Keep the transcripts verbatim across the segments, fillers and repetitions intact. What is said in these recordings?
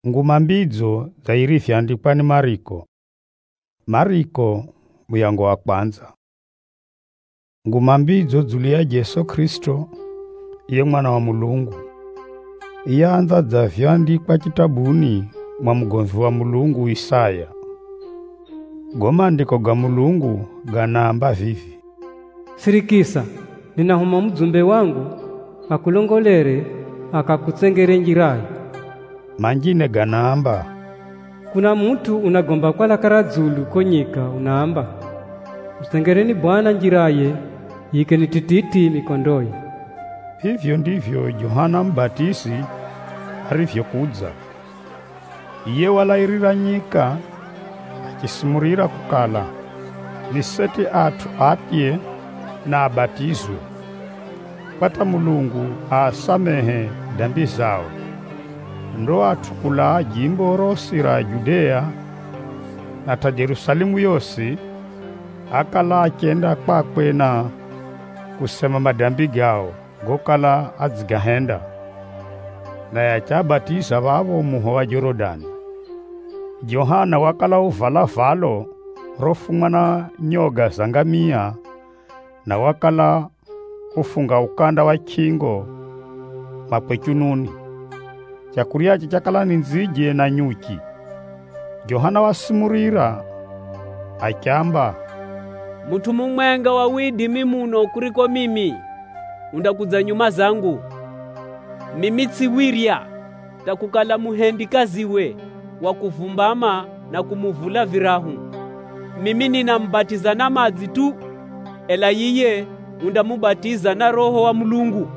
Ngumambidzo zairi vyandikwa ni Mariko. Mariko muyango wa kwanza. Ngumambidzo dzulia Yesu Kristo iye mwana wa Mulungu. Iye anza vyandikwa kitabuni mwa mugomvi wa Mulungu Isaya. Gomandiko ga Mulungu ganamba vivi: Sirikisa, ninahuma mjumbe wangu akulongolere akakutsengere njirayi. Manjine ganamba: Kuna mtu unagomba kwa lakara dzulu konyika unaamba, Msengereni Bwana njiraye, yike ni tititi mikondoi. Hivyo ndivyo Yohana Mbatizi arivyo kudza. Iye walairira nyika akisimurira kukala niseti atu atye na abatizwe pata Mulungu asamehe dambi zao. Ndo atukula jimbo rosi ra Judea na ta Yerusalemu yosi, akala akenda kwakwe na kusema madambi gao gokala adzigahenda, na yachabatiza vavo muho wa Yorodani. Yohana wakala uvala valo rofumwa na nyoga zangamia, na wakala ufunga ukanda wa kingo mapwechununi. Chakuria chakala ni nzige na nyuki. Yohana wasimurira akyamba, Mutu mumwenga wa widimi muno kuriko mimi undakudza nyuma zangu. Mimi tsiwirya takukala muhendikaziwe wa kuvumbama na kumuvula virahu. Mimi ninambatiza na madzi tu, ela yiye undamubatiza na Roho wa Mulungu.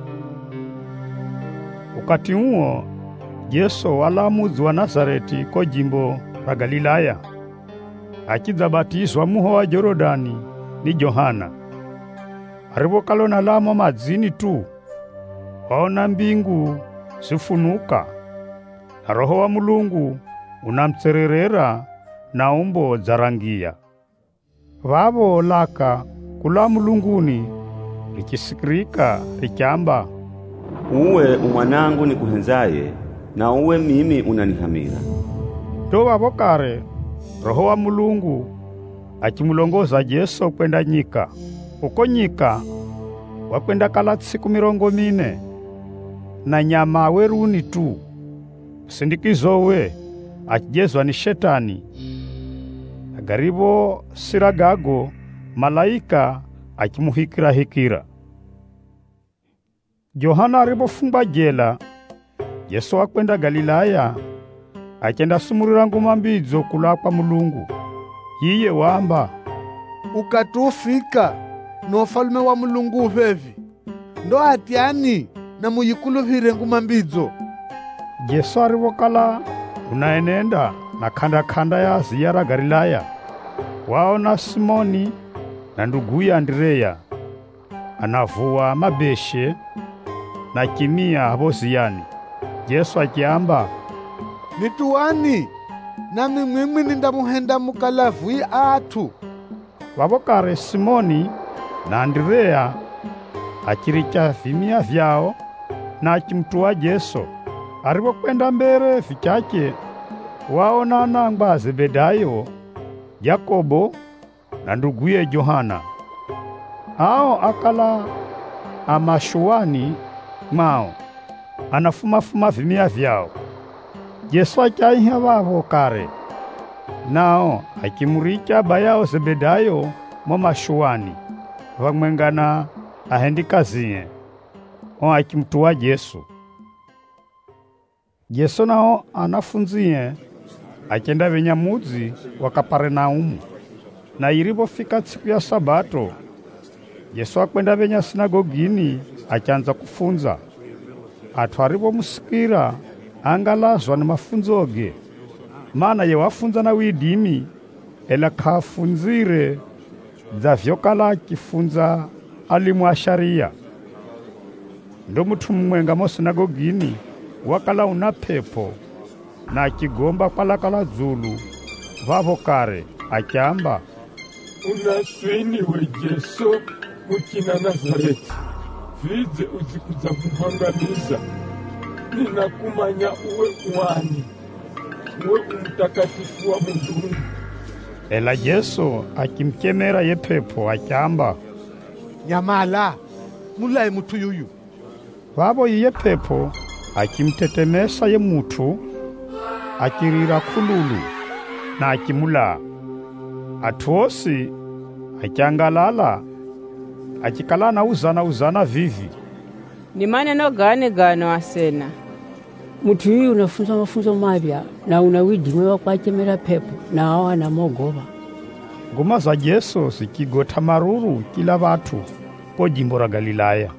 Wakati huo Yesu wala mudzi wa Nazareti ko jimbo la Galilaya, akidzabatizwa muho wa Yorodani ni Yohana. Arivokalona lamo madzini tu, waona mbingu sifunuka, na Roho wa Mulungu unamtsererera na umbo dzarangia. Vavo laka kula mulunguni likisikirika likyamba, Uwe umwanangu ni kuhenzaye, na uwe mimi unanihamira. Ndo vavo kare Roho wa Mulungu akimulongoza Yesu kwenda nyika. Uko nyika wakwenda kala siku mirongo mine na nyama weruni tu. Sindikizowe akijezwa ni shetani. Agaribo siragago malaika akimuhikira hikira. Yohana aribofumba jela, Yesu akwenda Galilaya akenda sumurira ngumambidzo kula kwa Mulungu. Yiye wamba, Ukatufika no falume wa Mulungu vevi, ndo atiani na muyikuluhire ngumambidzo. Yesu arivokala unaenenda na kanda kanda ya ziyara Galilaya, waona Simoni na nduguya Andrea anavua mabeshe na kimia habo ziyani. Yesu akiamba, Nituani nami mwimwi nindamuhenda mukalavui atu. Wavokare Simoni na Andrea akiricha vimia vyao na akimtua Yesu. Arivo kwenda mbere vichache, waona nangwa Zebedayo, Yakobo na nduguye Yohana. Hao akala amashuani mao anafuma-fuma vimia vyao. Yesu akaiha vavo kare, nao akimuricha bayao Zebedayo mo mashuani, vamwengana ahendikaziye, o akimtua Yesu. Yesu nao anafunziye akenda venyamudzi wa Kapernaumu. Na iripofika siku ya Sabato, Yesu akwenda venya sinagogini achanza kufunza. Atu aripomusikira angalazwa na mafunzoge, mana ye wafunza na widimi, ela kafunzire za vyokala akifunza alimu wa sharia. Ndo mutu mwenga mo sinagogini wakala una pepo na akigomba kwa lakala dzulu vavo kare akiamba, Unasweni we Yesu mukina Nazareti, vidze uzikuza kuhanganiza. ninakumanya uwe mwani. uwe umtakatifu wa Mulungu. Ela Yesu akimkemera ye pepo akyamba, nyamala, mulaye mutu yuyu. Vavo ye pepo akimtetemesa ye mutu, akirira kululu na akimula. Atuosi akyangalala, akikala na uzana uzana vivi. Ni maneno gani gano asena? Mutu yuyu unafunza mafunzo mapya na unawidimwe wa kwakemera pepo na hawa na mogoba. Ngoma za Yesu zikigota maruru kila watu ko jimbo la Galilaya.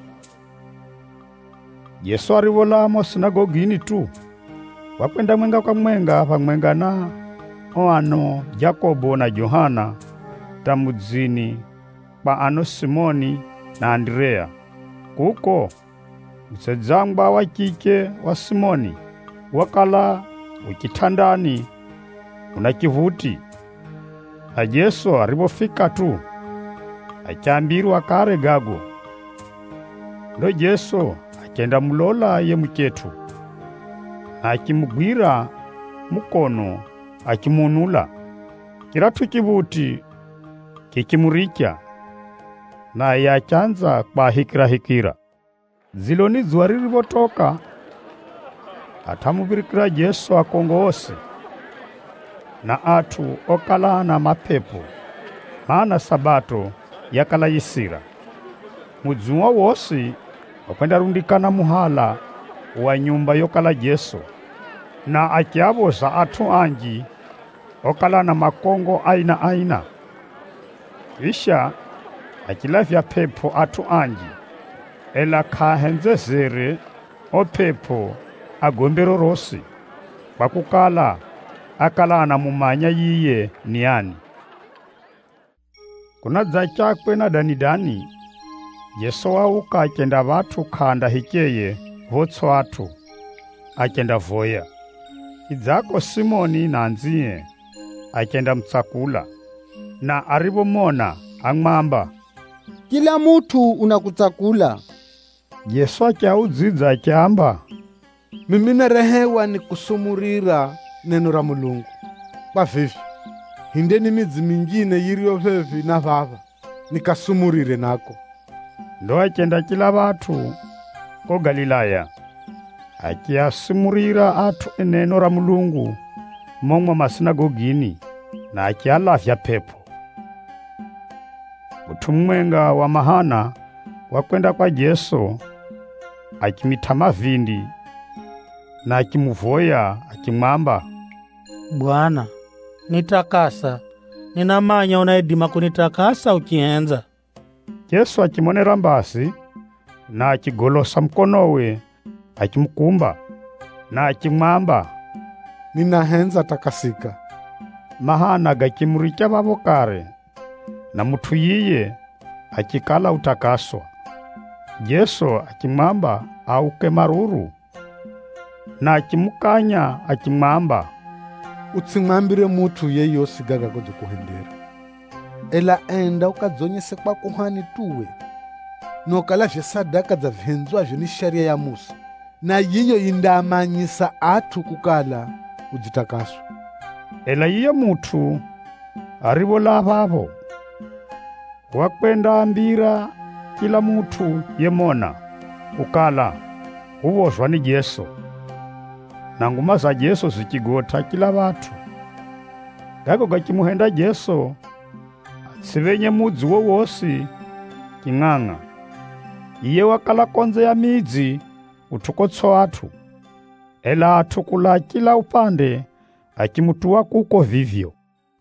Yesu arivolamo sinagogini tu, wakwenda mwenga kwa mwenga pamwenga na oano Jakobo na Yohana tamudzini pa ano Simoni na Andrea. Kuko msedzangwa wa kike wa Simoni wakala ukitandani una kivuti. Na Yesu alipofika tu akyambirwa kare gago. Ndo Yesu akenda mulola ye mketu, akimugwira mukono akimunula. Kiratu kivuti kikimurikya na yachanza kwa hikira hikira. Ziloni zuari rivotoka atamubirikira Yesu akongose na atu okala na mapepo, maana sabato yakala yisira. Mudzumwa wosi wakwenda rundikana muhala wa nyumba yokala Yesu, na akiavoza atu anji okala na makongo aina aina. Kisha akilavya pepo atu anji, ela kahenzezere o pepo agombero rosi, bakukala akala na mumanya yiye ni ani. Kuna dzachakwe na danidani, Yesu wauka akenda vatu kanda hikeye hotso atu, akenda voya. Idzako Simoni na nziye akenda mtsakula, na arivomona ang'mamba, kila mutu unakutsakula. Yesu akyaudzidza akyamba, mimi narehewa ni kusumurira neno ra Mulungu. Kwa vivi, hindeni midzi mingine yiriyo vevi na vava, nikasumurire nako. Ndo akenda kila vatu ko Galilaya, akiasumurira atu neno ra Mulungu momwe masinagogini, na akialavya pepo. Mutu mwenga wa mahana wakwenda kwa Yesu akimitama vindi na akimuvoya akimwamba, Bwana, nitakasa, ninamanya unaidima kunitakasa ukienza. Yesu akimonera mbasi na akigolosa mkonowe akimukumba na akimwamba, ninahenza takasika. Mahana gakimurikya vavo kare, na mutu yiye akikala utakaswa. Yesu akimwamba auke maruru, na akimukanya akimwamba, utsimwambire mutu yeyo sigaga kodzo kuhendera. Ela enda ukadzonyese kwa kuhani tuwe, nokalavye sadaka za vhenzwa vyo ni sharia ya Musa, na yiyo indamanyisa atu kukala udzitakaswa. Ela yiye mutu arivola vavo, wakwenda ambira kila mutu yemona ukala uvozwa ni Yesu, na nguma za Yesu zikigota kila vatu. Gago gakimuhenda Yesu sivenye mudzi wowosi king'ang'a. Iye wakala konze ya midzi utukotso atu, ela atukula kila upande akimutua kuko vivyo.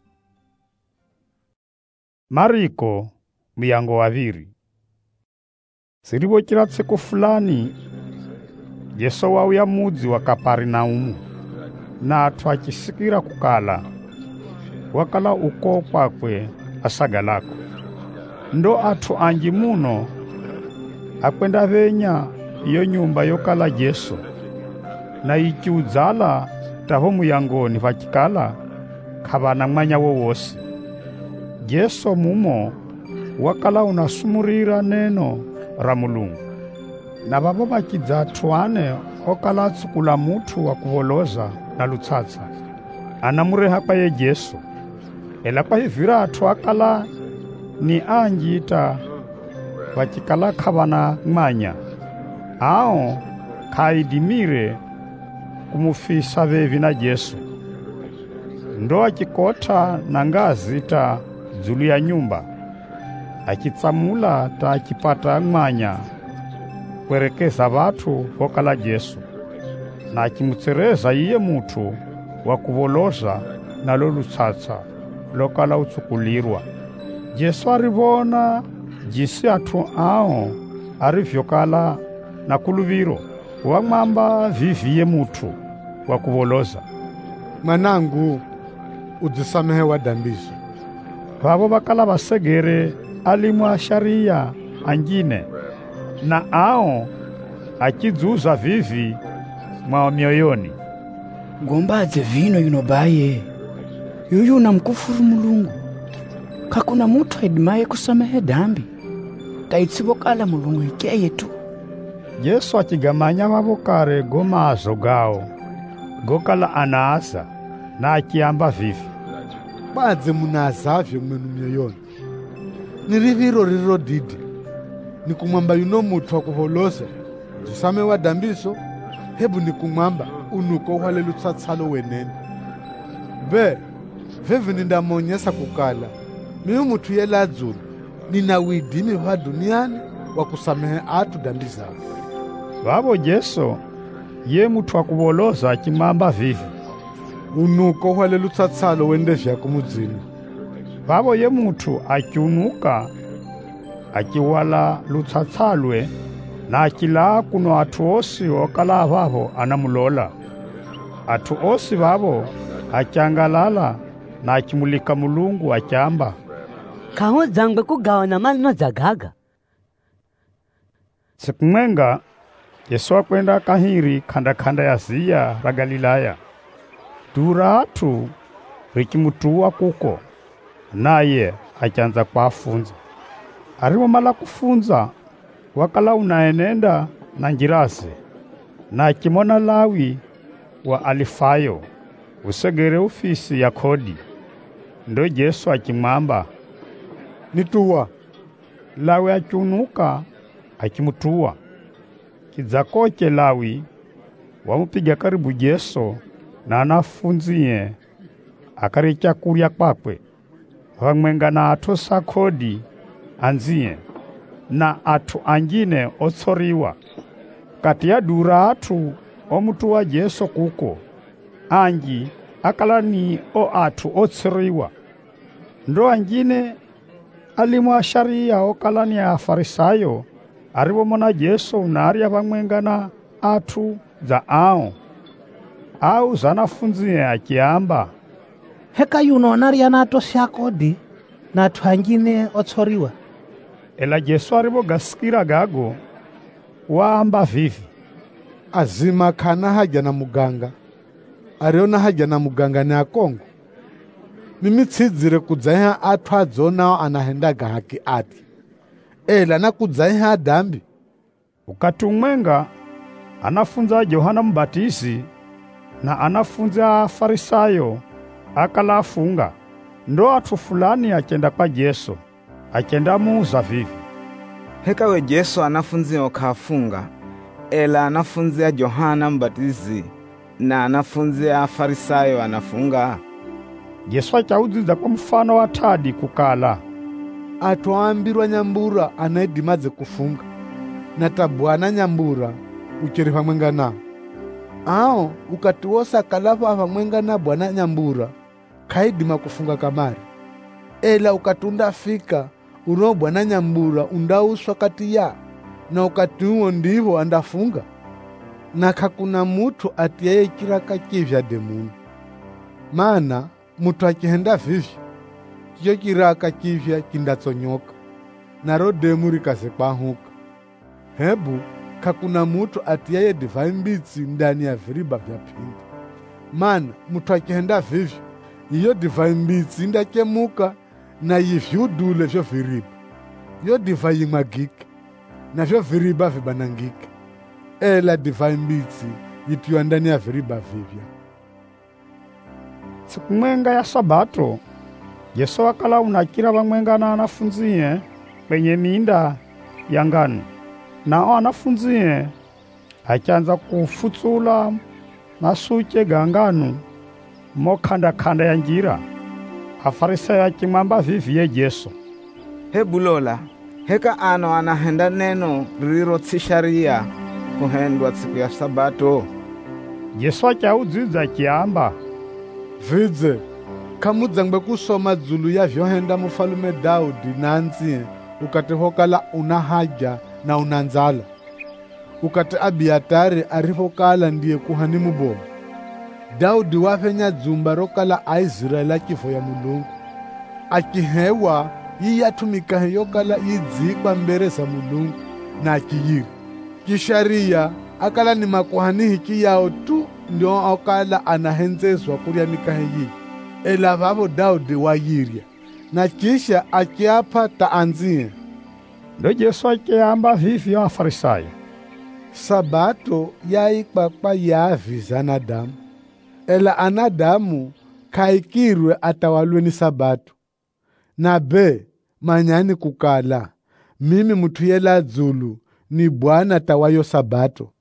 Mariko miyango waviri. Siribo kila tsiku fulani Yesu wauya mudzi wa Kaparinaumu, na atu akisikira kukala wakala uko kwakwe asagalako. Ndo atu anji muno akwenda venya iyo nyumba yokala Yesu, na ikiudzala taho muyangoni vakikala khavana mwanya wowosi. Yesu mumo wakala unasumurira neno ra Mulungu, na vavo vakidza atu ane okala atsukula mutu wa kuvoloza na lutsatsa. anamureha kwaye Jesu. Ela kwa hivira atu akala ni anjita wachikala khavana ng'manya ao khaidimire kumufisa vevi na Jesu. Ndo achikotha na ngazita dzulu ya nyumba, achitsamula ta achipata ng'manya kwerekeza vathu vokala Jesu, na achimutsereza iye muthu wa kuvoloza na lolutsatsa lokala utsukulirwa. Jesu arivona jisi athu ao arivyokala na kuluviro, wamwamba viviye muthu wa kuvoloza, mwanangu, udzisamehewa dambizo. Vavo vakala vasegere alimu a sharia angine, na ao achidzuza vivi mwa mioyoni, ngombadze vino yunobaye yuyu na mkufuru Mulungu. Kakuna muthu aidimaye kusamehe dambi taitsivokala Mulungu ikeye tu. Yesu achigamanya vavokare gomazo gao gokala anaasa, na achiamba vivi, badze munazavyo mwenu mioyoni. Ni riviro riro didi ni kumwamba yuno muthu wa kuvoloza dzisamehewa dambizo, hebu ni kumwamba unuko uhale lutsatsalo wenene. Be vivi nindamonyesa kukala mimi muthu yela dzulu nina widimi va duniani wa kusamehe atu dambi zao. Vavo Jesu ye muthu wa kuvoloza achimamba vivi, unuko uhale lutsatsalo wende vyako mudzini. Vavo ye muthu achiunuka achiwala lutsatsalwe, na achila kuno athu osi okala vavo anamulola. Athu osi vavo achangalala na achimulika Mulungu achamba, kaho dzangwe kugawana malino dzagaga. Siku mwenga Yesu akwenda kahiri khanda khanda ya ziya ra Galilaya. Dura athu richimutuwa kuko, naye achanza kwafunza. Ariwo mala kufunza, wakala unaenenda na njirazi, na achimona Lawi wa Alifayo usegere ofisi ya kodi. Ndo Jesu achimwamba, nituwa. Lawi achunuka achimutuwa. Kidzakoche Lawi wamupiga karibu Jesu na anafunzie akari chakurya kwakwe, vamwenga na athu sakodi anzie na athu angine otsoriwa. Kati ya dura athu omutuwa Jesu kuko, anji akala ni o athu otsoriwa. Ndo angine alimu a sharia okala ni a Farisayo arivo mona Jesu unarya vamwenga na athu za ao au zanafunzie achiamba, heka yuno anarya na athu sakodi na athu angine otsoriwa. Ela Jesu arivo gasikira gago waamba vivi, azima khana haja na muganga ariona haja na muganga ni akongo. Mimi tsidzire kudzaiha athu adzonao anahendaga haki ati, ela na kudzaiha dambi. Ukati umwenga anafunza Yohana Mbatizi na anafunza Farisayo akala afunga. Ndo athu fulani achenda kwa Jesu achenda muuza vivi, heka we Jesu anafunzi okafunga, ela anafunzi ya Yohana Mbatizi na anafunzi ya Farisayo anafunga. Yesu achaudziza kwa mfano wa tadi kukala, athu aambirwa nyambura anaedimadze kufunga, na tabwana nyambura ucheri vamwenga nao. Ao ukati wosa kalava vamwenga na bwana nyambura kaidima kufunga kamari. Ela ukatunda fika uno bwana nyambura undauswa kati ya, na ukati uo ndivo andafunga. Na kakuna muthu atiyaye chiraka chivya demuni. Mana muthu achihenda vivyo, chiyo chiraka chivya kindatsonyoka, naro demu rikazekwahuka. Hebu kakuna muthu atiyaye divai mbitsi ndani ya viriba vya phinda. Mana muthu achihenda vivyo, iyo divai mbitsi indachemuka na yivyudule vyo viriba. Yo divai imwagike, na vyo viriba vibanangike. Ela divai mbitsi yitiwa ndani ya viriba vivya. Siku mwenga ya Sabato, Yesu akala unakira vamwenga na anafunzie kwenye minda ya ngano. Nao anafunzie achanza kufutsula masuche ga ngano mokanda kanda ya njira. Afarisayo akimwamba viviye Yesu, hebu lola, heka ano anahenda neno rirotsi sharia kuhendwa siku ya Sabato. Yesu achaudzidza akiamba, vidze kamudzangwe kusoma dzulu ya vyohenda mufalume Daudi nanzi ukati hokala una haja na unanzala, ukati Abiatari arihokala ndiye kuhani mubomu. Daudi wafenya dzumba rokala Aisraeli kifo ya Mulungu, akihewa yiyatumika yokala yidzikwa mbere za Mulungu na akiyiri. Kisharia akala ni makuhani hiki yao tu ndio akala anahenzezwa kuria mikahe yi. Ela vavo Daudi wayiria na kisha akiapa taanzie. Ndo Yesu akiamba vivyo Afarisayo, Sabato yaikpakpa yaviza anadamu, ela anadamu kaikirwe atawalwe ni Sabato. Na be manyani kukala mimi mutu yela dzulu ni Bwana tawayo Sabato.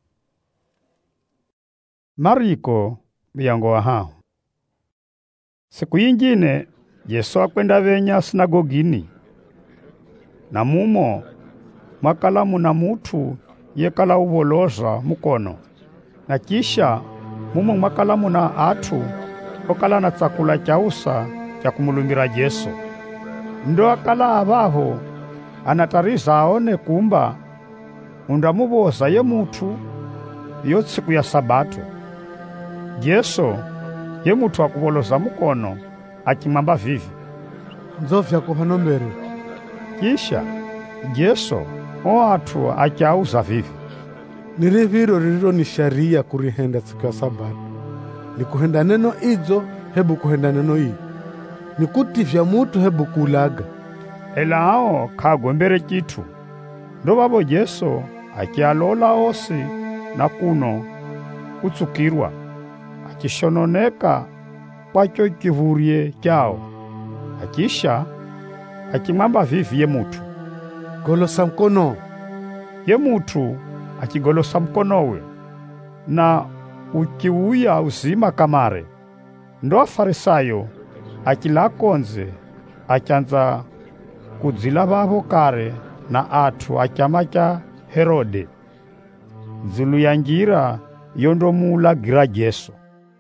Mariko miyango wa hao. Siku yingine Yesu akwenda venya sinagogini, na mumo mwakala muna mutu yekala uvoloza mukono, na kisha mumo mwakala muna atu okala na tsakula chausa cha kumulumbira Yesu. Ndo akala avaho anatariza aone kumba undamuboza ye mutu yo siku ya Sabato. Yesu ye mutu akuvoloza mukono akimwamba vivi, nzovya kuhanombere. Kisha Yesu o atu akiauza vivi, niriviro ririro ni sharia kurihenda siku ya Sabato. Ni kuhenda neno izo hebu kuhenda neno hii. Ni kutivya mutu hebu kulaga. Ela hao kagombere kitu. Ndo babo Yesu akialola osi na kuno kutsukirwa, akishononeka kwacho kivurie kyao. Akisha akimwamba vivi ye mutu, golosa mkono. Ye mutu akigolosa mkonowe na ukiuya uzima kamare. Ndo Afarisayo akilakonze achanza kudzila babo kare na atu achama cha Herode. Zulu ya njira yondo mulagira Yesu.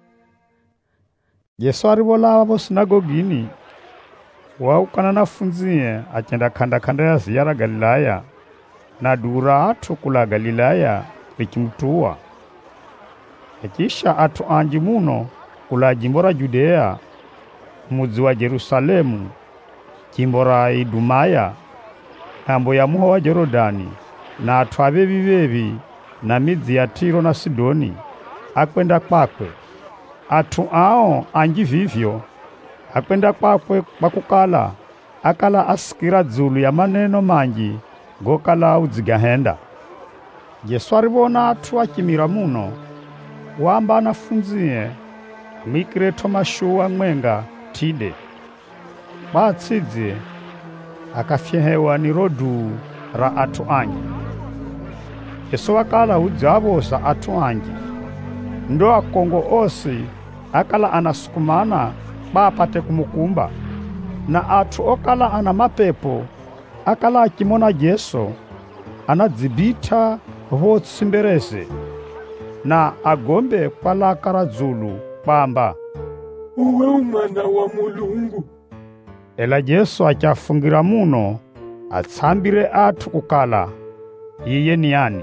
Yesu aribola abo sinagogini, waukana nafunzie achenda kanda kanda ya ziyara Galilaya, na dura atu kula Galilaya likimutua. Akisha atu anji muno kula jimbora Judea, mudzi wa Jerusalemu, jimbora Idumaya, hambo ya muho wa Jorodani, na atu abebi bebi na midzi ya Tiro na Sidoni akwenda kwakwe. Atu ao anji vivyo akwenda kwakwe bakukala akala asikira dzulu ya maneno manji gokala udzigahenda. Yesu aribona atu akimira muno, wamba anafunzie mikire tomashuwa mwenga tide. Batsidze akafyehewa ni rodu ra atu anji. Yesu akala udzabosa atu anji. Ndo akongo osi akala anasukumana bapate kumukumba, na atu okala ana mapepo akala akimona Yesu anadzibita votsimbereze na agombe kwalakara dzulu kwamba, uwe umwana wa Mulungu. Ela Yesu achafungira muno atsambire atu kukala iye ni ani.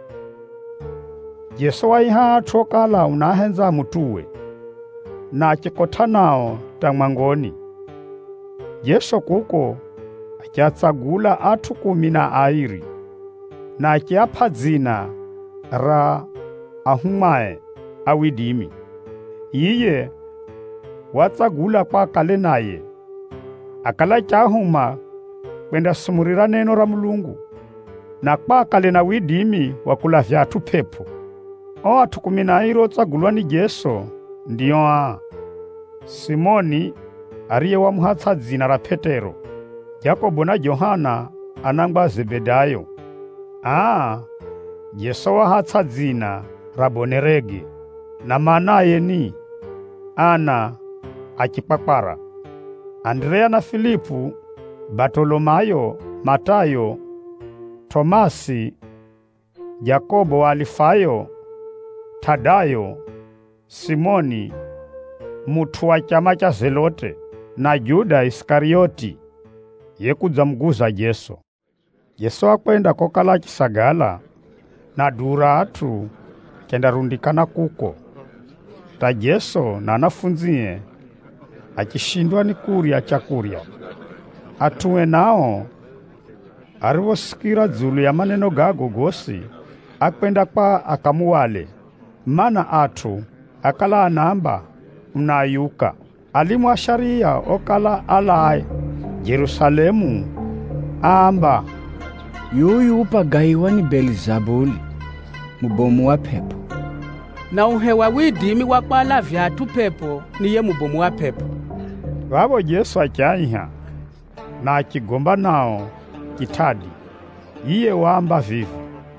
Yesu waiha atu okala unahenza mutuwe, na achikota nao tamangoni. Yesu kuko achatsagula atu kumi na airi, na achiapa dzina ra ahumae awidimi. Iye watsagula kwa kale naye akala chahuma kwenda sumurira neno ra Mulungu, na kwa kale na widimi wakula vyatu pepo. O atu kumi na airi otsagulwa ni Yesu ndiyo a Simoni ariye wamuhatsa dzina ra Petero, Yakobo na Johana anangwa Zebedayo. Ah, Yesu wahatsa dzina ra Bonerege, na manaye ni Ana akipakpara, Andrea na Filipu, Bartolomayo, Matayo, Tomasi, Yakobo Alifayo, Tadayo, Simoni mutu wa chama cha Zelote, na Yuda Iskarioti yekudza mguza Yesu. Yesu akwenda kokala chisagala, na dura atu kenda rundikana kuko. Ta Yesu na anafunzie akishindwa ni kurya chakurya. Atuwe nao arivosikira dzulu ya maneno gago gosi, akwenda kwa akamuwale, mana atu akala anamba mnayuka. Alimu wa sharia okala alai Yerusalemu amba, yuyu upagaiwa ni Belzebuli, mubomu wa pepo. Na uhewa widimi wa kwala vyatu pepo niye mubomu wa pepo. Vavo Yesu achaiha na akigomba nao kitadi, iye wamba vivi,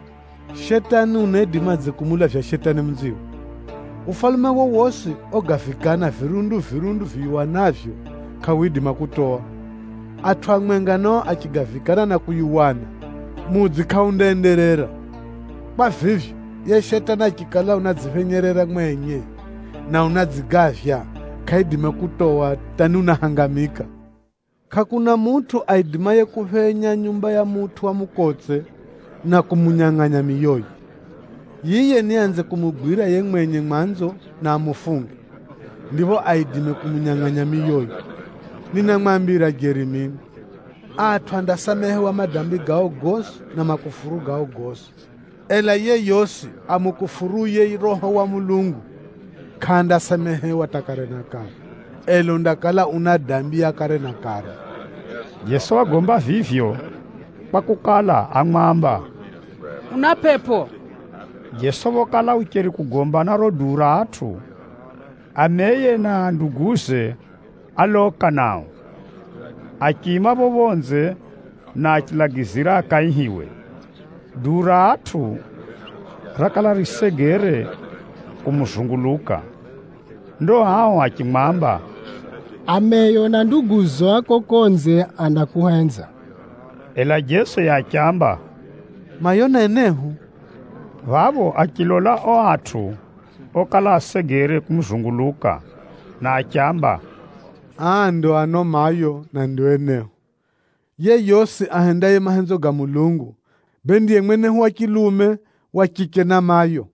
shetani unedima zikumula vya shetani mziwa. Ufalume wo wose ogafikana virundu virundu viyuwanavyo kawidima kutoa. Atu amwengano achigafikana na kuyuwana, mudzi kaundenderera. Kwa vivyo, ye shetani achikala unadzivenyerera mwenye, na unadzigavya kaidima kutoa tani unahangamika. Kakuna mutu aidimaye kuvenya nyumba ya mutu wa mukotse na kumunyang'anya miyoyo. Yiye nianze kumugwira ye mwenye mwanzo na amufunge, ndivo aidime kumunyang'anya miyoyo. Ninamwambira Jerimini, atu andasamehewa madambi gao gosi na makufuru gao gosi. Ela ye yosi amukufuruye Roho wa Mulungu, kanda samehewa takare na kare. Elo ndakala una dambi ya kare na kare. Yesu agomba vivyo kwa kukala amwamba, una pepo. Yesu vokala ucheri kugomba na rodura atu, ameye na nduguze aloka nao. Akima vovonze na achilagizira akaihiwe. Dura atu rakala risegere kumuzunguluka. Ndo hao akimamba, ameyo na nduguzo ako konze anakuhenza. Ela Yesu yachamba, mayona enehu. Vavo akilola o atu okala segere kumuzunguluka, na achamba, ando ano mayo na ndo enehu. Ye yosi ahendaye mahenzo ga Mulungu, bendi ye mwenehu wa kilume wa kike na mayo.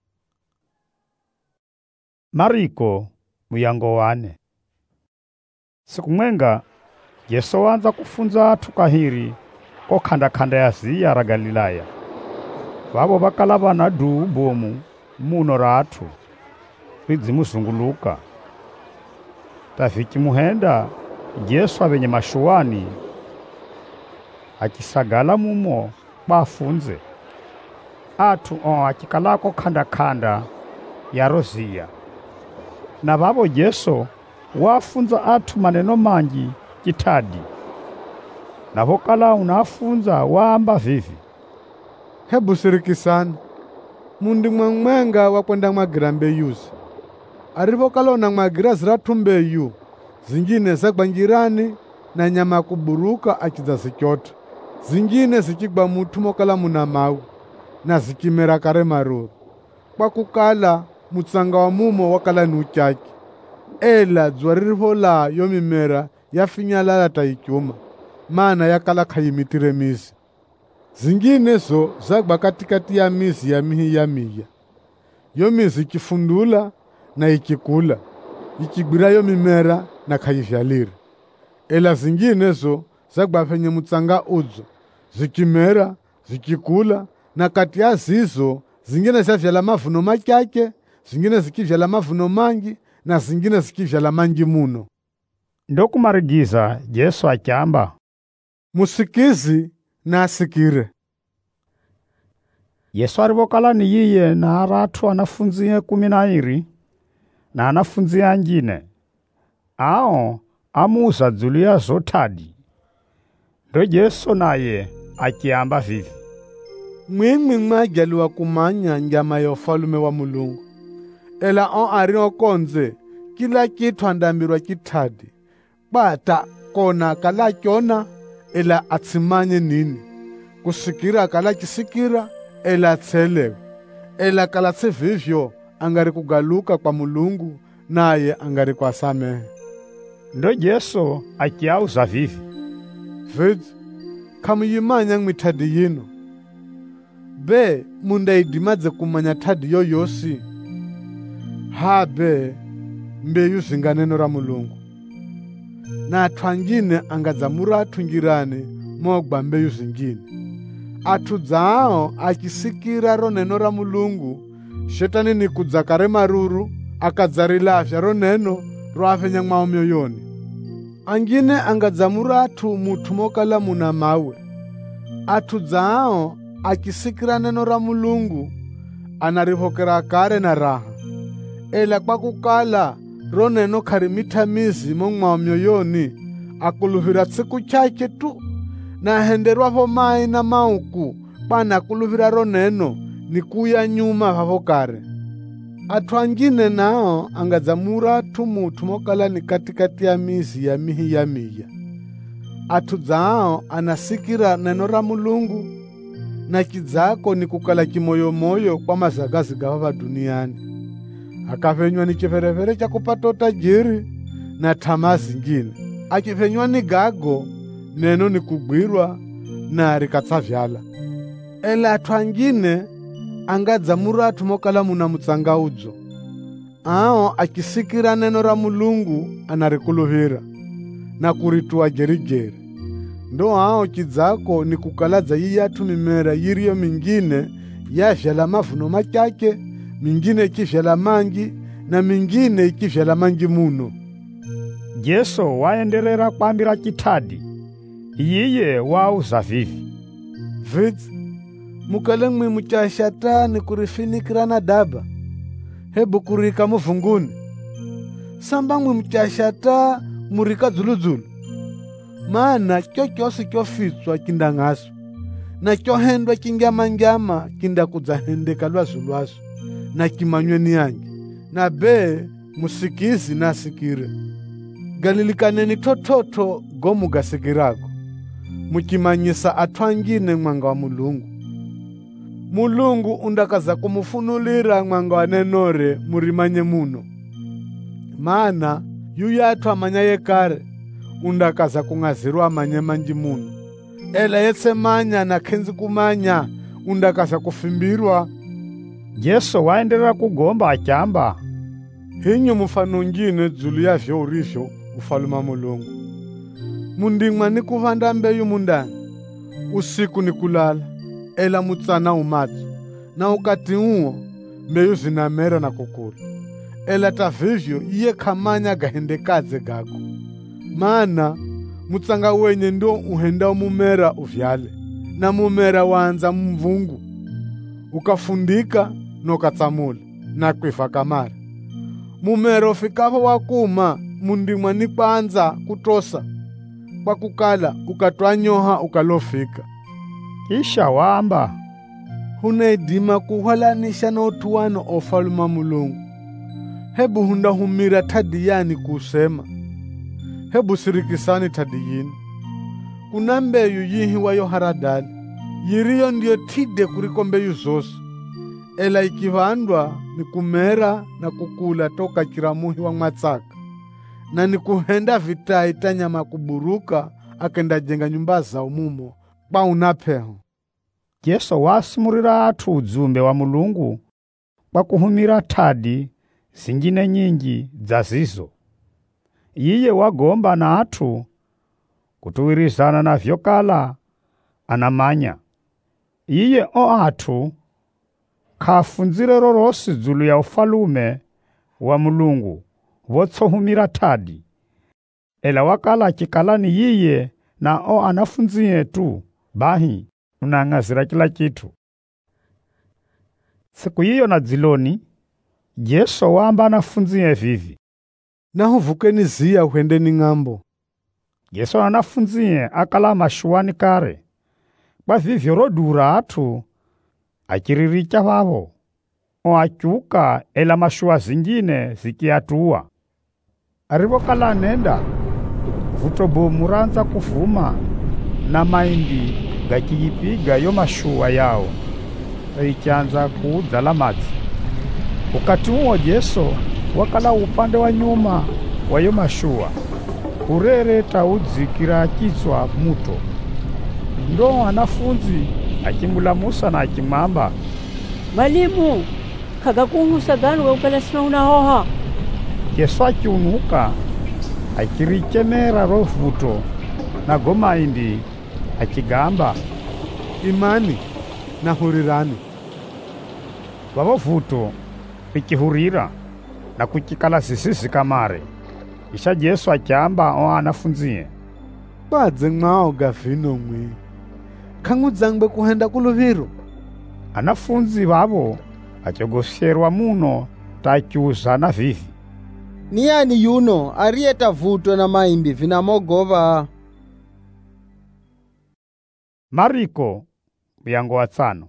Mariko muyango wane. Siku mwenga Yesu wanza kufunza atu kahiri ko kanda kanda ya ziya ra Galilaya. Vavo vakala vana du bomu muno ratu ridzimuzunguluka. Tafiki muhenda Yesu avenye mashuani akisagala mumo bafunze. Atu on akikalako kanda kanda ya rozia. Na vavo Yesu wafunza atu maneno mangi kitadi. Na vokala unafunza waamba vivi, hebu sirikisani, mundi mwamwenga wakwenda mwagira mbeyuzi. Arivokala unamwagira ziratumbe yu, zingine zakwa njirani na nyama kuburuka achiza zikyota. Zingine zikigwa mutu mokala muna mau, na zikimera kare maruru. Kwa kukala mutsanga wa mumo wakala nuchaki. Ela dzwaririvola yomimera yafinyalala taikyuma, mana yakala kayimitire mizi. Zingine zo zagwa katikati ya mizi ya mihi ya miya. Yomizi ikifundula na ikikula, ikigwira yomimera na kayivyalire. Ela zingine zo zagwa penye mutsanga udzo, zikimera, zikikula, na kati ya zizo zingine zavyala mavuno makyake, zingine zikivyala mavuno mangi, na zingine zikivyala mangi muno. Ndokumarigiza Yesu achamba, musikizi na asikire. Yesu arivokala ni yiye na aratu anafunzie kumi na iri, na anafunzie angine. ao amuza dzulu yazo tadi. Ndo Yesu naye akiamba vivi, mwimwi mwajaliwa kumanya njama ya ufalume wa Mulungu. Ela o ari okonze kila kitu andambirwa kitadi, bata kona kala kyona ela atsimanye nini, kusikira kala kisikira ela atselewe, ela kala tsevivyo angari kugaluka kwa Mulungu naye angari kwa samehe. Ndo Yesu akiauza vivi, vidzi kamuyimanya ng'withadi yino, be mundaidimadze kumanya thadi yoyosi? Habe mbeyu zinga neno ra Mulungu, na athu angine angadzamura athungirane mogwa mbeyu zingine. Athu dzao akisikira ro neno ra Mulungu, shetani ni kudzakare maruru akadzarilavya ro neno ro afenya mwao myoyoni. Angine angadzamura athu muthu mokala muna mawe. Athu dzao akisikira neno ra Mulungu anarihokera kare na raha, ela kwa kukala ro neno kharimita mizimo mwao myoyoni akuluhira tsiku chache tu, na henderwa vo mai na mauku pana kuluvira ro neno ni kuya nyuma vavo kare. Athu angine nao angadzamura athu muthu mokala ni katikati ya mizi ya mihi ya miya. Athu dzao anasikira neno ra Mulungu, na kidzako ni kukala kimoyomoyo kwa mazagazi gava duniani, akavenywa ni chiverevere cha kupata utajiri na tamaa zingine. Akivenywa ni gago, neno ni kugwirwa na rikatsavyala. Ela athu angine angadzamura athu mokala muna mutsangaudzo, ao akisikira neno ra Mulungu anarikuluhira na kuritua jerijeri. Ndo ao kidzako ni kukaladza yiyathu mimera yiriyo mingine yavyala mavuno machache, mingine ikivyala mangi na mingine ikivyala mangi muno. Yesu waendelera kwambira chitadi, iyiye wauza vivi, vidzi mukale mwi muchashata ni kurifinikirana daba, hebu kurika muvunguni. Samba mwi muchashata murika dzuludzulu, maana chochosi chofitswa kindang'aswa, na chohendwa kingyama-ngyama kinda kudzahendeka lwazu lwazu, na kimanyweni yangi, na be musikizi nasikire. Galilikaneni tototo go mugasikirako, mukimanyisa athu angine mwanga wa Mulungu. Mulungu undakaza kumufunulira mwanga wa nenore murimanye muno, maana yuya athu amanyaye kare undakaza kung'azirwa amanye manji muno. Ela yetsemanya na khenzi kumanya undakaza kufimbirwa. Yesu waendelera kugomba achamba, hinyu mufano ngine dzulu ya vyo urivyo ufaluma Mulungu. Mundimwa ni kuvanda mbeyu mundani, usiku ni kulala, ela mutsana umatsu, na ukati uo mbeyu zinamera na kukula. Ela tavivyo iye khamanya gahendekadze gako, maana mutsanga wenye ndo uhenda umumera uvyale, na mumera wanza mvungu ukafundika nokatsamula na kwifa kamara. Mumera ufikavo wakuma mundimwa ni kwanza kutosa, kwa kukala ukatwanyoha ukalofika. Kisha wamba, hunaidima kuhwalanisha na utuwano ofaluma Mulungu. Hebu hundahumira thadi yani kusema, hebu sirikisani thadi yini. Kuna mbeyu yihiwayo haradali, yiriyo ndiyo tide kuriko mbeyu zose. Ela ikivandwa ni kumera na kukula toka chiramuhi wa matsaka, na ni kuhenda vitai tanyama kuburuka akenda jenga nyumba za umumo kwa unapeho. Yesu wasimurira athu udzumbe wa Mulungu kwa kuhumira thadi zingine nyingi dzazizo. Iye wagomba na athu kutuwirizana na vyokala anamanya. Iye o athu khafunzire rorosi dzulu ya ufalume wa Mulungu wotsohumira thadi. Ela wakala chikalani yiye na o anafunziye tu, bahi unang'azira kila kitu. Siku hiyo na dziloni, Yesu wamba anafunziye vivi, na huvukeni ziya uhendeni ng'ambo. Yesu anafunzie akala mashuani kare. Kwa vivyo rodura atu akiriricha vavo. Oachuka ela mashua zingine zikiatua. Arivo kala nenda vuto bomu ranza kuvuma na maindi gakiyipiga yo mashua yao ikianza kuudzala madzi. Wakati huo Yesu wakala upande wa nyuma wa yo mashua urereta udzikira kichwa muto. Ndo wanafunzi akimulamusa na akimwamba, Mwalimu, kagakuhusa gani wakala sima unahoha? Yesu akiunuka akirikemera rovuto na gomaindi akigamba, imani na hurirani. Vavo vuto pikihurira na kukikala sisisi kamare. Isha Yesu akiamba o anafunzie, Badze ng'ao gavino mwi. Kangudzangbe kuhenda kuluviro. Anafunzi vavo achogosherwa muno takiuzana vivi. Ni yani yuno arieta vuto na maimbi vinamogova? Mariko myango wa tano.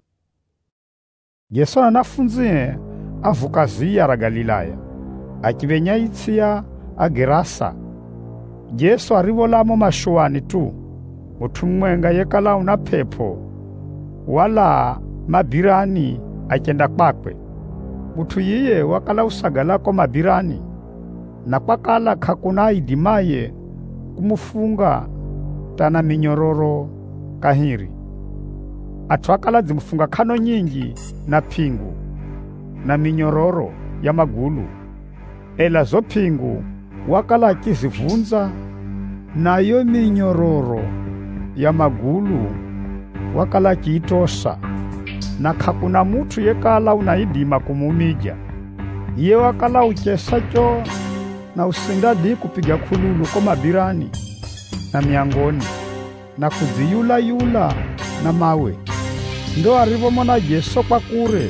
Yesu anafunzie avuka ziya ra Galilaya akivenya itsia agerasa. Yesu arivolamo mashuani tu mutu mwenga yekala una pepo wala mabirani akenda kwakwe. Mutu yiye wakala usagalako mabirani na kwakala kakuna idimaye kumufunga tana minyororo kahiri. Atu akala zimufunga kano nyingi na pingu na minyororo ya magulu. Ela zo pingu wakala akizivunza na yo minyororo ya magulu wakala akiitosha na kakuna mutu yekala unaidima kumumija. Ye wakala uchesa cho na usindadi kupiga kululu kwa mabirani na miangoni na kuziyula yula na mawe. Ndo arivomona Yesu kwa kure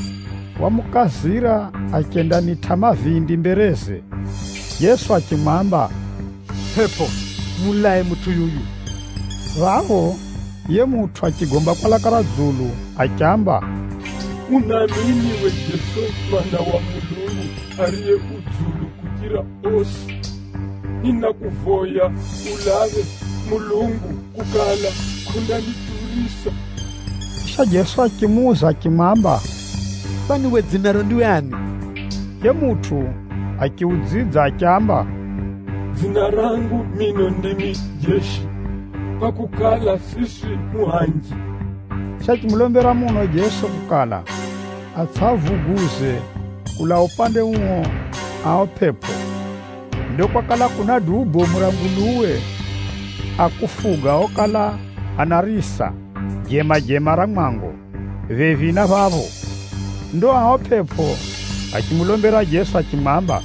wamukazira akenda nitama vindi mbereze. Yesu akimwamba, pepo mulae mutu yuyu. Vavo ye mutu akigomba kwa lakara zulu akiamba, Unamini we Yesu mwana wa Mulungu ariye uzulu kugira osi. Ninakuvoya ulave Mulungu kukala kunaniturisa. Isha Yesu akimuza akimwamba, Bani we zinaro ndiwani? Ye mutu akiudzidza akiamba, Zina rangu mino ndimi Jeshi, pakukala sisi muhanji. Shakimulombera muno Yesu kukala atsavuguze kula upande uo ao pepo. Ndo kwa kala kuna dubo muranguluwe akufuga okala anarisa jema jema ramwango vevina vavo. Ndo ao pepo akimulombera Yesu akimwamba,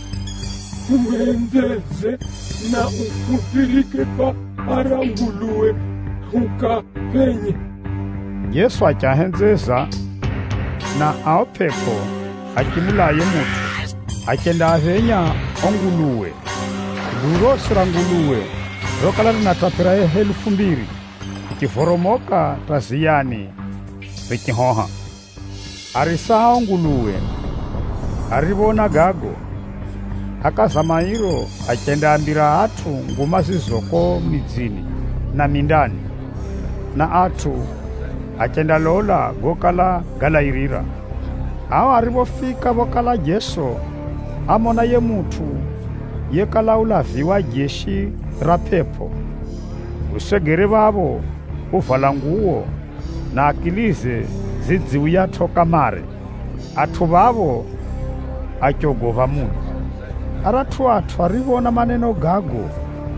Umendeze na upirike pa aranguluwe ukapenye. Yesu akahenzeza na ao pepo akimulaye mutu akenda avenya onguluwe. Durosi ranguluwe rokala linatapira ye helufu mbiri ikivoromoka taziyani rikihoha. Arisa onguluwe arivona gago akazamairo akenda ambira atu nguma zizoko midzini na mindani na atu akenda lola gokala galairira. Awa arivofika vokala Yesu amona ye mutu yekala ulaviwa jeshi ra pepo. Usegere vavo uvala nguo na akilize zidziuya toka mare. Atu vavo akiogova muno. Aratu atu arivona maneno gago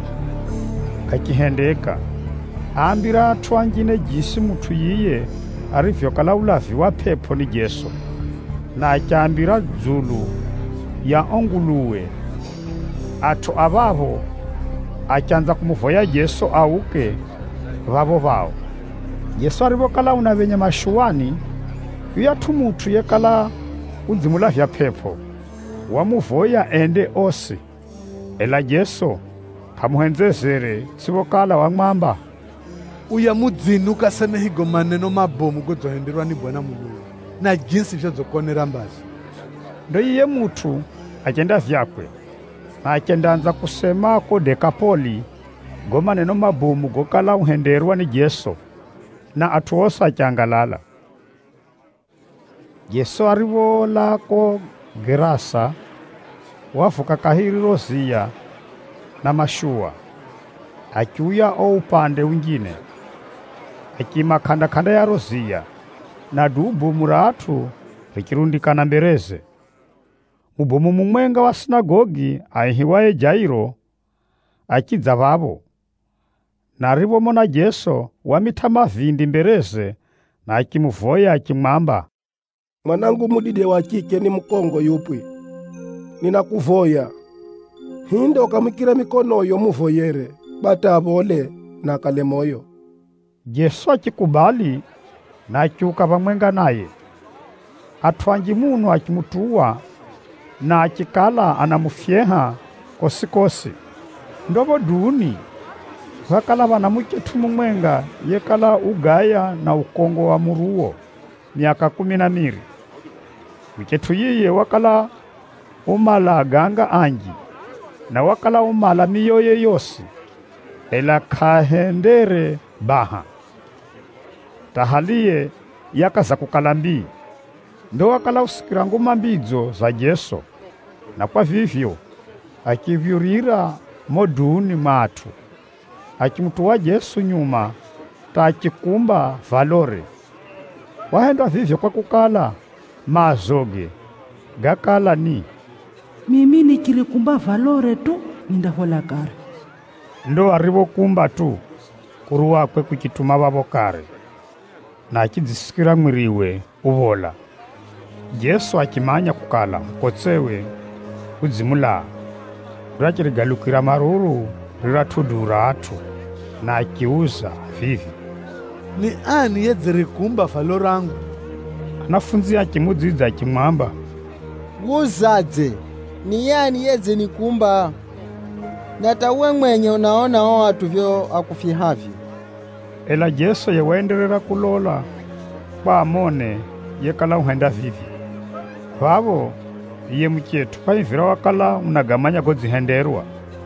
kakihendeka. Ambira atu angine jisi mutu yiye arivyo kala ulaviwa pepo ni Yesu. Na akiambira dzulu ya onguluwe. Atu avavo akianza kumuvoya Yesu auke vavo vao. Yesu arivokala unavenya mashuani yatu mutu yekala unzimulavya pepo wamuvoya ende osi. ela Jesu kamuhenzezere sivokala wamwamba, uya mudzini ukaseme higo maneno mabomu godzohenderwa ni Bwana Mulungu na jinsi vyozokonera mbazi. Ndo iye mutu achenda vyakwe na achendanza kusema ko Dekapoli go maneno mabomu gokala uhenderwa ni Jesu na atu osa achangalala. Jesu arivola ko Gerasa wafuka kahiri rozia na mashua achuya o upande wingine akima kanda kanda ya rozia na dubu muratu rikirundikana mbereze. Mubomu mumwenga wa sinagogi aihiwaye Jairo akidza vavo na arivomona Jesu wamita mavindi mbereze na akimuvoya akimwamba, mwanangu mudide wa kike ni mkongo yupwi, ninakuvoya hinde ukamikira mikono yo muvoyere bata avole na kale moyo. Jesu akikubali na achuka pamwenga naye. Atwanji muno akimutuwa na akikala anamufyeha kosikosi. Ndobo duni wakala wanamuketu mumwenga yekala ugaya na ukongo wa muruo miaka kumi na miri. Miketu yiye wakala umala ganga anji na wakala umala miyoye yosi ela kahendere baha. Tahaliye yakaza kukalambi. Ndo wakala usikira ngoma mbidzo za Jesu na kwa vivyo akivyurira moduni matu akimutuwa Jesu nyuma ta akikumba valore. Wahenda vivyo kwa kukala mazoge gakala ni mimi nikirikumba valore tu nindahola kare. Ndo arivo kumba tu kuruwa kwe kukituma babo kare na akidzisikira mwiriwe uvola. Jesu akimanya kukala mkotsewe udzimula rachirigalukira maruru riratudura atu na akiuza vivi, ni ani yedzirikumba valo rangu? Anafunzi akimudzidza akimwamba, wuzadze ni yani yedze nikumba natawe mwenye unaona o atu vyo akufihavyo. Ela Jesu yewenderera kulola kwa amone yekala uhenda vivi. Vavo iye mchetu paivira wakala unagamanya godzihenderwa.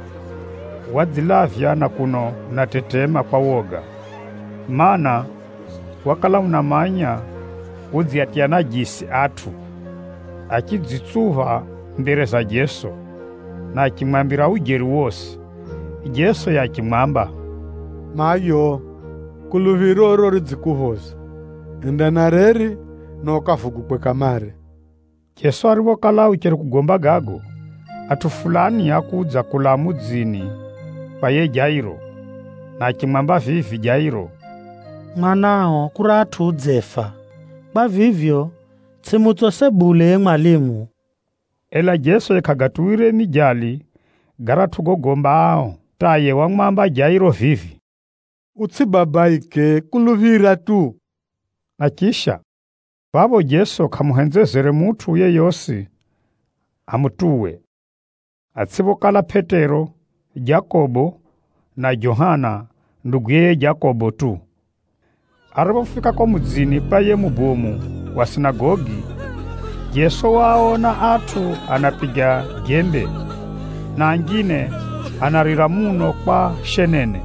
Wadzilavya na kuno unatetema kwa woga. Mana wakala unamanya udziatia najisi atu. Akidzitsuva mbere za Jesu na akimwambira ujeri wosi. Jesu yakimwamba, mayo kuluviroro ridzikuhoza enda nareri nokavugukwe kamare. Jesu arivokala ucheri kugomba gago atu fulani akudza kula mudzini paye Jairo na akimwamba vivi Jairo, mwanao kuratu udzefa kwa vivyo tsimutsosebule mwalimu. Ela Jesu ekagatuire mijali garatu gogomba ao taye wamwamba Jairo vivi, utsibabaike kuluvira tu. Na kisha babo Jesu kamuhenzezere mutu ye yosi amutuwe. Atsibokala Petero, Jakobo na Yohana nduguye Jakobo tu. Arabofika kwa mudzini paye mubomu wa sinagogi, Jesu waona atu anapiga gembe na angine anarira muno kwa shenene.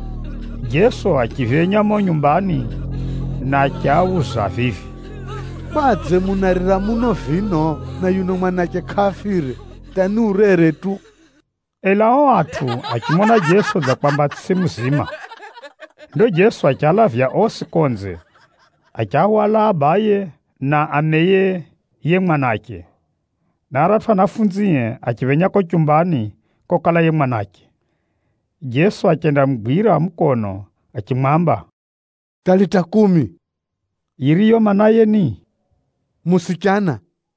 Jesu akivenya mo nyumbani na akiauza vivi, badze munarira muno vino na yuno mwanake kafire tani urere tu. Elao atu akimona Jesu za kwamba tsimuzima. Ndo Jesu achalavya osi konze achawala abaye na ameye ye mwanake na aratwa nafunziye akivenya ko chumbani kokala ye mwanake. Jesu akenda mgwira mkono akimwamba, talita kumi, iriyo manaye ni musichana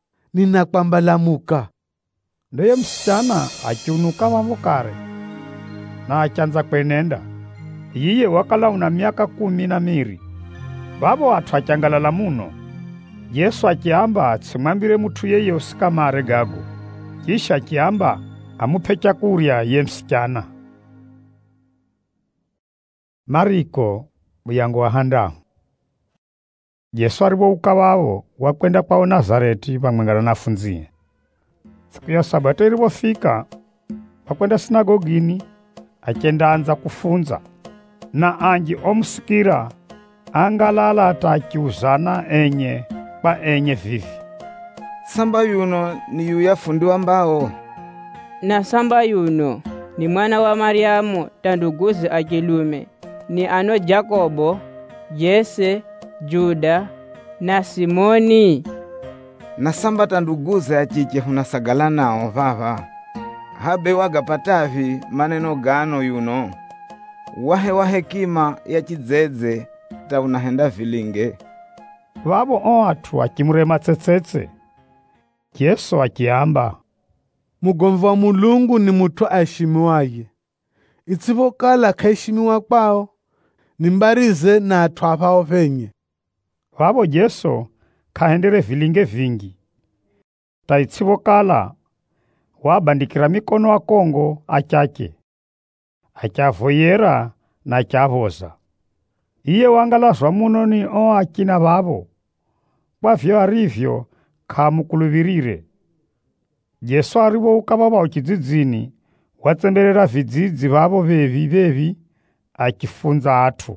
ninakwambalamuka. Ndoye msichana akiunuka mavokare na achanza kwenenda. Yiye wakala una miaka kumi na miri. Babo watu achangalala muno. Yesu akiamba atsimwambire mutu yeye usikamare gago. Kisha akiamba amupe chakurya ye msichana. Mariko muyango wa handa. Yesu aribouka wavo wakwenda kwao Nazareti pamwe na wanafunzi. Siku ya Sabato ilipofika, wakwenda sinagogini akendaanza kufunza, na anji omusikira angalala atakiuzana enye pa enye vivi. Samba yuno ni yuya fundi wa mbao. Na samba yuno ni mwana wa Mariamu tanduguzi akilume, ni ano Jakobo, Yese, Juda na Simoni. Na samba tanduguzi achike hunasagala nao vava. Habe wagapatavi maneno gano yuno. Wahe wa hekima ya chidzedze ta unahenda vilinge. Wabo oatu akimurema tsetsetse. Yesu akiamba, mugomvi wa Mulungu ni mutu aishimiwaye. Itsivokala kaishimiwa kwao, nimbarize na atwapao venye. Wabo Yesu kahendere vilinge vingi. Ta itsivokala wabandikira mikono wa Kongo achake. Achavoyera na achavoza. Iye wangalazwa muno ni o akina babo. Kwa vyo arivyo kamukulubirire. Yesu aribouka baba uchidzidzini watsemberera vidzidzi babo bevi bevi akifunza atu.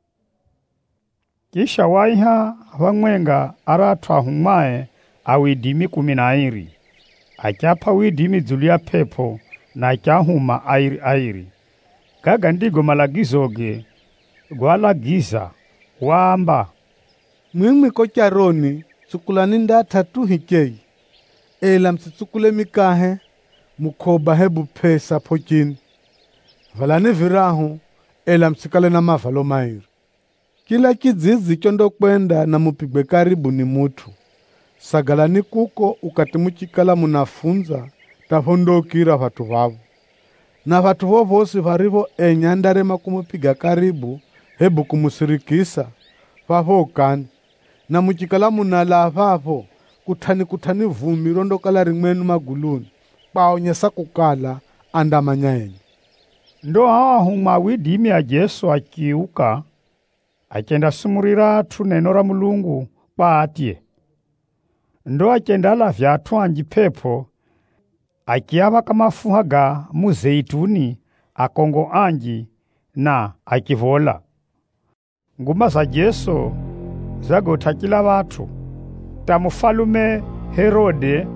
Kisha waiha wamwenga aratwa humae awidimi kumi na airi. Achapa widimi dzulia pepo na achahuma airi airi. Gaga ndigo malagizoge gwalagiza wamba, mwimwi kocharoni tsukulani ndatha tu hikei, ela msitsukule mikahe mukhoba hebu pesa pochini. Valani virahu ela msikale na mavalo mairi. Kila kidzizi chondo kwenda na mupigwe karibu ni mutu. Sagalani kuko ukati muchikala munafunza tahondokira vatu vavo. Na vatu vovosi varivo enyandare makumupiga karibu hebu kumusirikisa vavo ukani. Na muchikala munala vavo kutani kutani vumi rondo kala rimwenu maguluni paonyesa kukala andamanya enye. Ndo hawa huma widimi ya Yesu akiuka akenda sumurira atu neno ra Mulungu pa atie. Ndo akenda la vyatu anji pepo akiava kama fuhaga muzeituni akongo anji na akivola. Nguma za Yesu zagotakila watu. Tamufalume Herode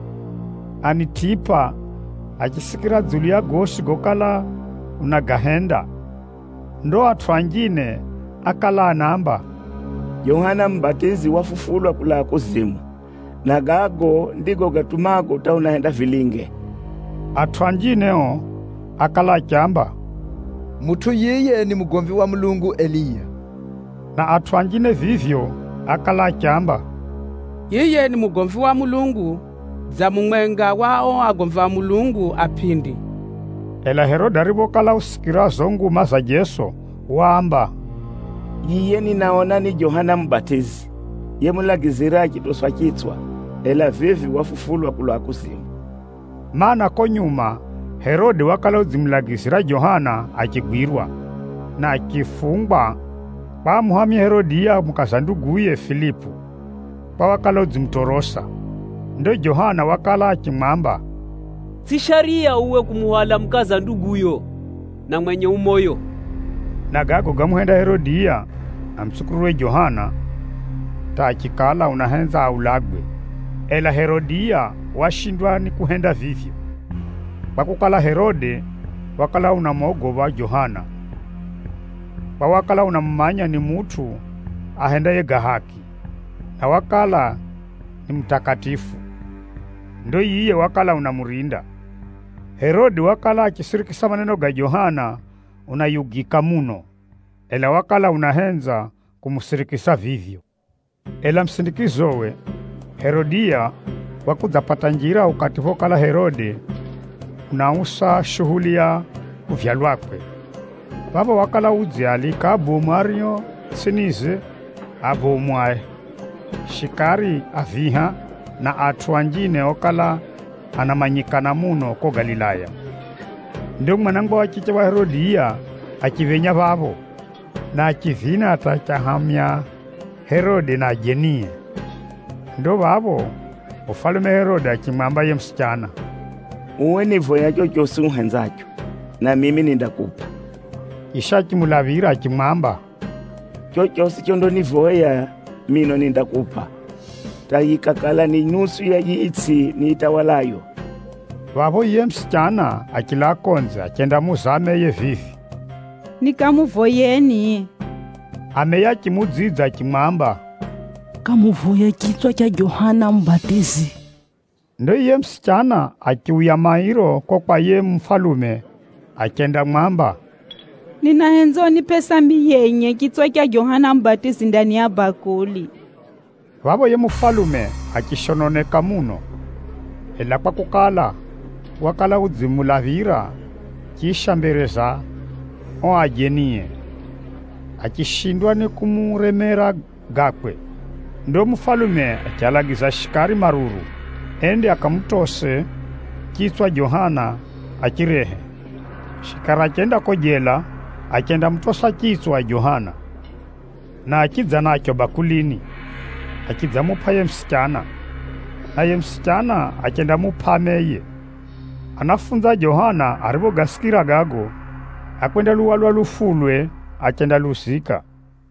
anitipa achisikira dzulia goshi gokala unagahenda. Ndo atu angine akala anamba, Yohana Mbatizi wafufulwa kula kuzimu, na gago ndigo gatumago ta unahenda vilinge. Atu angineo akala chamba, mutu yeye ni mugomvi wa Mulungu Eliya. Na atu angine vivyo akala chamba, yeye ni mugomvi wa Mulungu za mumwenga wao agomvi wa Mulungu apindi. Ela Herode aribokala usikira zongu maza Yesu wamba, iye ninaona ni Yohana Mbatizi ye mulagizira chitoswa chitswa, ela vivi wafufulwa kulwa kuzimu. Mana konyuma Herode wakala uzimulagizira Yohana achigwirwa na akifungwa pamuhamya Herodia mukazanduguye Filipu pa wakala uzimtorosa. Ndo Yohana wakala achimwamba, si sharia uwe kumuhala mkazanduguyo na mwenye umoyo. Na gago gamuhenda Herodia amsukuruwe Yohana ta achikala unahenza aulagwe. Ela Herodia washindwa ni kuhenda vivyo. Pakukala Herode wakala unamogoba Yohana. Pa wakala unamumanya ni mutu ahenda ye gahaki. Na wakala ni mtakatifu. Ndo yiye wakala unamurinda. Herode wakala achisirikisa maneno ga Yohana unayugika muno. Ela wakala unahenza kumusirikisa vivyo. Ela msindikizowe Herodia wakuzapata njira ukati vokala Herode unausa shughuli ya kuvyalwakwe. Baba wakala uzi alika abomario sinize abomwae. Shikari aviha na atu angine okala anamanyikana muno ko Galilaya. Ndio mwanangu wa chiche wa Herodia akivenya vavo na akivina atachahamya Herode na Jenie. Ndo vavo ufalume Herode akimwamba ye msichana, uwe nivoya chochosi uhenzacho na mimi nindakupa. Isha akimulavira akimwamba, chochosi chondo nivoya mino nindakupa. Tayikakala ni nusu ya yitsi niitawalayo. Vavo ye msichana akila konze akenda muzame ye vivi. Nikamuvoyeni. Ameya kimudzidza akimwamba, kamuvoye chitswa cha Yohana Mbatizi. Ndo ye msichana akiuya mairo kwa kwa ye mfalume akenda mwamba, ninahenzo ni pesa miyenye chitswa cha Yohana Mbatizi ndani ya bakuli. Vavo ye mfalume akishononeka muno. Ela kwa kukala wakala udzimulavira kisha mbereza o ajenie akishindwa ni kumuremera gakwe. Ndo mfalume akalagiza shikari maruru ende akamutose chitswa Yohana akirehe. Shikara akenda kojela akenda mtosa chitswa Yohana na akidza nacho bakulini akidza mupa ye msichana na ye msichana akenda mupameye. Anafunza Yohana arivo gasikira gago akwenda luwalwa lufulwe akenda lusika.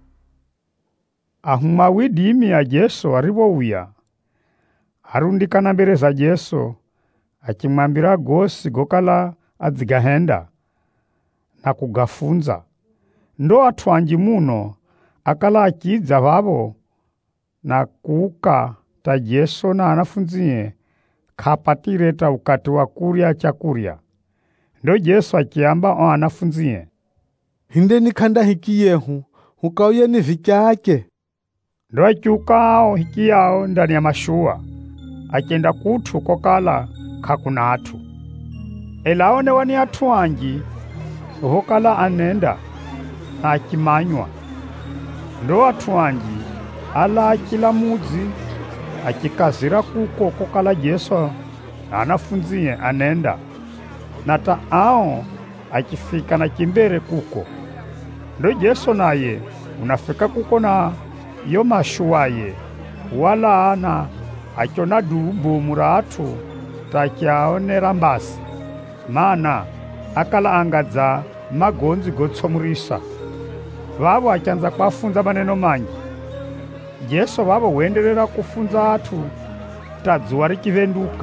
Ahuma widimi ya Yesu arivo uya arundikana mbere za Yesu akimwambira gosi gokala adzigahenda na kugafunza. Ndo atwanji muno akala akidza vavo na kuka ta Yesu na anafunzie kapatireta ukati wa kurya chakurya. Ndo Yesu akiamba o anafunzie, hindeni kanda hiki yehu hukauye ni vikyake. Ndo akiukao hiki yao ndani ya mashua akenda kutu kokala kakuna atu. Elaone wani atuanji hukala anenda na akimanywa. Ndo atuanji ala akila mudzi akikazira kuko kokala Yesu anafunzie anenda. Nata ao akifika na kimbere kuko. Ndo Yesu naye unafika kuko na yo mashuaye wala ana akiona dubu muratu takiaonera mbasi. Mana akala angadza magonzi gotsomurisa. Vavo achanza kwafunza maneno manji. Yesu vavo wenderera kufunza atu tadzuwa rikivenduka.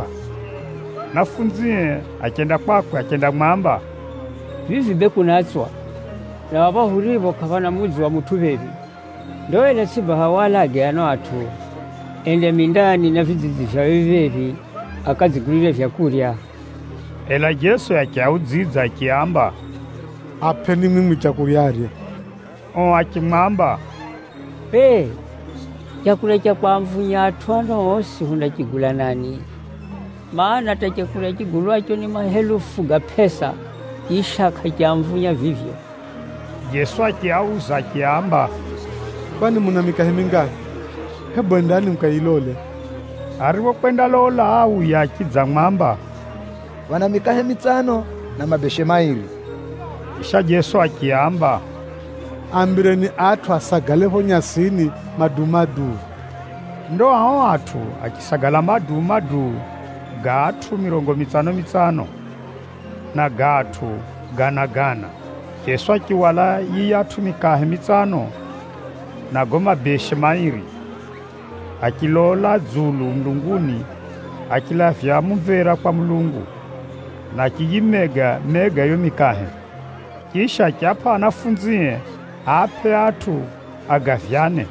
Nafunzie akenda kwakwe akenda mwamba, vivi bekunatswa na wavahurivo kavana mudzi wa mutuvevi. Ndoele siba hawalage ano atu ende mindani na vizizi vya vivevi akazigulile vyakurya. Ela Yesu yakiaudzidza akiamba, apeni mimi chakuryarye. O akimwamba, Hey, chakula cha kwamvunya atwano osi hundachigula nani? Maana ta chakula chigulwacho ni mahelufu ga pesa ishaka chamvunya vivyo. Yesu akiauza akiamba, kwani muna mikahe mingahi? Hebo ndani mkailole. Arivo kwenda lola au yakidza mwamba, wana mikahe mitano na mabeshe mairi. Isha Yesu akiamba, ambireni atu asagaleho nyasini madumadu. Ndo hao atu akisagala madumadu gatu mirongo mitano mitano na gatu gana gana. Yesu akiwala yiyatu mikahe mitano na goma beshe mairi akilola dzulu mlunguni akilavya mumvera kwa Mulungu na kiyimega mega yo mikahe. Kisha kiapa anafunzie ape atu agavyane.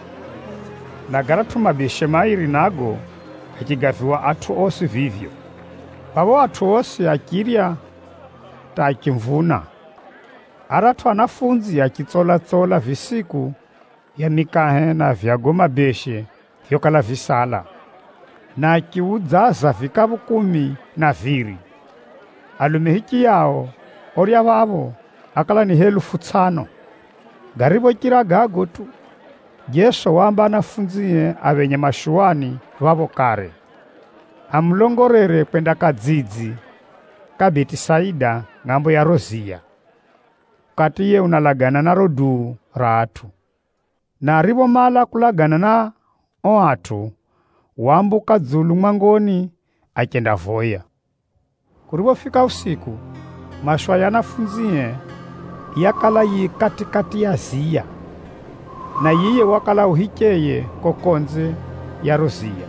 Na garatu mabeshe mairi nago akigaviwa atu osi vivyo. Pavo atu osi akirya ta akimvuna. Aratu anafunzi akitsola tsola visiku ya mikahe na vyagoma beshe vyokala visala. Na akiudzaza vikabu kumi na viri. Alume hiki yao orya vavo akala ni helufu tano. Garibo kira gago tu. Yesu wamba anafunzie avenye mashuani vavo kare. amlongorere kwenda kadzidzi ka Betisaida ng'ambo ya Rozia, kati ye unalagana na rodu ratu. Na arivo mala kulagana na oatu, wambuka dzulu mwangoni akenda voya. Kurivofika usiku, mashua yanafunzie yakala yi katikati ya zia, na yiye wakala uhikeye kokonze ya Rozia.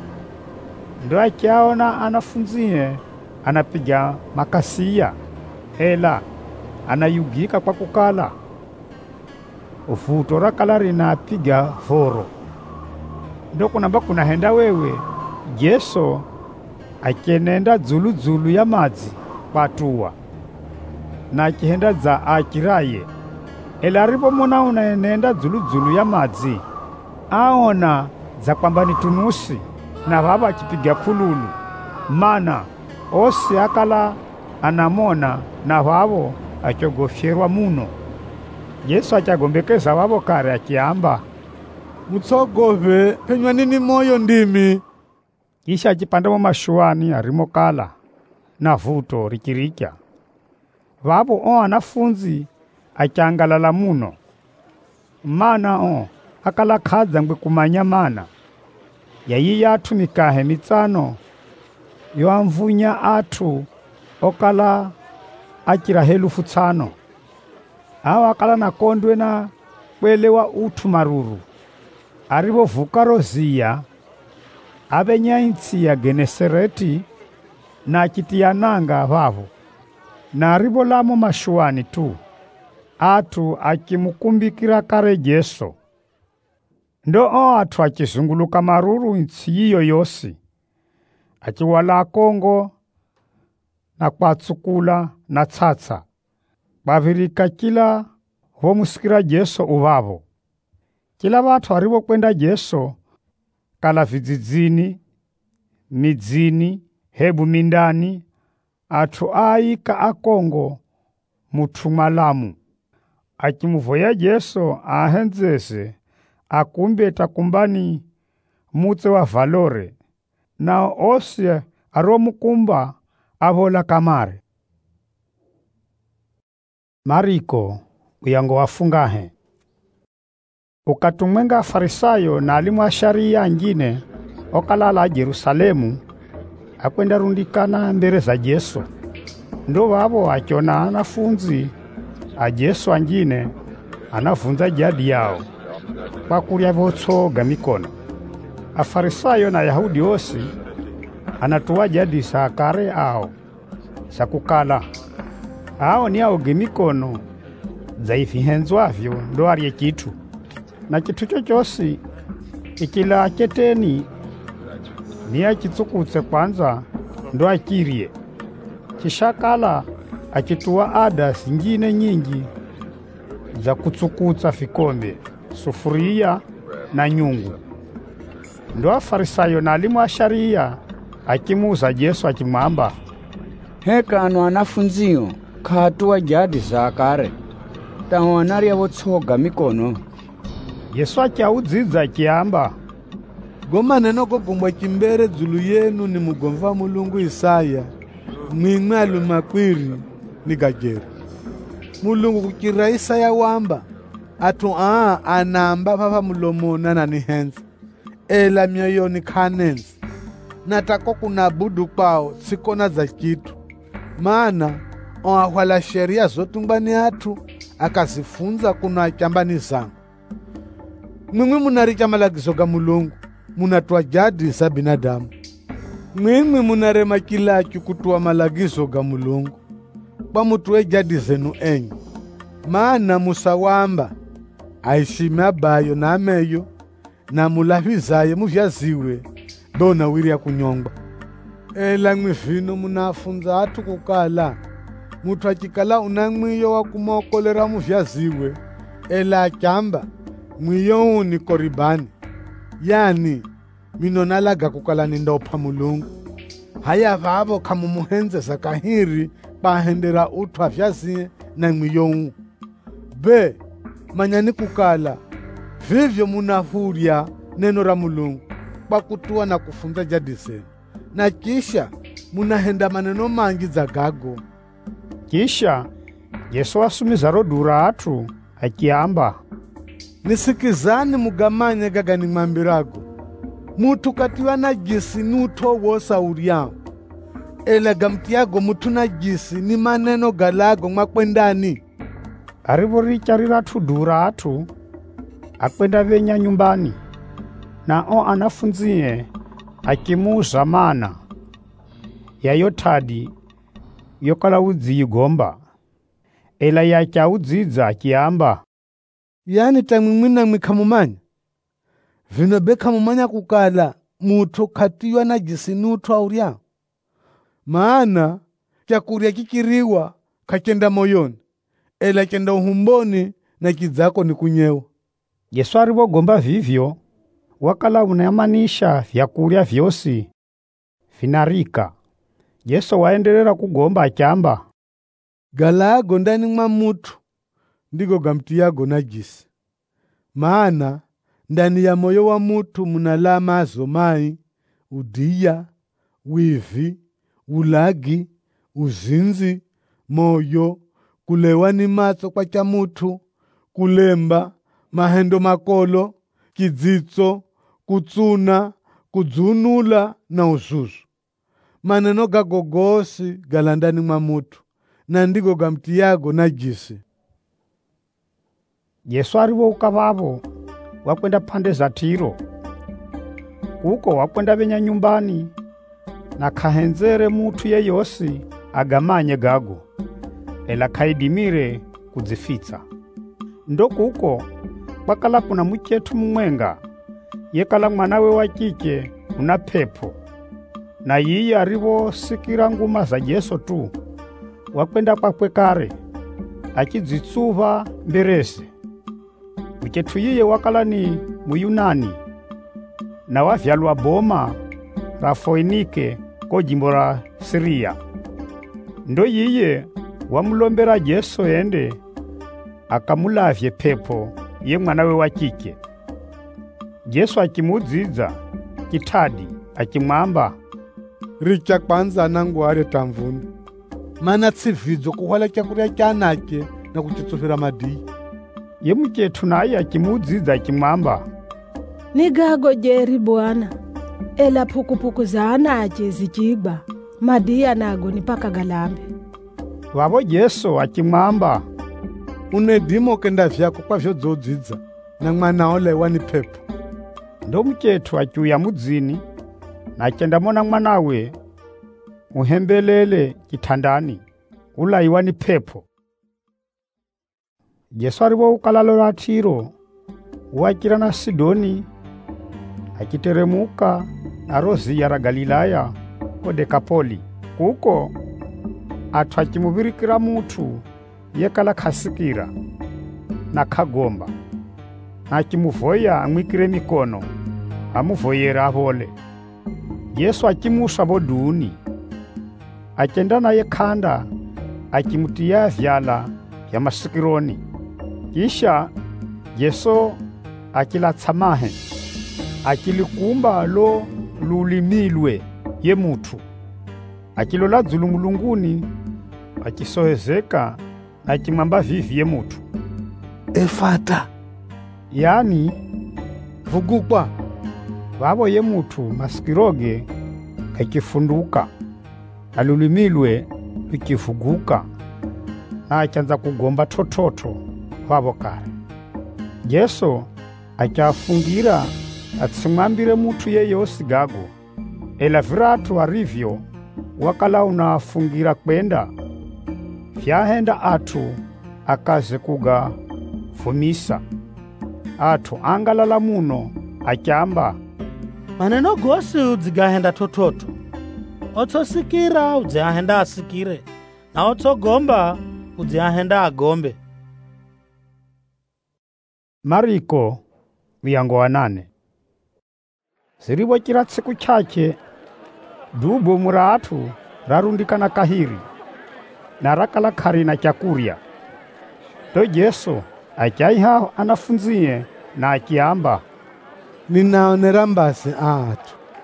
Ndo akiaona anafunzie anapiga makasia, ela anayugika kwa kukala ufuto rakala rinapiga voro. Ndo kunamba kunahenda wewe Yesu akenenda dzulu dzulu ya madzi patuwa, na akihenda za akiraye. Ela ripo mona unaenenda dzulu dzulu ya madzi, aona za kwamba ni tunusi na baba akipiga pululu, mana osi akala anamona na babo achogofyerwa muno. Yesu achagombekeza wabo kare akiamba, mutsogove penywa nini moyo ndimi. Kisha achipanda mu mashuani arimo kala na vuto rikirikya. Wabo o anafunzi achangalala muno, mana o akala khadza ngwe kumanya mana yayi yathu mikahe mitsano yo amvunya athu okala akira helufu tsano. Awa akala nakondwe na kwelewa uthu maruru. Arivo vuka Rozia abenya intsi ya Genesareti na akitia nanga vavo, na arivo lamo mashuani tu atu akimukumbikira kare Yesu. Ndo o atu akizunguluka maruru intsi yiyo yosi, akiwala kongo na kwatsukula na tsatsa, bavirika kila vomusikira Yesu uvavo. Kila watu arivo kwenda Yesu kala vidzidzini, midzini, hebu mindani, atu aika akongo mutumalamu. Akimuvoya Yesu ahenzese akumbe takumbani mutse wa valore, na osi aromukumba avola kamare. Mariko uyango wafungahe. Ukatumwenga Farisayo na alimu wa sharia angine okalala Jerusalemu akwenda rundikana mbere za Yesu. Ndo wabo achona anafunzi a Yesu angine anafunza jadi yao kwa kulia votsoga mikono. Afarisayo na Yahudi osi anatuwa jadi sakare ao sakukala ao ni ao gemikono zaifihenzwavyo ndo arye kitu, na kitu chochosi ikila keteni ni akitsukutse kwanza ndo akirie, kishakala akituwa ada zingine nyingi za kutsukutsa vikombe, sufuria na nyungu. Ndo Afarisayo na alimu wa sharia akimuza Yesu akimwamba, hekano anafunziyo khatuwa jadi zakare tawanari avotsoga mikono. Yesu akiaudzidza akiamba, goma neno kogombwa chimbere dzulu yenu ni mugomva Mulungu Isaya mwimwe alumakwiri ni gajeri. Mulungu kukira Isaya wamba atu aa anamba papa mulomona na nihenzi, ela mioyoni khanenzi, natako kunabudu kwao sikona za kitu. Maana oahwala sheria zotumbani atu akazifunza kuna achambani zangu. Mwimwi munaricha malagizo ga Mulungu, munatwa jadi za binadamu. Mwimwi munarema kilachu kutua malagizo ga Mulungu, kwa mutuwe jadi zenu enyu. Maana Musa wamba aishime abayo na ameyo na mulahizaye muvyaziwe dona wiri ya kunyongwa. Ela mwivino munafunza atu kukala mutu akikala unamwiyo wa kumokolera muvyaziwe, ela akamba mwiyo uni koribani, yani minonalaga kukala nindopa Mulungu. Haya vavo kamumuhenzesa kahiri pahendera utu avyaziye na mwiyo uni. Be, manyani kukala vivyo munahurya neno ra Mulungu kwa kutua na kufunza jadi zenu, na kisha munahenda maneno mangi za gago. Kisha Yesu asumiza rodura atu akiamba, nisikizani mugamanye gaga ni mwambirago. Mutu katiwa najisi nuto wosa uriao. Ela gamtiago mutu najisi ni maneno galago mwakwendani. Arivoricha riratu dura atu akwenda venya nyumbani, na o anafunzie akimuza mana yayotadi yokala udziyigomba. Ela yacha udzidza akiamba, yani tamwimwina mwikamumanya vino bekamumanya kukala mutu katiwa najisi nuto auriao. Maana chakurya kikiriwa kachenda moyoni, ela chenda uhumboni na kidzako ni kunyewa. Yesu arivogomba vivyo, wakala unayamanisha vyakurya vyosi vinarika. Yesu waendelera kugomba achamba, galago ndani mwa mutu ndigo gamtiago najisi. Maana ndani ya moyo wa mutu munala mazo mai, udiya, wivi, ulagi, uzinzi, moyo, kulewa ni matso kwa cha mutu, kulemba, mahendo makolo, kidzitso, kutsuna, kudzunula na uzuzu. Maneno gagogosi galandani mwa mutu, na ndigo gamtiago najisi. Yesu arivo ukavavo wakwenda pande za Tiro. Kuko wakwenda venya nyumbani na kahenzere mutu yeyosi agamanye gago, ela kaidimire kudzifitsa. Ndo kuko kwakala kuna muchetu mumwenga yekala mwanawe wa kike una pepo, na yiye arivo sikira nguma za Yesu tu wakwenda kwakwe kare achidzitsuva mberese. Muchetu yiye wakala ni Muyunani na wavyalwa boma ra Foinike ko jimbo ra Siria. Ndo yiye wamulombera Yesu ende akamulavye pepo ye mwanawe wa kike. Yesu akimudzidza kitadi akimwamba, richa kwanza nangu are tamvuni, mana tsividzo kuhwala chakurya chanake na kuchitsofera madii. Ye muchetu naye akimudzidza akimwamba, nigago jeri Bwana, ela pukupuku za anache zichigba, madii nago ni paka galambe. Wavo Yesu akimwamba, unedimo kenda vyako kwa vyo dzodzidza, na mwana ole wani pepo. Ndo muchetu achuya mudzini, na chenda mona mwanawe uhembelele kitandani, ula iwani pepo. Yesu arivo ukalalo la Tiro, uakira na Sidoni, akiteremuka na Rozia ra Galilaya ko Dekapoli. Kuko atu akimuvirikira mutu yekala kasikira na kagomba, na akimuvoya amwikire mikono amuvoyera avole. Yesu akimusha voduni, achenda naye kanda akimutia vyala vya masikironi. Kisha Yesu akilatsamahe akilikumba lo lulimilwe ye mutu, akilola dzulu mulunguni, akisohezeka na akimwamba vivi ye mutu, Efata, yani vugukwa. Vavo ye mutu masikiroge kakifunduka na lulimilwe likivuguka, na achanza kugomba tototo vavo kare. Yesu akafungira atsimwambire mutu yeyosi gago, ela viratu arivyo wakala unafungira kwenda vyahenda atu akaze kuga fumisa. Atu angalala muno achamba, maneno gosi udzigahenda tototo, otsosikira udziahenda asikire, na otsogomba udziahenda agombe. Mariko viyango wa nane. Zirivo chira tsiku chache, dubo muratu rarundikana kahiri, na rakala kari na chakurya. To Yesu achaiha anafunzie na akiamba, ninaonera mbasi atu,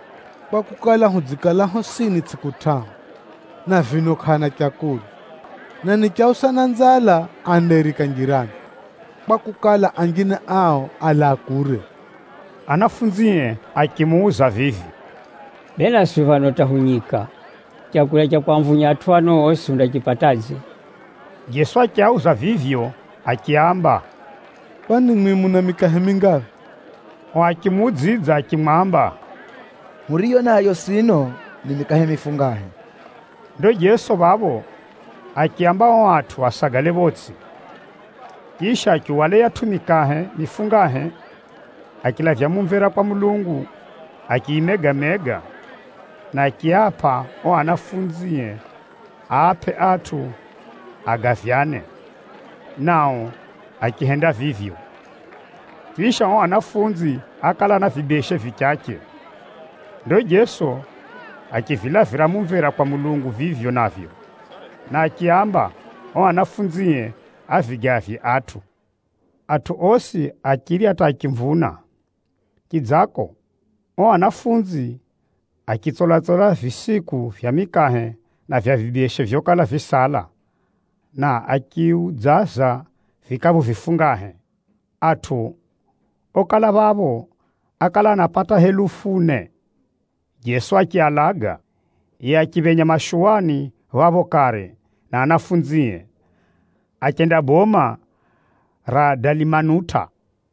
kwa kukala hudzikalaho sini tsiku tano, na vino khana chakula, na nichausana nzala anderika njirani, kwa kukala angine ao alakure. Anafunzie akimuuza vivi, bena sivano tahunyika chakula cha kwamvunya atwano osi undachipatazi. Yesu akiauza vivyo akiamba, pani mwimu na mikahe mingavi? Wakimudzidza akimwamba, muriyo nayo sino ni mikahe mifungahe. Ndo Yesu babo akiamba watu wasagale botsi. Kisha akiwaleya tumikahe mifungahe, akilavya mumvera kwa Mulungu, akiimega mega, na akiapa o anafunzie ape atu agavyane. Nao akihenda vivyo. Kisha o anafunzi akala na vibeshe vichache. Ndo Yesu akivilavira mumvera kwa Mulungu vivyo navyo, na akiamba o anafunzie avigavye atu. Atu osi akili atakimvuna. Kidzako o anafunzi akitsolatsola visiku vya mikahe na vya vibeshe vyokala visala, na akiudzaza vikabu vifungahe. Atu okala babo akala napata helufune. Yesu akialaga, ye akivenya mashuani wabo kare na anafunzie, akenda boma ra Dalimanuta.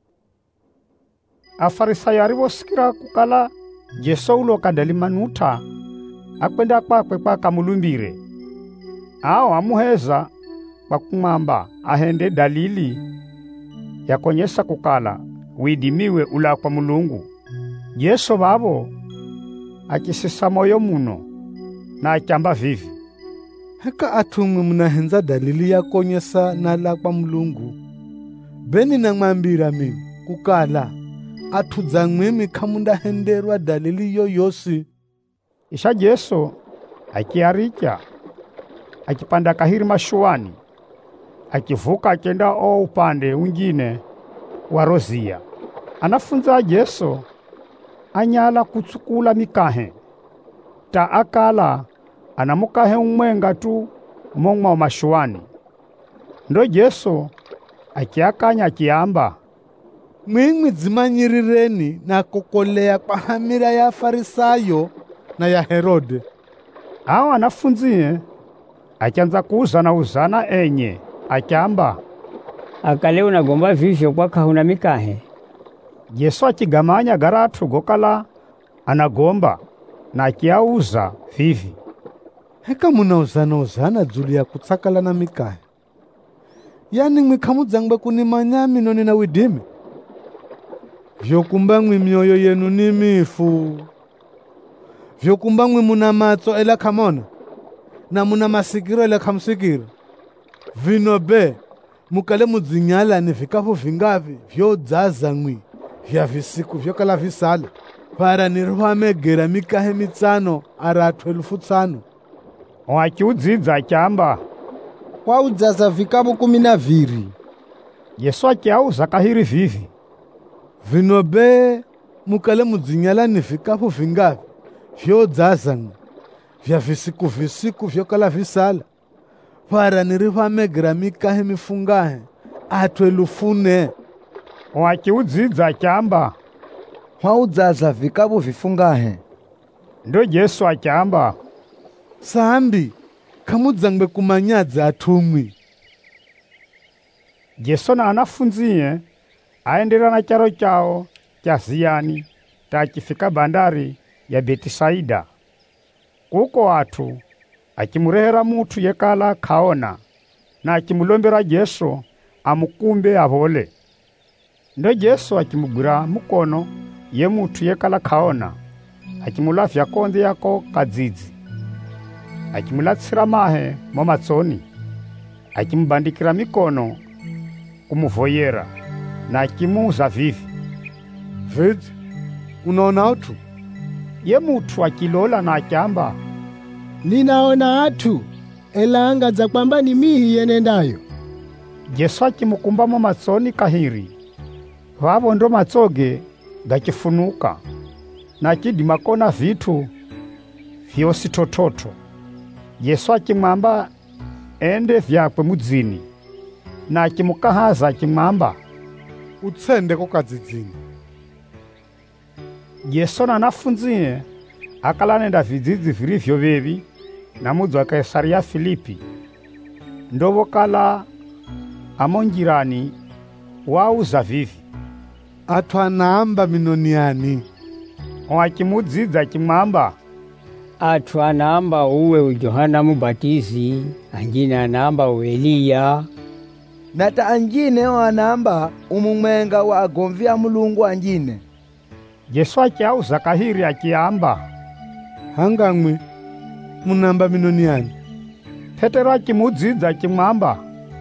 Afarisayo arivosikira kukala Yesu uloka Dalimanuta, akwenda kwakwe kwakamulumbire. Ao amuheza kwa kumwamba ahende dalili ya konyesa kukala widimiwe ula kwa Mulungu. Yesu babo akisisa moyo muno, na akiamba vivi, heka atumwe munahenza dalili ya konyesa nala kwa Mulungu. Beni na mwambira mimi kukala atudza mwimi kamunda henderwa dalili yoyosi. Isha Yesu akiaricha akipanda kahiri mashuani, akivuka akenda o upande wengine wa Rozia. Anafunza Yesu anyala kutsukula mikahe. Ta akala anamukahe umwenga tu mongwa mashuani. Ndo Yesu akiakanya akiamba, mwimwi dzimanyirireni na kokolea kwa hamira ya Farisayo na ya Herode. Hao anafunzie akianza kuuzana uzana enye akiamba, akale unagomba vivyo kwa kahuna mikahe. Yesu akigamanya garatu gokala anagomba na akiauza vivi. Heka munauzana uzana dzulu ya kutsakala na mikahe. Yani mwikamudzangwe kunimanya mino nina widimi. Vyokumbangwi mioyo yenu ni mifu. Vyokumbangwi muna matso ela kamona, na muna masikiro ela kamsikiro. Vino be, mukale mudzinyala ni vikapu vingavi vyo dzaza ngwi, vya visiku vyo kala visala. Para nirwamegera mikahe mitsano aratu elufu tsano. Wakiudzidza akiamba, kwa udzaza vikapu kumi na viri. Yesu akiauza kahiri vivi. Vino be, mukale mudzinyala ni vikapu vingavi vyo dzaza ngwi, vya visiku visiku vyo kala visala. Para nirwamegera mikahe mifungahe atu elufu ne. Wakiudzidza akiamba, kwa udzaza vikapu vifungahe. Ndo Yesu akiamba, sambi kamudzangwe kumanyadza atumwi. Yesu na anafunzie aendera na charo chao cha Ziani, takifika bandari ya Betisaida. Kuko watu akimurehera mutu yekala kaona, na akimulombera Yesu amukumbe avole. Ndo Yesu akimugura mukono ye mutu yekala kaona, akimulavya konde yako kadzidzi, akimulatsira mahe momatsoni, akimbandikira mikono kumuvoyera, na akimuuza vivi. Vidi, unaona atu? Ye mutu akilola na akiamba, ninaona atu, elanga za kwamba ni mihi yenendayo. Yesu akimukumba momatsoni kahiri, vavo ndo matsoge gakifunuka, na chidima kona vitu vyosi tototo. Yesu akimwamba ende vyakwe mudzini, na akimukahaza akimwamba utsende kukadzidzini. Yesu na anafunziye akalanenda vidzidzi virivyo vevi na mudzi wa Kaisaria Filipi. Ndovo kala amonjirani wauza vivi. Atu anaamba minoniani. Wakimudzidza akimwamba atu anaamba uwe Yohana Mubatizi, anjine anaamba uwe Eliya, nata anjine anaamba umumwenga wa agomvi a Mulungu anjine. Yesu akiauza kahiri akiamba hangamwe munamba minoniani. Petero akimudzidza akimwamba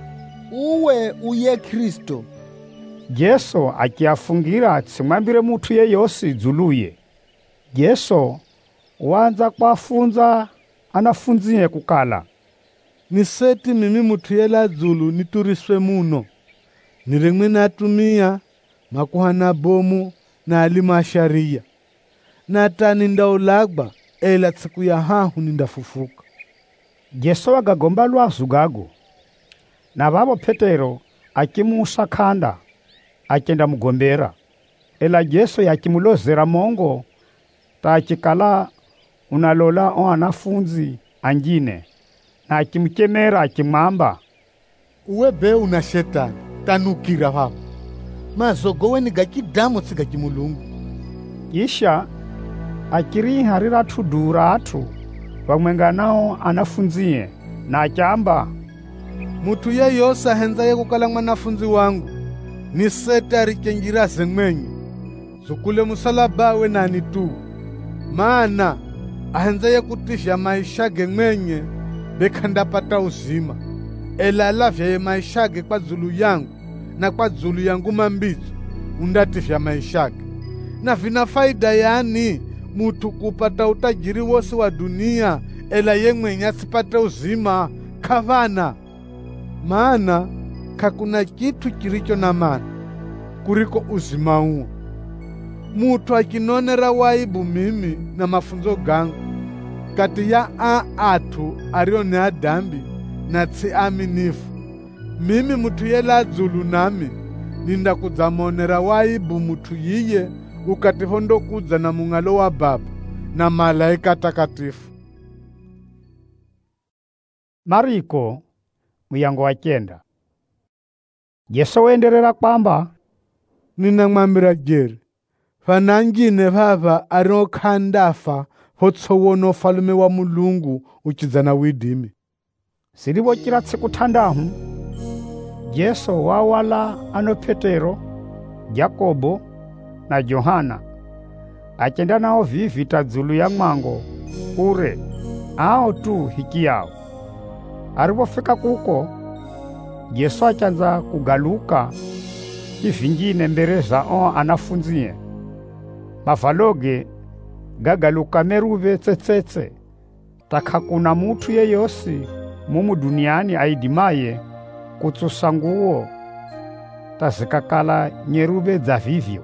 uwe uye Kristo. Yesu akiafungira atsimwambire mutu yeyosi dzuluye. Yesu wanza kwafunza anafunziye kukala niseti mimi mutu yela dzulu nituriswe muno, nirimwe natumia makuhana bomu na alimu a sharia, natani ndaulagba ela tsiku ya hahu nindafufuka. Yesu agagomba lwazu gago, na babo Petero akimusa khanda akenda mugombera. Ela Yesu yakimulozera mongo ta akikala unalola o anafunzi anjine, na akimkemera akimwamba uwe be una shetani tanukira hapo mazogowe ni gakidamu tsiga kimulungu. Isha akiri harira tudura atu wamwenga nao anafunziye na achamba mutu yeyosa henza ye kukala mwanafunzi wangu ni setari kengira zengmenyi zukule musalabawe nani tu, maana ahenza ye kutisha maisha gengmenye bekandapata uzima, ela alavya ye maisha ge kwa zulu yangu na kwa zulu yangu mambizo undatisha maisha ge. Na vina faida yani mutu kupata utajiri wose wa dunia ela ye mwenye asipate uzima kavana. Maana kakuna kitu kiricho na maana kuriko uzima huo. Mutu akinonera waibu mimi na mafunzo gangu kati ya a atu arione adambi na tsi aminifu, mimi mutu yela dzulu nami ninda kudzamonera waibu mutu yiye ukati hondo kudza na mungalo wa Baba na malaika takatifu. Mariko muyango wa kenda. Yesu wenderera kwamba ninamwambira jeri fanangine vava arokhandafa hotsowono falume wa Mulungu uchidzana widimi. Silivo kila tsiku thandahu Yesu wawala ano Petero, Jakobo na Yohana achenda nao vivi tadzulu ya mwango ure ao tu hiki yao. Aripofika kuko Yesu achanza kugaluka kivingine mbere za o anafunziye. Mavaloge gagaluka meruve tsetsetse, takakuna mutu yeyosi mumu duniani aidimaye kutsusa nguo tazikakala nyeruve dza vivyo.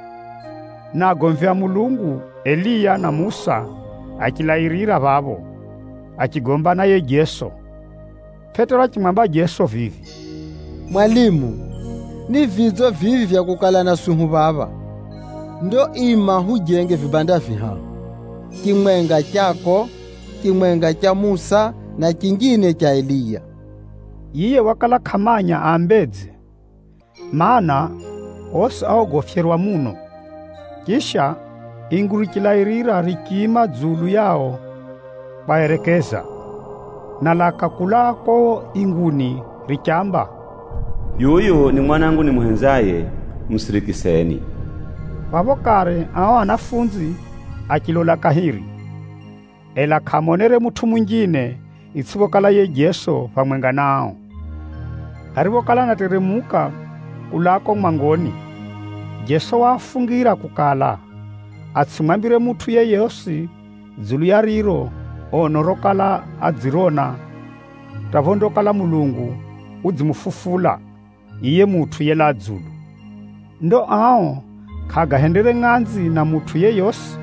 Na agomvi a Mulungu Eliya na Musa akilairira vavo akigomba naye Yesu. Petero akimwamba Yesu vivi, Mwalimu, ni vidzo vivi vya kukala na suhu vava, ndo ima hujenge vibanda viha, kimwenga chako, kimwenga cha Musa na kingine cha Eliya. Iye wakala kamanya ambedze, maana osi aogofyerwa muno. Kisha inguru kilairira rikima dzulu yao baerekeza, na lakakulako inguni rikyamba, yuyu ni mwanangu ni muhenzaye, msirikiseni. Wavokare ao anafunzi akilola kahiri, ela kamonere mutu mwingine itsivokala ye Yesu pamwenga nao. Arivokala nateremuka kulako mwangoni, Yesu wafungira kukala atsimwambire mutu yeyosi dzulu ya riro onorokala adzirona tavondokala Mulungu udzimufufula iye mutu yela dzulu. Ndo ao kagahendere ng'anzi na mutu yeyosi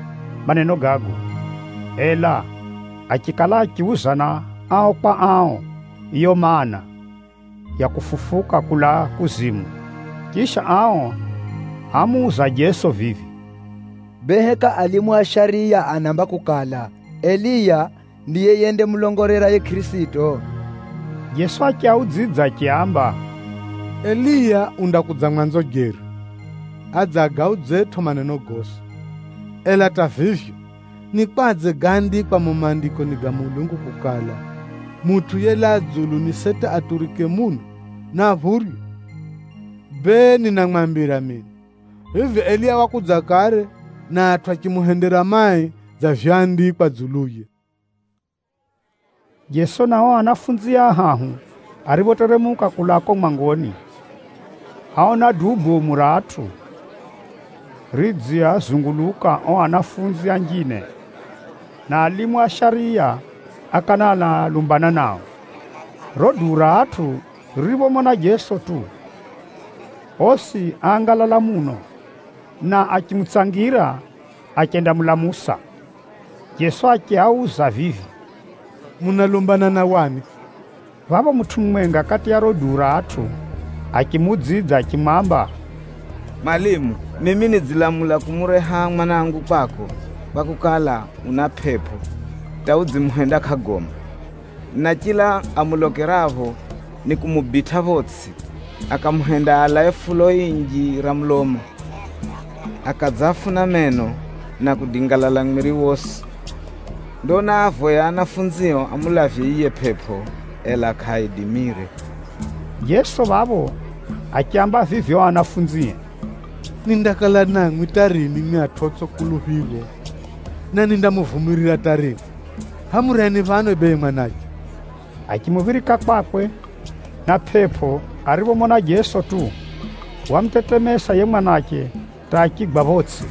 maneno gago, ela akikala akiuzana ao kwa ao iyo mana ya kufufuka kula kuzimu. Kisha ao amuuza Yesu vivi. Beheka alimu wa sharia anamba kukala Eliya ndiye yende mulongorera ye Kristo. Yesu akiaudzidza akiamba, Eliya undakudza mwanzo geri adzaga udzetho maneno gosi. Ela tavivyo nikwadze gandi kwa mumandiko ni ga Mulungu kukala mutu yela dzulu ni seta aturike munu na vuryo. Be ninamwambira mini hivi Eliya wakudza kare na twakimuhendera mai za vyandi kwa dzuluye. Yesu nao anafunzi ahahu arivoteremuka kulako mangoni. Haona dubu muratu ridzia zunguluka o anafunzi angine na alimu a sharia akanala lumbana nao. Rodura atu rivo mona Yesu tu osi angalala muno na akimutsangira akenda mulamusa. Yesu akiauza vivi, munalumbana na wani? Vavo mutu mwenga kati ya rodura atu akimudzidza akimwamba, Malimu, mimi nidzilamula kumureha mwanangu kwako pakukala una pepo taudzimuhenda kagoma na kila amulokeravo ni kumubita votsi akamuhenda ala efulo inji ra mlomo akadzafuna meno na kudingalala mwiri wosi. Ndona avo ya anafunzio amulavye iye pepo ela kaidimire. Yesu vavo akiamba vivyo anafunzie, nindakala nang'wi tarini ng'atotso kuluhilo na nindamuvumirira tarini hamureni vano be mwanaje. Akimuvirika kwakwe na pepo arivomona Yesu tu wamtetemesa ye mwanake taakigwa votsi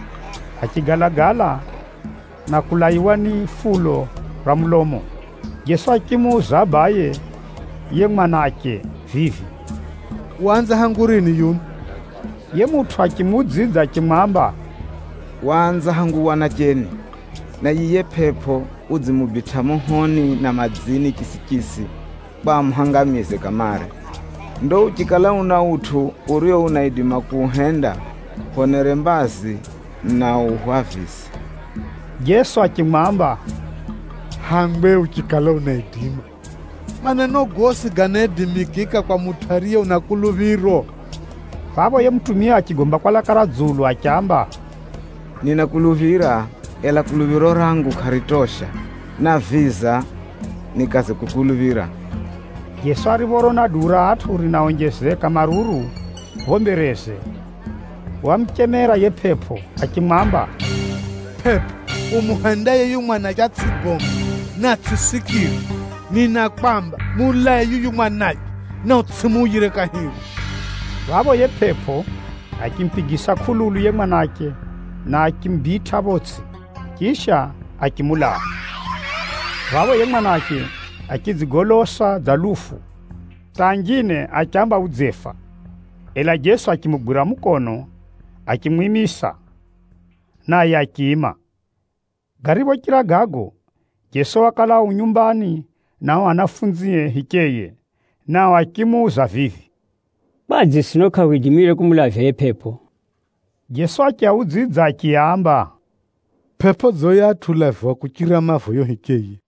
akigalagala na kulaiwa ni fulo ra mlomo. Yesu akimuuza baye ye mwanake vivi, wanza hangurini yunu? Ye mutu akimudzidza akimwamba, wanza hangu wanajeni na yiye pepo udzimubita muhoni na madzini kisikisi kwa mhangamize kamare. Ndo uchikala una utu urio unaidima kuhenda honere mbazi na uhwavisi. Yesu akimwamba, hangwe uchikala unaidima maneno gosi ganedimikika kwa mutarie unakuluviro. Vavo ye mtumia akigomba kwa lakara dzulu akiamba, ninakuluvira ela kuluviro rangu karitosha na viza nikaze kukuluvira. Yesu arivorona dura atu rinaonjezeka maruru vomberese wamkemera ye pepo akimwamba, pepo umuhendaye yu mwana chatsigoma na tsisikiri ninakwamba mulaye yuyu mwanaje na utsimuyire kahiru. Vavo ye pepo akimpigisa khululu ye mwanake na akimbita votsi kisha akimulava. Vavo ye mwanake akidzigolosa dzalufu tangine akiamba udzefa. Ela Yesu akimugwira mukono akimwimisa naye akima. Garivo kila gago Yesu wakala unyumbani nao anafunzie hikeye nao akimuuza vivi, badzi sinoka widimire kumulavya ye pepo. Yesu akiaudzidza akiamba, pepo zoya tulavwa kuchira mavoyo hikeye.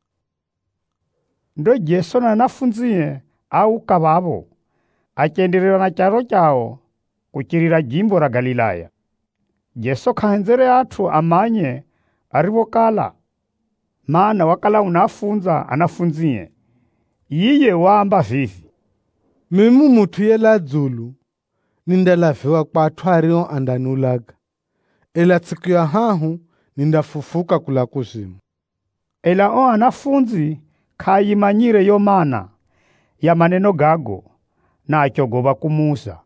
Ndo Yesu na anafunzie au kavavo akiendelera na charo chao kuchirira jimbo ra Galilaya. Yesu kahenzere atu amanye arivokala maana wakala unafunza anafunzie. Iye waamba vivi, mimu mutu yela dzulu nindalaviwa kwa atwario andanulaga ela tsiku ya hahu nindafufuka kula kuzimu. Ela o anafunzi kayimanyire yo mana ya maneno gago na achogoba kumuza.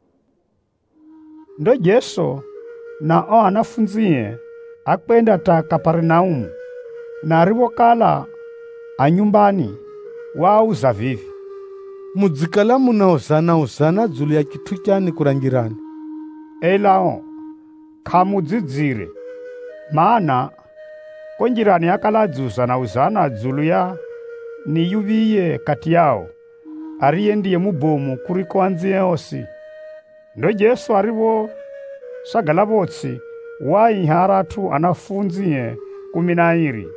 Ndo Yesu na o anafunzie akwenda ta Kapernaumu na arivokala anyumbani wauza vivi, mudzikala munaozana uzana dzulu ya kitu chani kurangirani. Elao kamudzidzire Maana konjirani akaladzusa na uzana dzulu ya ni yuviye kati yao, ariye ndiye mubomu kuriko anziye osi. Ndo Jesu arivo sagala botsi waiharatu anafunziye kumi na iri,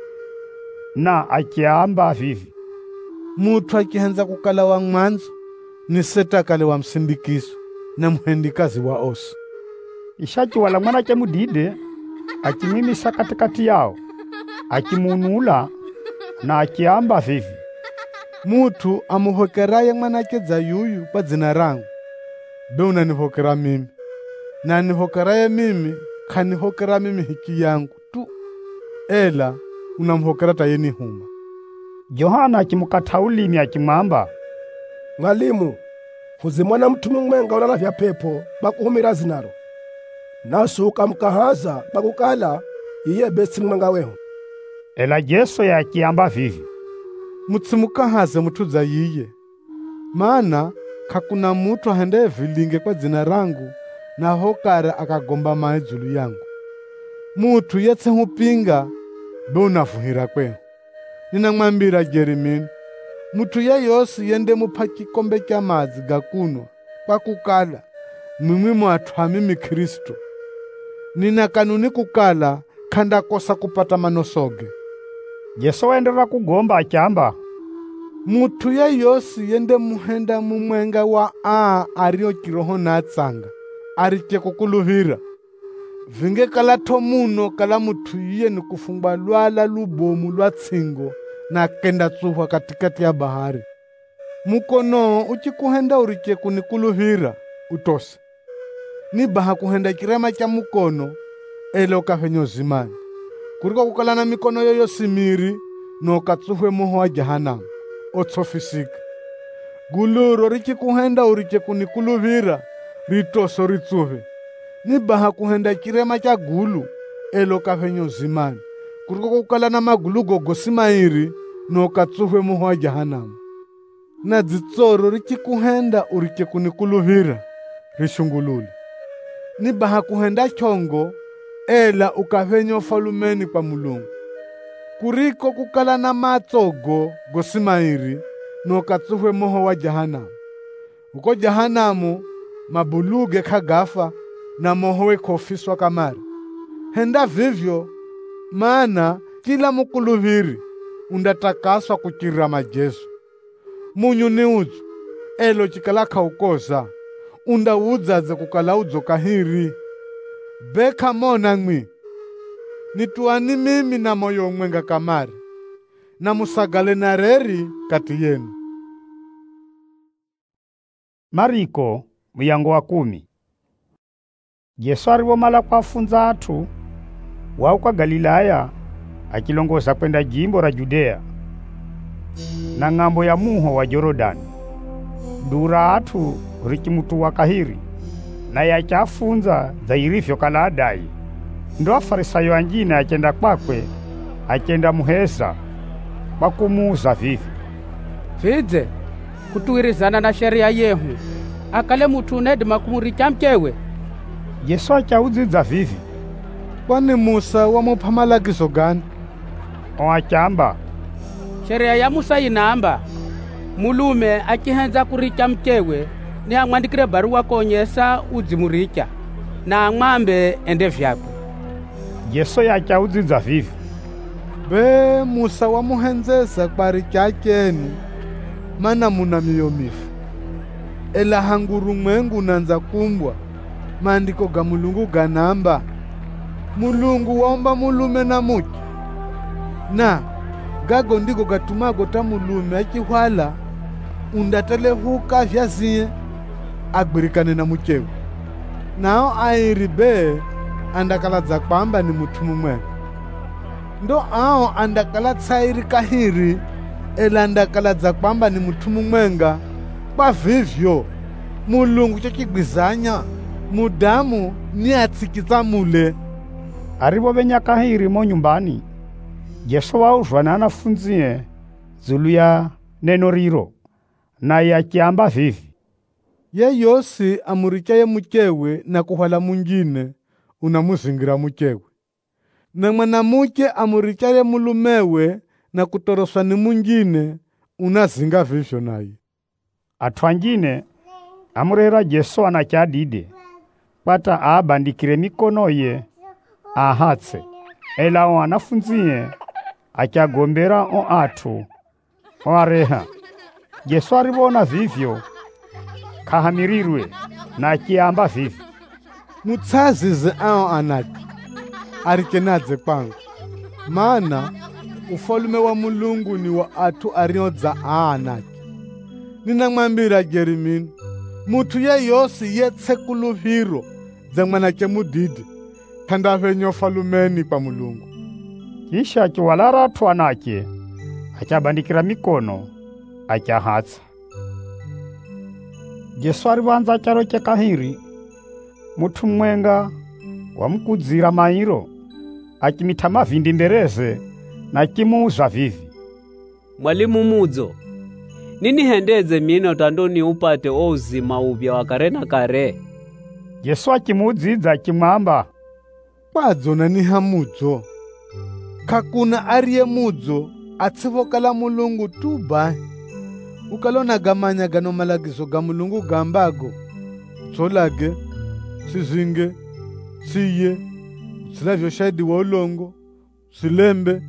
na akiamba vivi: Mutu akihenza kukala wa mwanzo ni setakale wa msindikizo na mhendikazi wa osi. Ishaki wala mwana ke mudide akimimisa katikati yao, akimunula na akiamba vivi: Mutu amuhokeraye mwanake za yuyu kwa dzina rangu, be unanihokera mimi, na anihokeraye mimi kanihokera mimi hiki yangu tu, ela unamhokera tayeni huma. Yohana akimukata ulimi akimwamba: Mwalimu, huzimwana mtume mwenga ulala vya pepo bakuhumira zinaro, nasu ukamkahaza bakukala iye besi mwenga weho. Ela Jesu yakiamba vivi: Mutsimukahaze mutudza yiye, maana kakuna mutu ahendaye vilinge kwa dzina rangu na hokara akagomba mae dzulu yangu. Mutu yetse hupinga be unavuhira kweho. Ninamwambira Jerimini, mutu yeyosi yende mupha kikombe kya madzi gakunwa kwa kukala mwimwi mwathu hamimi Kristo. Nina kanuni kukala khandakosa kupata manosoge. Yesu waendelea kugomba akiamba: Mutu yeyosi yende muhenda mumwenga wa a ario kiroho na tsanga arike kukuluhira. Vinge kala tomuno kala mutu iye ni kufungwa lwala lubomu lwa tsingo na kenda tsuhwa katikati ya bahari. Mukono uchikuhenda urike kunikuluhira utose. Ni baha kuhenda kirema kya mukono ele ukafenyo zimani. Kuriko kukala na mikono yoyo simiri no katsuhwe moho wa jahanamu otsofisika. Guluro riki kuhenda urike kunikuluhira ritoso ritsuhe. Ni baha kuhenda kirema kya gulu ele ukafenyo zimani. Kuriko kukala na magulu gogosimairi no katsuhwe moho wa jahanamu. Na dzitsoro riki kuhenda urike kunikuluhira rishungululi. Ni baha kuhenda chongo ela ukafenyo falumeni kwa Mulungu. Kuriko kukala na matsogo gosimairi no katsuhwe moho wa jahanamu. Uko jahanamu mabuluge kagafa na moho we kofiswa kamari. Henda vivyo, maana kila mukuluhiri undatakaswa kukira majesu. Munyu ni uzu, elo chikala kaukoza, unda udzaze kukala udzo kahiri. Beka mona ngwi, nituani mimi na moyo mwenga kamari, na musagale na reri kati yenu. Mariko muyango wa kumi. Yesu arivomala kwafunza atu wauka Galilaya akilongoza kwenda jimbo la Judea na ng'ambo ya muho wa Jorodani. Dura atu rikimutuwa kahiri na yachafunza zairifyo kala adai. Ndo afarisayo anjina achenda kwakwe achenda muhesa kwa kumuuza vivi: Vidze kutuirizana na sheria yehu akale mutu unedima kumuricha mkewe. Yesu achaudzidza vivi: Kwani Musa wamupha malagizo gani? Owachamba: Sheria ya Musa inamba mulume akihenza kuricha mkewe ni amwandikire barua konyesa udzimuricha na amwambe ende vyakwe. Yesu yachaudzidza vivi: Be Musa wamuhenzesa kwaricha chenu mana muna miyo mifu. Ela hanguru mwengu nanza kumbwa maandiko ga Mulungu ganamba Mulungu waomba mulume na muke. Na gago ndiko gatumago ta mulume achihwala undatele huka vyaziye agbirikane na mukewe. Nao airi be andakala za kwamba ni mutu mumwenga. Ndo ao andakala tsairi kahiri ela andakala za kwamba ni mutu mumwenga. Kwa vivyo Mulungu chokigwizanya mudamu ni atsikiza mule. Aribo benya kahiri mo nyumbani, Yesu wauzwa na anafunzie zulu ya neno riro, na yakiamba vivi: Yeyosi amurichaye mukewe na kuhwala mungine unamuzingira mukewe. na mwanamuke amurikale mulumewe na kutoroswa ni mwingine, unazinga vivyo naye. Atwangine amurera Yesu anakyadide pata aabandikire mikono ye ahatse, ela o anafunziye akyagombera o atu o areha. Yesu aribona vivyo kahamirirwe na akiamba vivi, mutsazize ao anaki arikenaze kwangu, maana ufalume wa Mulungu ni wa atu ariodza aanaki. Ninamwambira Jerimini, mutu ye yosi yetse kuluhiro za mwanake mudidi kanda venyo falumeni kwa Mulungu. Kisha akiwalara atu anake akyabandikira mikono akyahatsa. Yesu aribanza charo cha kahiri, mutu mwenga wamkudzira mairo akimitama vindi mbereze na kimuuza vivi, Mwalimu mudzo, nini hendeze mino tandoni upate o uzima ubya wa kare na kare? Yesu akimudzidza akimwamba, kwadzona ni hamudzo, kakuna ariye mudzo atsivokala Mulungu tuba. Ukalona gamanya gano malagizo ga Mulungu gambago, tsolage, sizinge, siye, silavyo shahidi wa ulongo, silembe,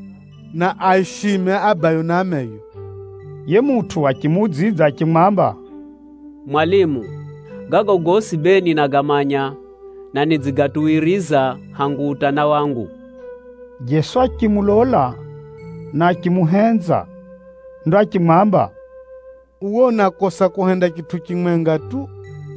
na aishime abayo na ameyo. Ye mutu akimudzidza akimwamba, Mwalimu, gago gosi beni na gamanya na nizigatuiriza hangu utana wangu. Yesu akimulola na akimuhenza, ndo akimwamba, uona kosa kuhenda kitu kimwenga tu,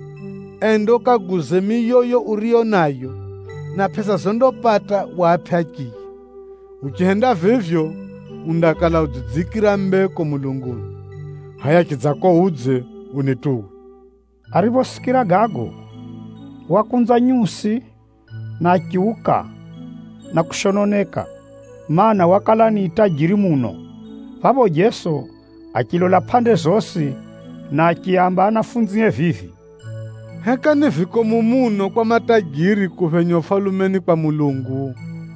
endo kaguze miyoyo urio nayo na pesa zondopata wapyaki. Ukihenda vivyo undakala udzidzikira mbeko Mulunguni, haya kidzako udze unituwe. Arivosikira gago wakunza nyusi na akiuka na kushononeka, maana wakala ni tajiri muno. Vavo Yesu akilola pande zosi na akiamba anafunziye vivi, heka ni viko mumuno kwa matajiri kuvenyo falumeni kwa Mulungu.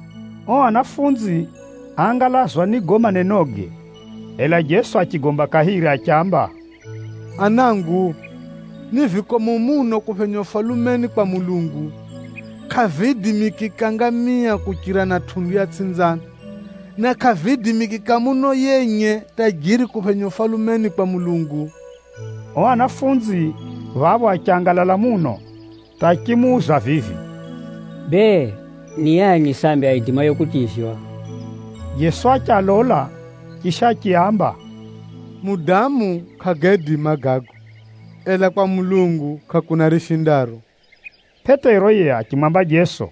O anafunzi angalazwa ni goma nenoge, ela Yesu akigomba kahiri akyamba, anangu, ni viko mumuno kuvenyo falumeni kwa Mulungu, kavidi mikikangamia kukira na tundu ya tsinzana, na kavidi mikikamuno yenye tajiri kuvenyo falumeni kwa Mulungu. O anafunzi vavo akyangalala muno takimuuza vivi, be ni yani sambe aitima yokutifywa. Yesu akyalola kisha akiamba, mudamu kagedi magago, ela kwa Mulungu kakuna rishindaro. Petero ye akimwamba Yesu,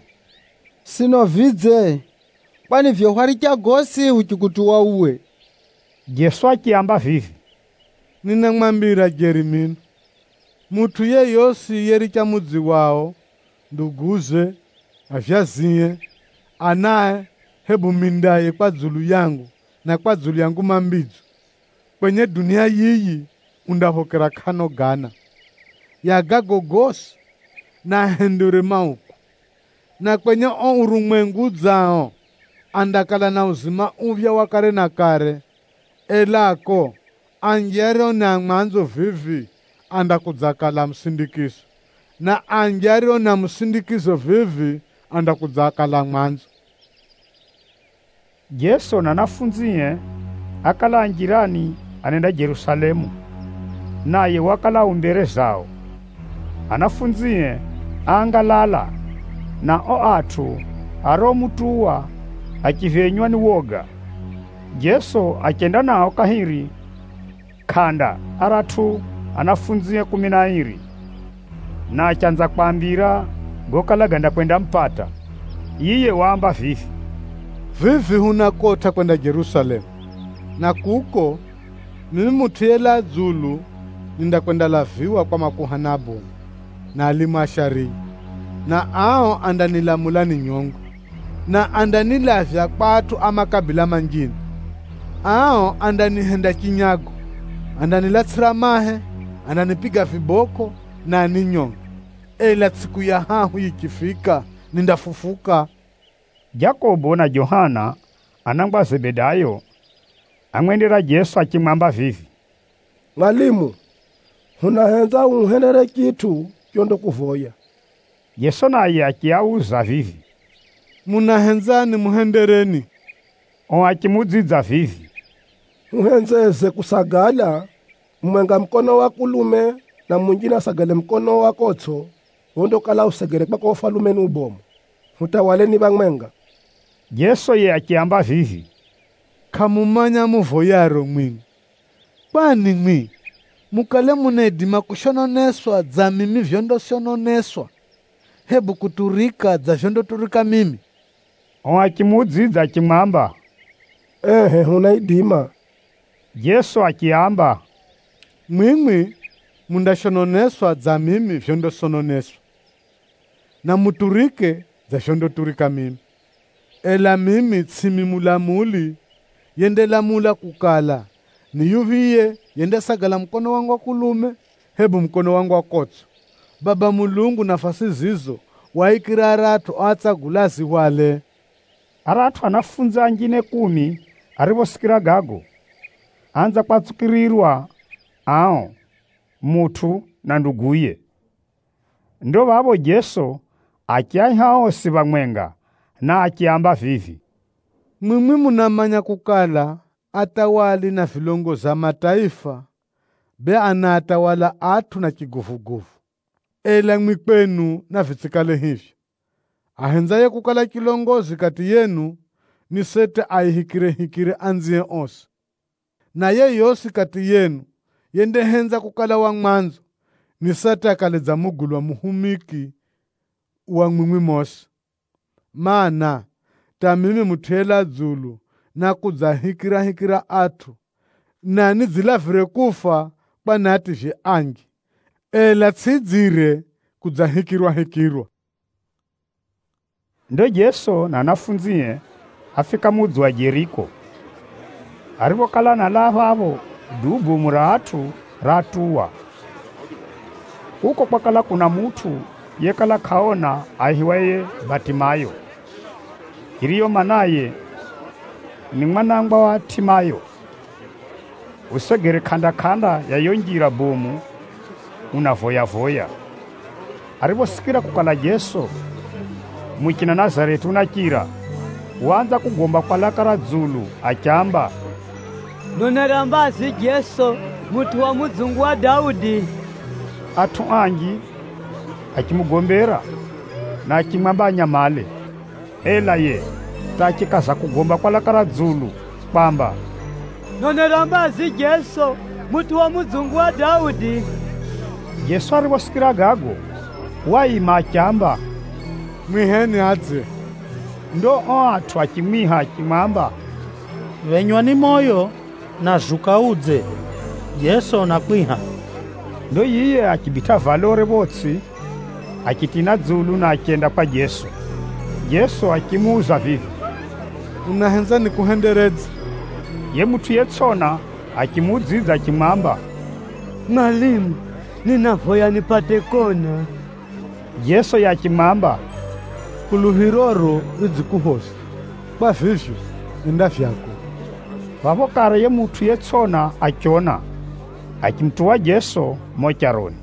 sinovidze, kwani vyohwari kya gosi uchikutuwa uwe. Yesu akiamba vivi, ninamwambira Jerimini, mutu ye yosi yeri kya mudzi wao, nduguze, avyaziye, anaye, hebu mindaye kwa dzulu yangu na kwa dzulu yangu mambidzo, kwenye dunia yiyi undahokera kano gana. Yagago gosi na hendure mauku, na kwenye o urumwengu dzao andakala na uzima uvya wakare na kare, elako anjero na mwanzo vivi andakudzakala msindikizo, na anjero na msindikizo vivi andakudzakala mwanzo. Yesu na nafunziye akala njirani anenda Yerusalemu, naye wakala umbere zao. Anafunziye angalala na o atu aromutuwa akivenywa ni woga. Yesu akenda nao kahiri kanda aratu anafunziye kumi na iri, na achanza kwambira gokala ganda kwenda mpata. Iye wamba vivi, vivi hunakota kwenda Yerusalemu, na kuko mimi mutu yela dzulu ninda kwenda laviwa kwa makuhanabu na alimu ashari, na ao andanilamula ni nyongo, na andanilavya kwatu amakabila manjini. Ao andanihenda kinyago, andanilatsira mahe, andanipiga viboko na ninyonga. Ela siku ya hahu ikifika nindafufuka. Jakobo na Johana anangwa Zebedayo amwendera Yesu akimwamba vivi, Mwalimu, unahenza unhenere kitu kyondo kuvoya. Yesu naye akiauza vivi, munahenzani muhendereni? O akimudzidza vivi, Uhenzeze kusagala mwenga mkono wa kulume na mwingine asagale mkono wa kotso, wondo kala usegere kwa kwa ufalume nubomo. Utawaleni bamwenga. Yesu ye akiamba vivi, kamumanya muvoyaro mwini. Kwani mwi mukale munedima kushononeswa za mimi vyondo shononeswa, hebu kuturika za vyondo turika mimi? O akimudzidza akimwamba, ehe unaidima. Yesu akiamba, mwimwi mundashononeswa za mimi vyondo sononeswa, na muturike za vyondo turika mimi. Ela mimi tsimi mulamuli yende lamula kukala niyuviye yende sagala mkono wangu wa kulume hebu mkono wangu wa kotso. Baba Mulungu nafasi zizo waikira aratu atsagulazi wale. Aratu anafunza angine kumi arivosikira gago anza kwatsukirirwa ao mutu na nduguye. Ndo vavo Yesu akiaihao si vamwenga na akiamba vivi, mwimwi munamanya kukala atawali na vilongo za mataifa be anatawala atu na kiguvuguvu. Ela mwikwenu na vitsikale hivyo. Ahenzaye kukala kilongozi kati yenu ni sete aihikire hikire anzie osi. Na ye yosi kati yenu yende henza kukala wa mwanzo ni sete akaleza mugulu wa muhumiki wa mwimwi mosi. Maana tamimi muthela zulu na kudzahikira hikira atu na nidzilavire kufa panati vye angi. Ela tsidzire kudzahikirwa hikirwa. Ndo Yesu na anafunzie afika mudzi wa Jeriko. Arivokala na lavavo dubu muratu ratuwa. Uko kwakala kuna mutu yekala kaona ahiwaye Batimayo. Iriyo manaye ni mwanangwa wa Timayo. Usegere kanda kanda ya yonjira bomu unavoya voya. Arivosikira kukala Yesu mwikina Nazareti unakira, wanza kugomba kwa lakara zulu achamba, nonerambazi Yesu mutu wa muzungu wa Daudi. Atu angi akimugombera na akimwamba nyamale. Ela ye takikaza kugomba kwa lakara zulu kwamba, nonerambazi Yesu mutu wa muzungu wa Daudi. Yesu arivosikira gago waima achamba, mwiheni adze. Ndo atu akimwiha akimwamba, venywa ni moyo na zuka udze. Yesu nakwiha. Ndo yiye akibita valore botsi akitina zulu na akienda kwa Yesu. Yesu akimuuza vivi, unahenza ni kuhenderedza? Ye mutu yetsona akimudzidza akimwamba, Mwalimu, ninavoya nipate kona. Yesu yakimwamba, kuluhiroro idzikuhosi kwa vivyo enda vyako. Vavokare ye mutu yetsona akiona akimtuwa Yesu mocharoni.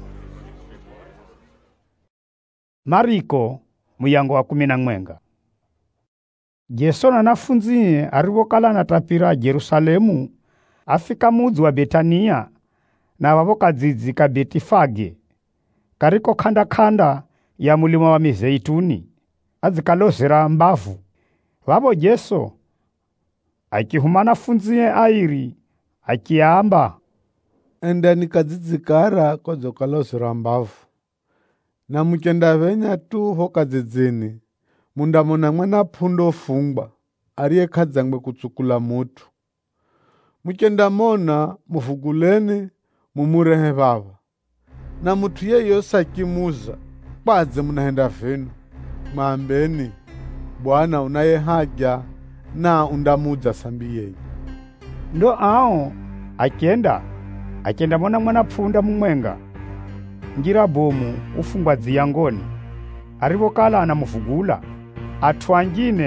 Mariko muyango wa kumi na mwenga. Yesu na nafunzie arivokala natapira Jerusalemu afika mudzi wa Betania na vavokadzidzi ka Betifage kariko kanda kanda ya mulima wa Mizeituni adzikalozera mbavu. Vavo Yesu akihuma nafunzie airi akiamba, endani kadzidzikara kodzokalozera mbavu. Na mukenda venya tu hokadzidzini mundamona mwana phundo fungwa ariye khadzangwe kutsukula mutu. Mukenda mona muvuguleni mumurehe vava. Na mutu yeyo sakimuza kwadze munahenda venu mwambeni, Bwana unaye haja na undamudza sambi yeyi. Ndo ao akienda akienda mona mwana pfunda mumwenga ngira bomu ufungwa dziyangoni. Arivokala anamuvugula atu angine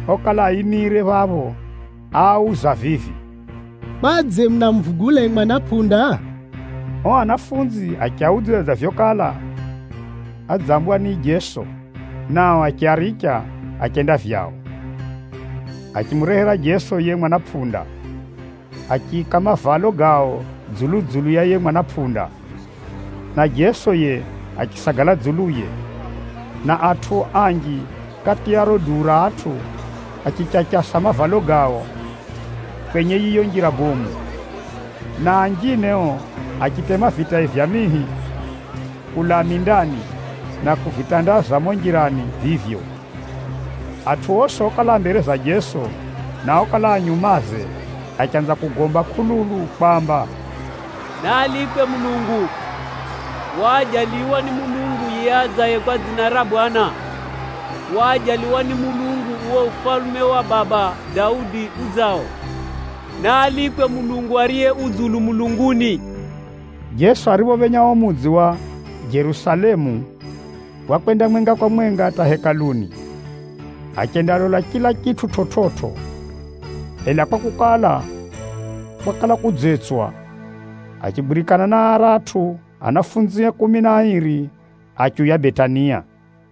okala imire vavo auza vivi, madze mnamvugule mwanapunda? O anafunzi achiaudzedza vyokala adzambwa ni Jesu, nao achiarika achenda vyao. Achimurehera Jesu ye mwanapunda, achika mavalo gao dzulu-dzulu ya ye mwanapunda, na Jesu ye achisagala dzuluye, na atu angi kati yaro dura atu achichachasa mavalo gao kwenye yiyo njira bomu, na angineo achitema vita vya mihi kulami ndani na kuvitandaza monjirani vivyo. Atu oso okala mbere za Jesu na okala anyumaze achanza kugomba kululu kwamba nalikwe Mulungu, wajaliwa ni Mulungu yazaye kwa jina la Bwana, wajaliwa ni Mulungu wa ufalme wa baba Daudi uzao, nalikwe Mulungu ariye uzulu mulunguni. Yesu aribo benya omudzi wa Yerusalemu wakwenda mwenga kwa mwenga ata hekaluni, achenda lola kila kitu tototo. Ela kwa kukala wakala kudzetswa, achiburikana na aratu anafunzi kumi na airi achuya Betania.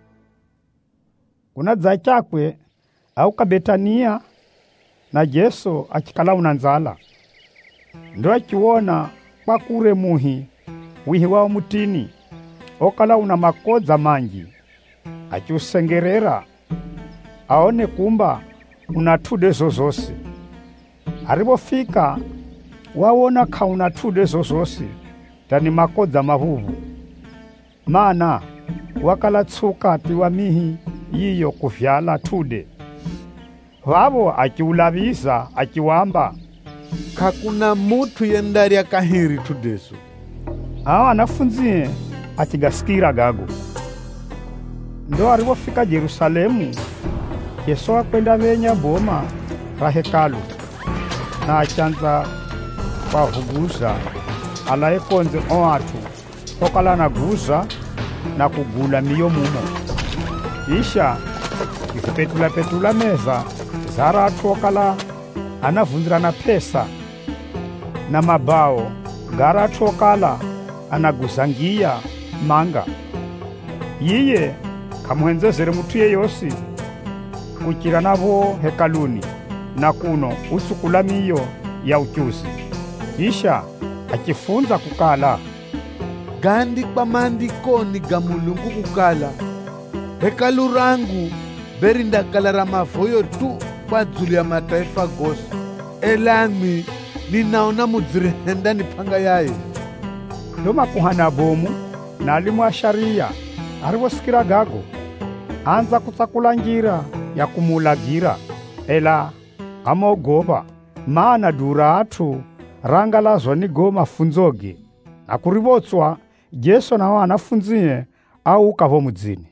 Kuna dza chakwe auka Betania, na Yesu achikala unanzala. Ndo achiona kwa kure muhi wihi wao mutini okala una makodza manji, achiusengerera aone kumba una tude zozosi. Aribofika wawona kauna tude zozosi tani makodza mavuvu, mana wakala tsuka tiwa mihi yiyo kufyala tude. Vavo achiulaviza achiwamba, kakuna mutu yendari ya kahiri tudeso. Awa anafunzie achigasikira gago. Ndo aribofika Yerusalemu, Yesu akwenda venya boma ra hekalu, na achanza kwa huguza ala ekonze oatu okala na guza na kugula miyo mumo. Isha ikupetula petula meza zara atu okala anavunzira na pesa na mabao gara atu okala anaguzangia manga. Yiye kamuhenzezere mutu yeyosi kukira navo hekaluni na kuno usukula miyo ya uchuzi. Isha achifunza kukala gandi kwa mandikoni ga Mulungu kukala hekalu rangu beri ndakala ra mavoyo tu kwa dzulu ya mataifa gosi, elami ninaona mudzirihenda ni panga yaye. Ndo makuhana bomu na alimu wa sharia arivosikira gago anza kutsakula njira ya kumulagira, ela amogoba maana dura atu rangalazwa ni goma funzoge. Na kurivotswa Jesu na wanafunzie au kavo mudzini.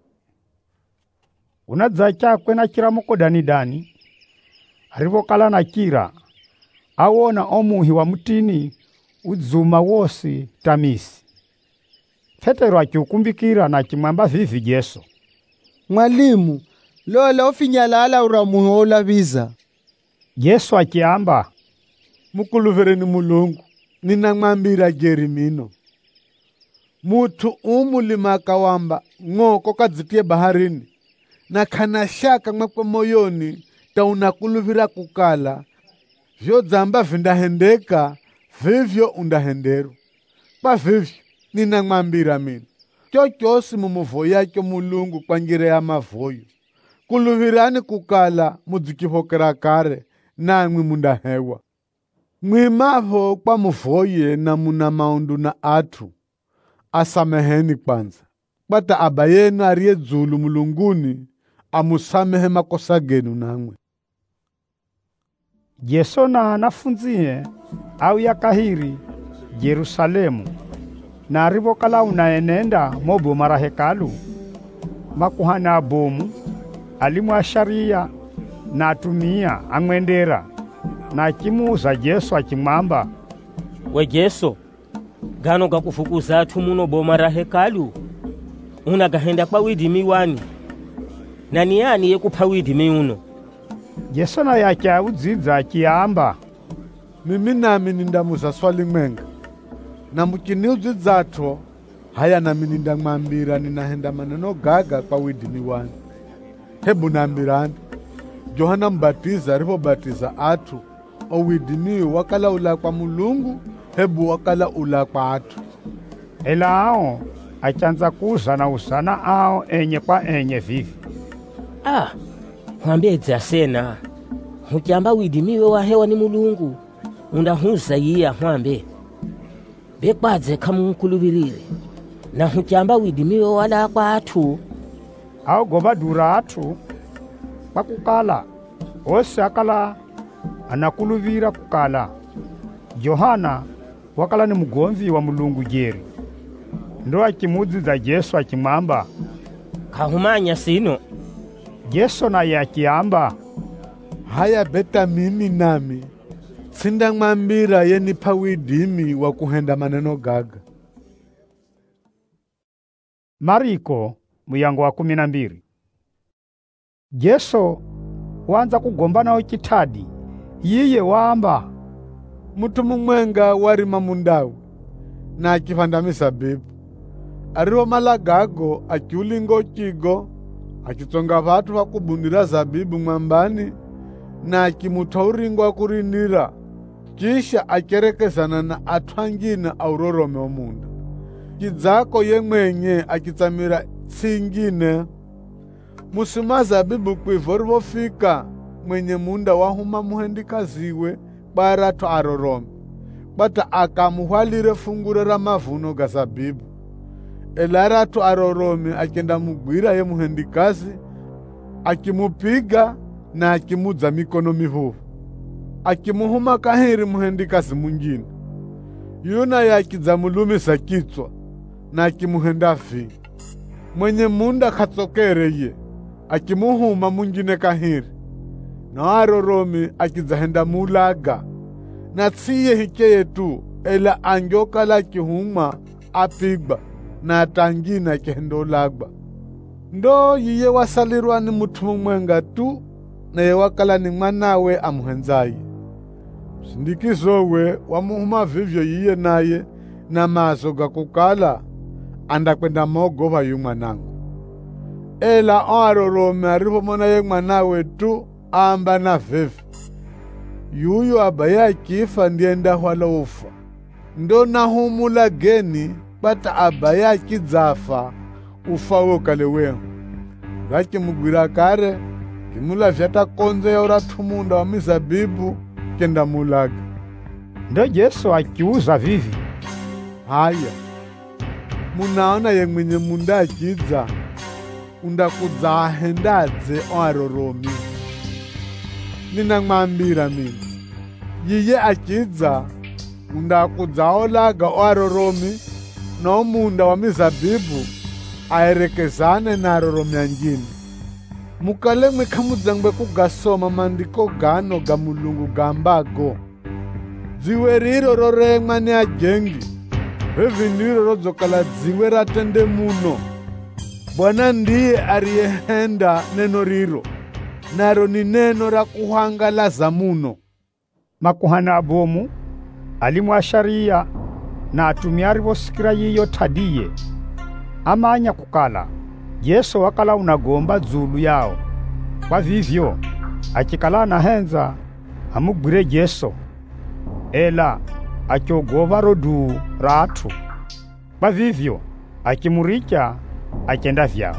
Unadza chakwe na kira moko dani dani, arivokala na kira awona omuhi wa mutini udzuma wosi tamisi. Petero akiukumbikira na kimwamba vivi Jesu, Mwalimu, lola ufinyalala uramuhi olaviza. Yesu akiamba, mukuluvereni Mulungu, ninamwambira Jerimino. Mutu umulima kawamba ng'oko kadzitie baharini, na kana shaka mwekwe moyoni ta unakuluvira kukala vyo dzamba vindahendeka vivyo undahenderu. Kwa vivyo ninamwambira mina, chochosi mumuvo yake Mulungu kwa njira ya mavoyo, kuluvirani kukala mudzikihokera kare nangwi mundahewa. Mwimavo kwa muvoye na muna maundu na atu, asameheni kwanza, bata aba yenu ariye dzulu mulunguni amusamehe makosa genu nangwe. Yesu na anafunzie au ya kahiri Yerusalemu, na arivokala unaenenda mobo mara hekalu, makuhana abomu alimu wa sharia na atumia amwendera, na akimuuza Yesu akimwamba, we Yesu, gano gakufukuza atu muno boma ra hekalu unagahenda kwa widimi wani, na ni yani yekupha widimi uno? Yesu naye akyaudzidza akiamba, mimi nami nindamuza swali mwenga, na mukiniudzidzato haya nami nindamwambira ninahenda maneno gaga kwa widimi wanu. Hebu nambirani, Yohana Mbatiza alipobatiza atu, owidimiyo wakala ula kwa Mulungu, hebu wakala ula kwa atu. Ela ao achanza kuzana usana ao enye kwa enye vivi. Ah, mwambedza sena, hukiamba widimiwe wa hewa ni Mulungu, undahuza iya mwambe. Bekwadze kamunkulubirire, na hukiamba widimiwe wala kwa atu. Ao goba dura atu, pakukala, ose akala anakuluvira kukala. Yohana wakala ni mugomvi wa Mulungu jeri. Ndo akimudziza Yesu akimwamba, kahumanya sino. Yesu naye akiamba, haya beta mimi nami sindamwambira yenipa widimi wa kuhenda maneno gaga. Mariko muyango wa kumi na mbili. Yesu wanza kugombana ochitadi, yiye wamba, mutu mumwenga warima mundawe na akivanda misabibu. Ariwo malagago akiulingo chigo, akitsonga vatu vakubundira zabibu mwambani, na akimuta uringo akurindira, kisha akerekezana na atwangina aurorome omunda. Kidzako ye mwenye akitsamira tsingine. Musima zabibu kwivo rivofika, mwenye munda wahuma muhendikaziwe baratu arorome, bata akamuhwalire funguro ra mavuno ga zabibu. Elaratu arorome akenda mugwira ye muhendikazi, akimupiga na akimudza mikono mihuvu, akimuhuma kahiri muhendikazi mungine. Yuna yakidza mulumisa kitswa na akimuhenda fi. Mwenye munda katsokere ye, akimuhuma mungine kahiri, na arorome akidzahenda mulaga. Na tsiye hikeye tu, ela anjoka la kihuma apigba na atangina kihendo lagba. Ndo yiye wasalirwa ni mutu mumwenga tu, na ye wakala ni mwanawe amuhenzaye. Sindikizowe wamuhuma vivyo yiye naye, na maso gakukala andakwenda mogova yu mwanangu. Ela arorome aripomona ye mwanawe tu amba na vivi. Yuyo abaya kifa ndienda hwala ufa. Ndo nahumula geni bata abaya kidzafa ufa wokale wehu. Raki mugwira kare, kimula vyata konze ya uratumunda wa mizabibu kenda mulaga. Ndo Yesu akiuza vivi, haya, munaona ye mwenye munda akidza, undakudza ahendadze oaroromi. Ninamwambira mimi, yiye akidza undakudza olaga oaroromi, no munda wa mizabibu aerekezane na aroromi angine. Mukale mwekamudzangwe kugasoma mandiko gano ga Mulungu gambago, dziwe riro roremwa ni ajengi, vevi niro rodzokala dziwe ratende muno. Bwana ndiye ariyehenda neno riro, naro ni neno ra kuhangalaza muno. Makuhana abomu alimu asharia na atumiari vosikira yiyo tadiye, amanya kukala Yesu wakala unagomba dzulu yao. Kwa vivyo akikala na henza amugwire Yesu, ela akiogova rodu ratu. Kwa vivyo akimuricha akenda vyao.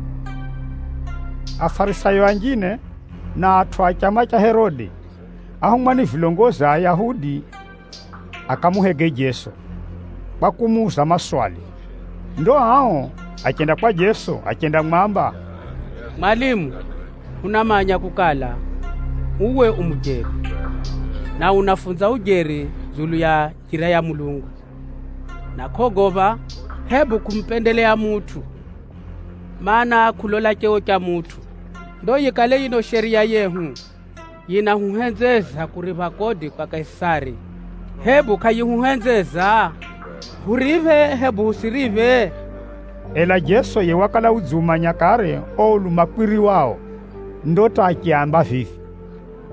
Afarisayo angine na atu achama cha Herode ahumani vilongozi a Yahudi akamuhege Yesu kwa kumuuza maswali. Ndo hao akenda kwa Yesu akenda mwamba, Mwalimu, unamanya kukala uwe umujeri na unafunza ujeri zulu ya kira ya Mulungu, na kogova hebu kumpendelea mutu, maana kulola cheo cha mutu ndo yikale ino sheria yehu yinahuhenzeza kuriva kodi kwa Kaisari. Hebu kayihuhenzeza hurive hebu husirive. Ela Yesu ye wakala udzumanya kare olu makwiri wao, ndota akiamba vivi,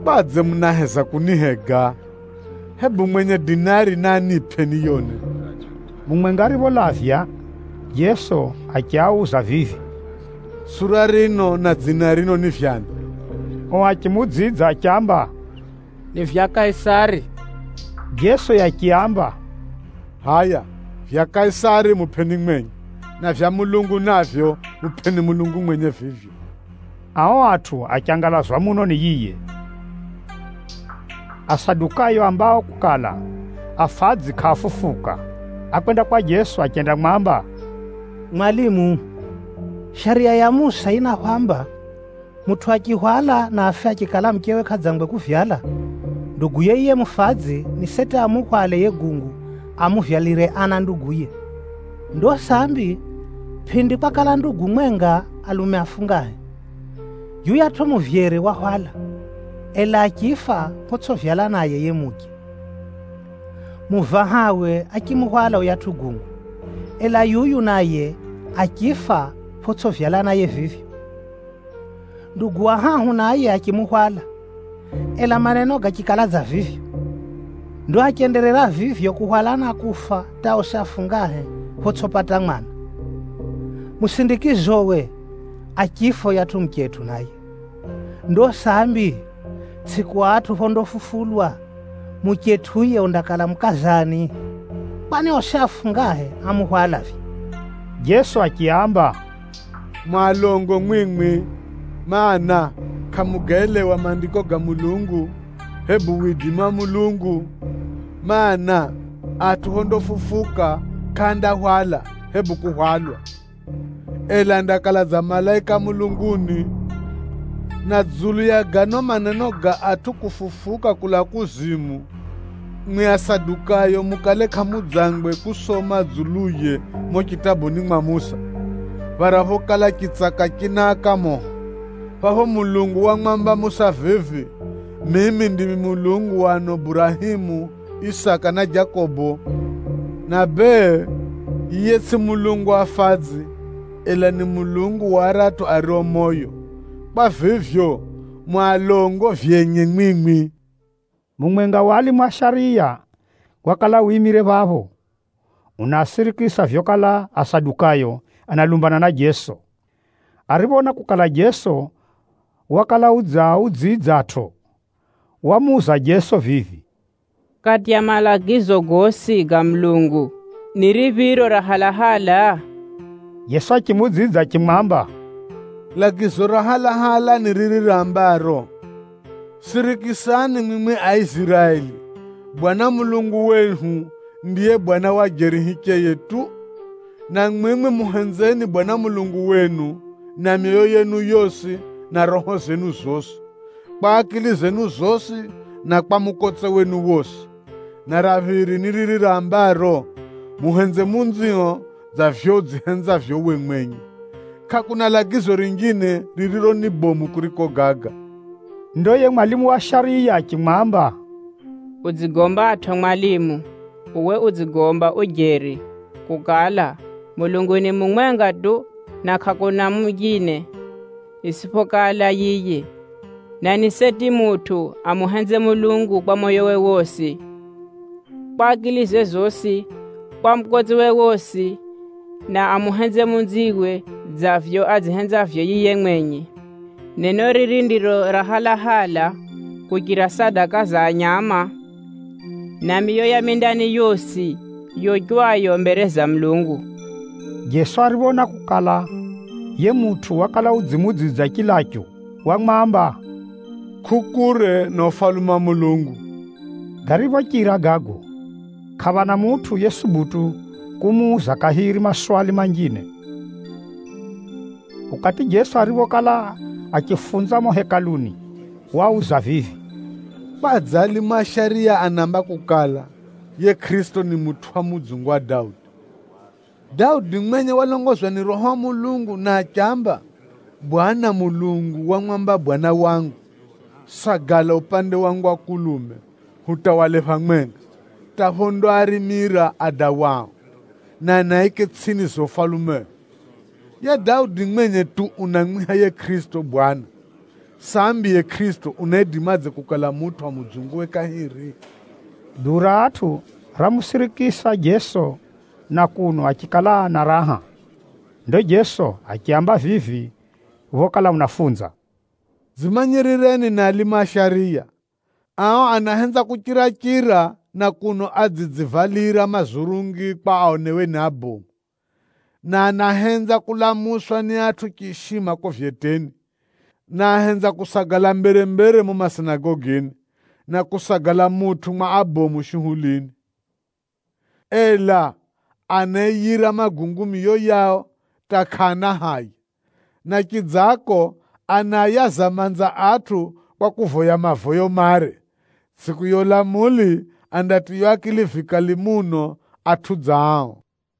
badze mnaheza kunihega. Hebu mwenye dinari nani peni yone. Mumwenga lavya, Yesu achiauza vivi. Sura rino na dzina rino ni vyani? Oachimudzidza achiamba, ni vya Kaisari. Yesu yachiamba, haya, vya Kaisari mupeni mwenye, na vya Mulungu navyo mupeni Mulungu mwenye vivyo. Ao atu achangalazwa muno ni yiye. Asadukayo ambao kukala afadzi kafufuka akwenda kwa Yesu akenda mwamba, Mwalimu, sharia ya Musa ina kwamba mutu akihwala na afe akikala mkewe kadzangwe kuvyala, nduguye iye mufadzi ni sete amukwale ye gungu amuvyalire ana nduguye. Ndo sambi phindi kwakala ndugu mwenga alume afungahe, yuya tomuvyere wahwala, ela akifa potsovyala naye ye muke. Muvahawe akimuhwala uyatugungu, ela yuyu naye akifa potsovyala naye vivyo. Ndugu wahahu naye akimuhwala, ela maneno gakikalaza vivyo. Ndo akiendelera vivyo kuhwalana kufa tao safungahe potsopata mwana. Musindikizowe akifo yatu mketu naye. Ndo sambi tsiku atu hondofufulwa muketuye undakala mkazani, kwani osafungahe amuhwalavi. Yesu akiamba, mwalongo mwimwi, maana kamugelewa mandiko ga Mulungu, hebu widima Mulungu, maana atu hondofufuka kanda hwala hebu kuhwalwa. Ela ndakala za malaika mulunguni, na dzulu ya gano maneno ga atu kufufuka kula kuzimu. Mwe asadukayo mukale kamudzangwe kusoma dzuluye mo kitabuni mwa Musa. Varaho kala kitsaka kinaka mo. Paho Mulungu wa mwamba Musa vivi, mimi ndimi Mulungu wa Abrahimu, Isaka na Jakobo. Na be, iye si Mulungu wa fadzi, ela ni Mulungu wa ratu ario moyo. Kwa vivyo, mwalongo vyenye mwimwi. Mumwenga wali mwa sharia wakala wimire vavo, unasirikisa vyokala asadukayo analumbana na Yesu. Aribona kukala Yesu wakala udza udzidzato, wamuza Yesu vivi, kati ya malagizo gosi ga Mulungu ni riviro rahalahala? Yesu akimudzidza kimwamba, lagizo rahalahala ni riri rambaro. Sirikisani mimwe Aisraeli, Bwana Mulungu wenu ndiye Bwana wa jerihike yetu, na mimwe muhenzeni Bwana Mulungu wenu na mioyo yenu yosi na roho zenu zosi, kwa akili zenu zosi na kwa mukotse wenu wosi. Na raviri ni riri rambaro, muhenze munzio za vyo zihenza vyo wemwenyi. Kakuna lagizo ringine ririro ni bomu kuriko gaga. Ndoye mwalimu wa sharia kimwamba, udzigomba atha mwalimu, uwe udzigomba ujeri, kukala Mulungu ni mumwenga tu na kakuna mujine isipokala yiye. Na niseti mutu amuhenze Mulungu kwa moyo we wosi, kwa akili ze zosi, kwa mkotsi we wosi, na amuhenze munziwe zavyo azihenza vyo yiye mwenye. Neno riri ndiro rahalahala kukira sadaka za nyama, na miyo ya mindani yosi yojwayo mbere za Mulungu. Yesu aribona kukala ye mutu wakala udzimudzidza kilacho, wamwamba, kukure no faluma Mulungu. Garivo kira gago, kavana mutu Yesu butu kumuza kahiri maswali mangine. Ukati Yesu arivo kala akifunza mo hekaluni, wauza vivi, badzali masharia anamba kukala ye Kristo ni mutu wa mudzungu wa Daudi. Daudi mwenye walongozwa ni Roho wa Mulungu na achamba, Bwana Mulungu wa mwamba Bwana wangu, sagala upande wangu wa kulume, hutawale pamwenga, tahondo arimira ada wao, na naike tsini zofalume. Ya Daudi mwenye tu unamwiha ye Kristo Bwana, sambi ye Kristo unaidimadze kukala mutu amudzunguwe kahiri. Dura atu ramusirikisa Jesu na kuno akikala na raha. Ndo Jesu akiamba vivi vokala unafunza. Zimanyirireni na alima sharia. Ao anahenza kuchirakira na kuno adzidzivalira mazurungi kwa aonewe na abomu. Na anahenza kulamuswa ni atu kishima kovyeteni. Na ahenza kusagala mbere mbere mu masinagogini. Na kusagala mutu mwa abomu shuhulini. Ela anayira magungumiyo yao takana hai. Na kidzako anayaza manza atu kwa kuvoya mavoyo mare. Siku yola muli andatiyo akilifika limuno atu dzao.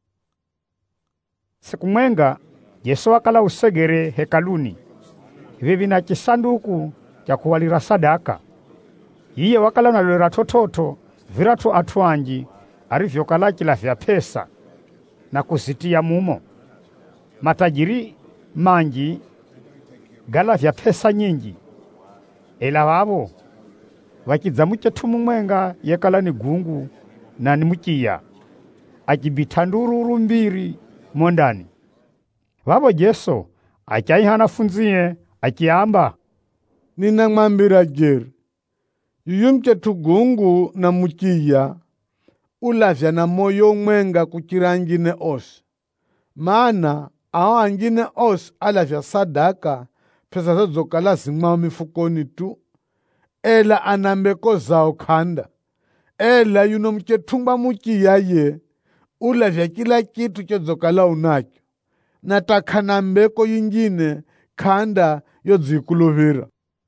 Siku mwenga Yesu wakala usegere hekaluni. Vivi na kisanduku cha kuwalira sadaka. Iye wakala unalera tototo viratu atuanji arivyokala kila vya pesa na kusitia mumo. Matajiri manji gala vya pesa nyingi. Ela wabo wakidzamuche tumu mwenga yekala ni gungu na ni mukia. Akibitandururu mbiri mondani. Wabo Jesu achaihana funzie akiamba, ninamwambira jeri, yuyumche tugungu na mukia ulavya na moyo mwenga kuchirangine osi. Maana ao angine osi alavya sadaka pesa zozokala zingwa mifukoni tu. Ela anambeko zao kanda. Ela yuno mchetumba mukia ye ulavya kila kitu chozokala unacho. Na takanambeko yingine kanda yodzikulovira.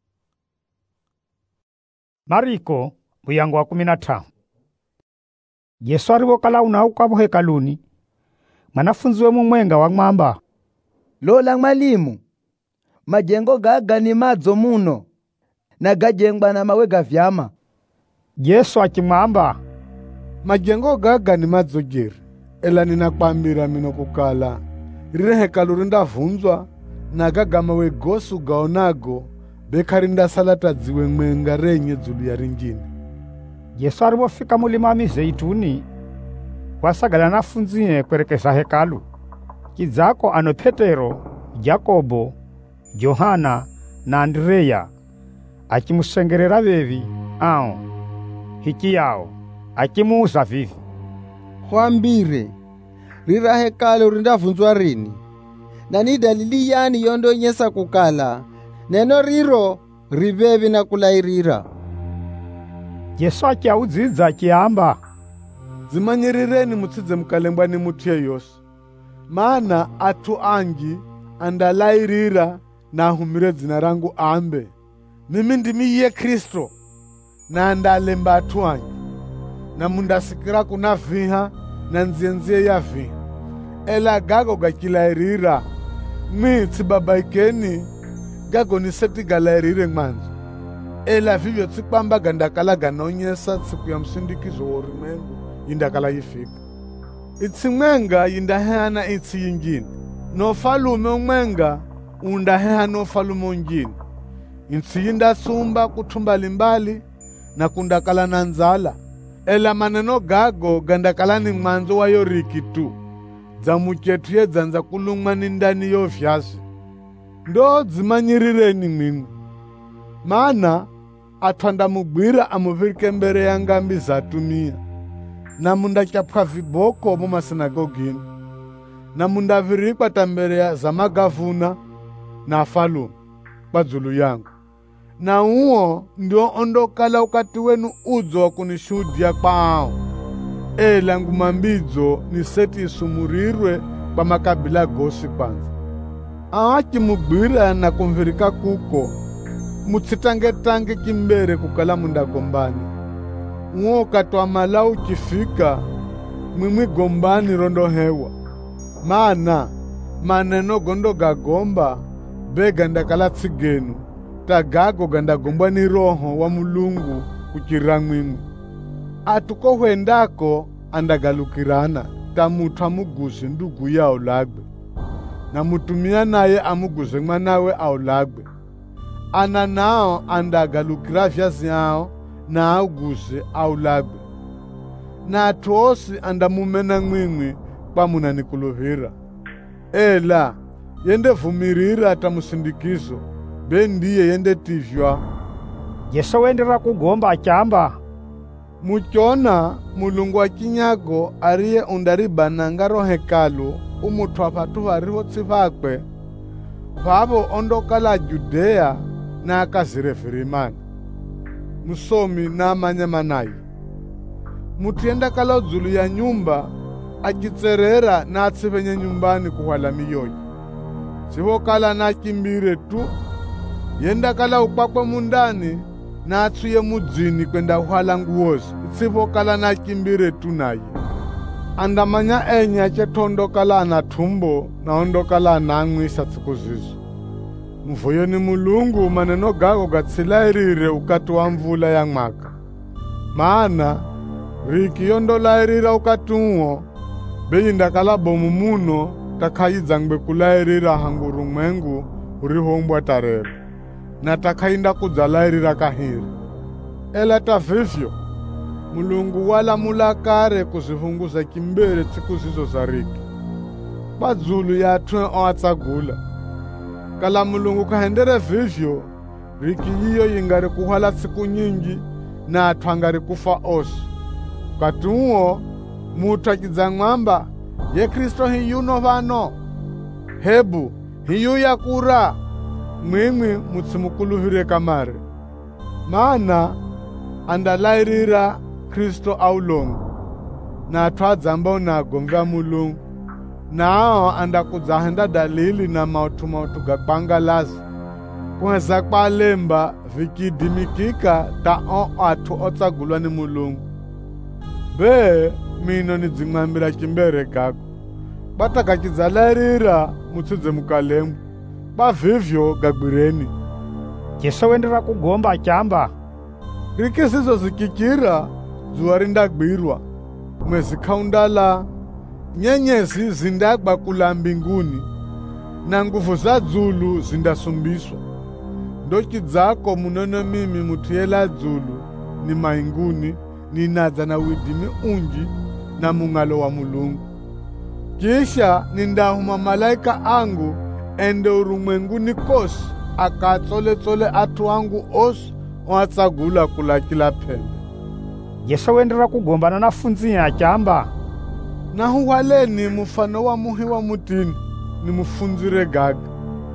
Mariko muyango wa kumi na tano. Yesu arivokala unauka hekaluni. Mwanafunzi we mumwenga wang'amba, lola mwalimu, majengo gaga ni madzo muno na gajengwa na mawe gavyama. Yesu akimwamba, majengo gaga ni madzo jeri, ela ninakwambira mino kukala rire hekalu rindavunzwa na gaga mawe gosu gaonago bekarinda salata dziwe mwenga renye dzulu ya ringine. Yesu arivofika mulima Mizeituni wasagala nafunzie kwerekeza hekalu. Kidzako ano Petero, Jakobo, Johana na Andrea akimusengerera bevi ao hiki yao akimuuza vivi, Hwambire, rira hekalu rindavunzwa rini, na ni dalili yani yondonyesa kukala neno riro rivevi na kulairira. Yesu akiaudzidza akiamba, zimanyirireni mutsidze mkalembwa ni mutu yeyosi. Maana atu angi andalairira na humire dzina rangu ambe, mimi ndimi iye Kristo, na andalemba atu angi. Na mundasikira kuna viha na nzienzie ya viha. Ela gago gakilairira, mwi tsibabaikeni, gago niseti galairire mwanzo. Ela vivyo tsikwamba gandakala ganonyesa tsiku ya msindikizo worimengu yindakala yifika. Itsi mwenga yindahehana itsi yingine. No falume umwenga undahehana no falume ungine. Itsi yindasumba kutumba limbali na kundakala na nzala. Ela maneno gago gandakala ni mwanzo wa yoriki tu. Dzamuchetu ye dzanza kulungwa ni ndani yo vyasi. Ndo dzimanyirireni mwingu. Maana atwanda mugwira amuvirike mbere ya ngambi zatumia. Na munda chapwa viboko mu masinagogini. Na munda virikwa tambere ya zamagavuna na falume kwa dzulu yangu. Na uo ndio ondokala ukati wenu udzo wa kunishuhudia kwao. Ela ngumambidzo ni seti isumurirwe kwa makabila gosi kwanza. Awaki mugwira na kumvirika kuko, mutsitange-tange kimbere kukala munda gombani. Uo katwa malau kifika, mwimwi gombani rondo hewa. Maana, maneno gondo gagomba, bega ndakala tsigenu, tagago ganda gombani roho wa mulungu kuchira mwimwi. Atuko huendako andagalukirana, tamutu amuguze ndugu ya olagwe. Na mutumia naye amuguze mwanawe aolagwe. ana nao andagalukira vyazi yao na auguze aulagwe. Na atu osi andamumena mwimwi kwa munanikuluvira. Ela, yende vumirira atamusindikizo, be ndiye yende tivywa. Yesu wendera kugomba achamba. Muchona mulungu wa kinyago ariye undaribananga ro hekalu umutu apatu variho tsivakwe. Vavo ondokala Judea na akazirefirimana. Musomi na manyamanayi. Mutu yenda kala zulu ya nyumba akitserera na atsivenye nyumbani kuwala miyoyi. Sivo kala na kimbire tu. Yenda kala upakwe mundani na atsuye mudzini kwenda uhala nguozi. Sivo kala na kimbire tu naye. Andamanya enye achetondo kala na tumbo na ondo kala na angwisa tsikuzizo. Mvuyo ni mulungu maneno gago gatsilairire ukati wa mvula ya mwaka. Maana riki yondolairira ukati uwo beyi ndakala bomu muno takayidza ngbe kulairira hanguru mwengu urihombwa tarero na takayinda kudzalairira kahiri. Ela tavivyo mulungu wala mulakare kuzivunguza kimbere tsikuzizo za riki. Badzulu yatwe oatsagula. Kala mulungu kahendere vivyo, riki yiyo yingari kuhala tsiku nyingi na atwangari kufa osi. Katuo, mutu akizangwamba, ye Kristo hiyuno vano. Hebu, hiyu ya kura, mwimwi mutsimukuluhire kamare. Maana, andalairira Kristo aulongo, na atwadzamba unagomva mulungu. Nao andakuzahenda dalili na mautu mautu gakwangalazi. Kuheza kwa lemba vikidimikika ta on atu otsagulwa ni mulungu. Be, mino ni dzimwambira kimbere kako. Bata kakizalairira mutudze mukalembu. Ba vivyo gagwireni. Yesu wendera kugomba achamba. Rikisizo zikikira, zuwari ndagwirwa. Mwezi kaundala. Nyenyezi zindagba kula mbinguni na nguvu za dzulu zindasumbiswa. Ndoki dzako munono mimi mutuyela dzulu ni mainguni ni nadza na widimi unji na mungalo wa mulungu. Kisha nindahuma malaika angu ende urumwenguni kosi akatsole tsole atu angu osi oatsagula kula kila pembe. Yesu wendera kugombana na funzi achamba. Na huwaleni mufano wa muhi wa mutini ni mufunzire gaga.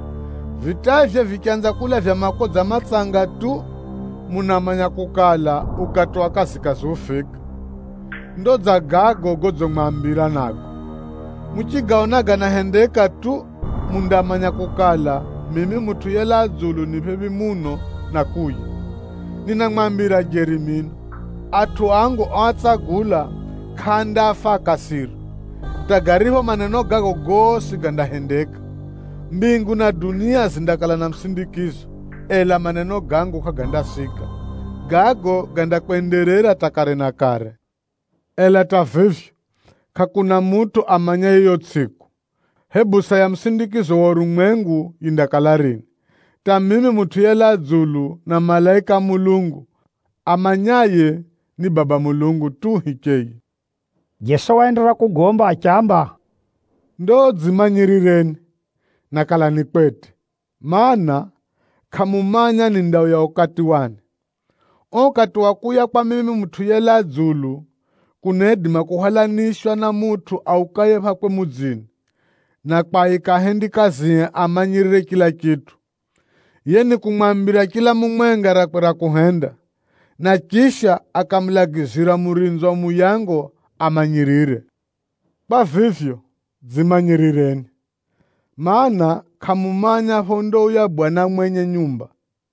Vitavye vikianza kula vya makodza matsanga tu munamanya kukala ukatoa kasi kasufika. Ndodza gago godzo mwambira nago. Muchigaonaga na hendeka tu mundamanya kukala mimi mutu yela dzulu nipebi muno na kuyi. Nina mwambira Jerimino. Atu angu oatsagula khanda fa kasiri. Tagariho maneno gago gosi gandahendeka. Mbingu na dunia zindakala na msindikizo. Ela maneno gangu kagandasika. Gago gandakwenderera takare na kare. Ela tavivyo, kakuna mutu amanya iyo tsiku. Hebusa ya msindikizo wa urumwengu yindakalarini. Ta mimi mutu yela dzulu na malaika mulungu. Amanyaye ni baba mulungu tu hikei. Yesu waendera kugomba achamba. Ndo dzimanyirireni, nakala nikwete. Maana, kamumanya ni ndao ya okati wani. Okati wakuya kwa mimi mutu yela dzulu, kunedima kuhalanishwa na mutu aukaye pakwe mudzini. Na kwa ikahendi kaziye amanyirire kila kitu. Yeni kumwambira kila mumwenga rakwera kuhenda. Na kisha akamlagizira murinzo muyango amanyirire. Bavivyo, dzimanyirireni. Maana kamumanya hondo ya bwana mwenye nyumba.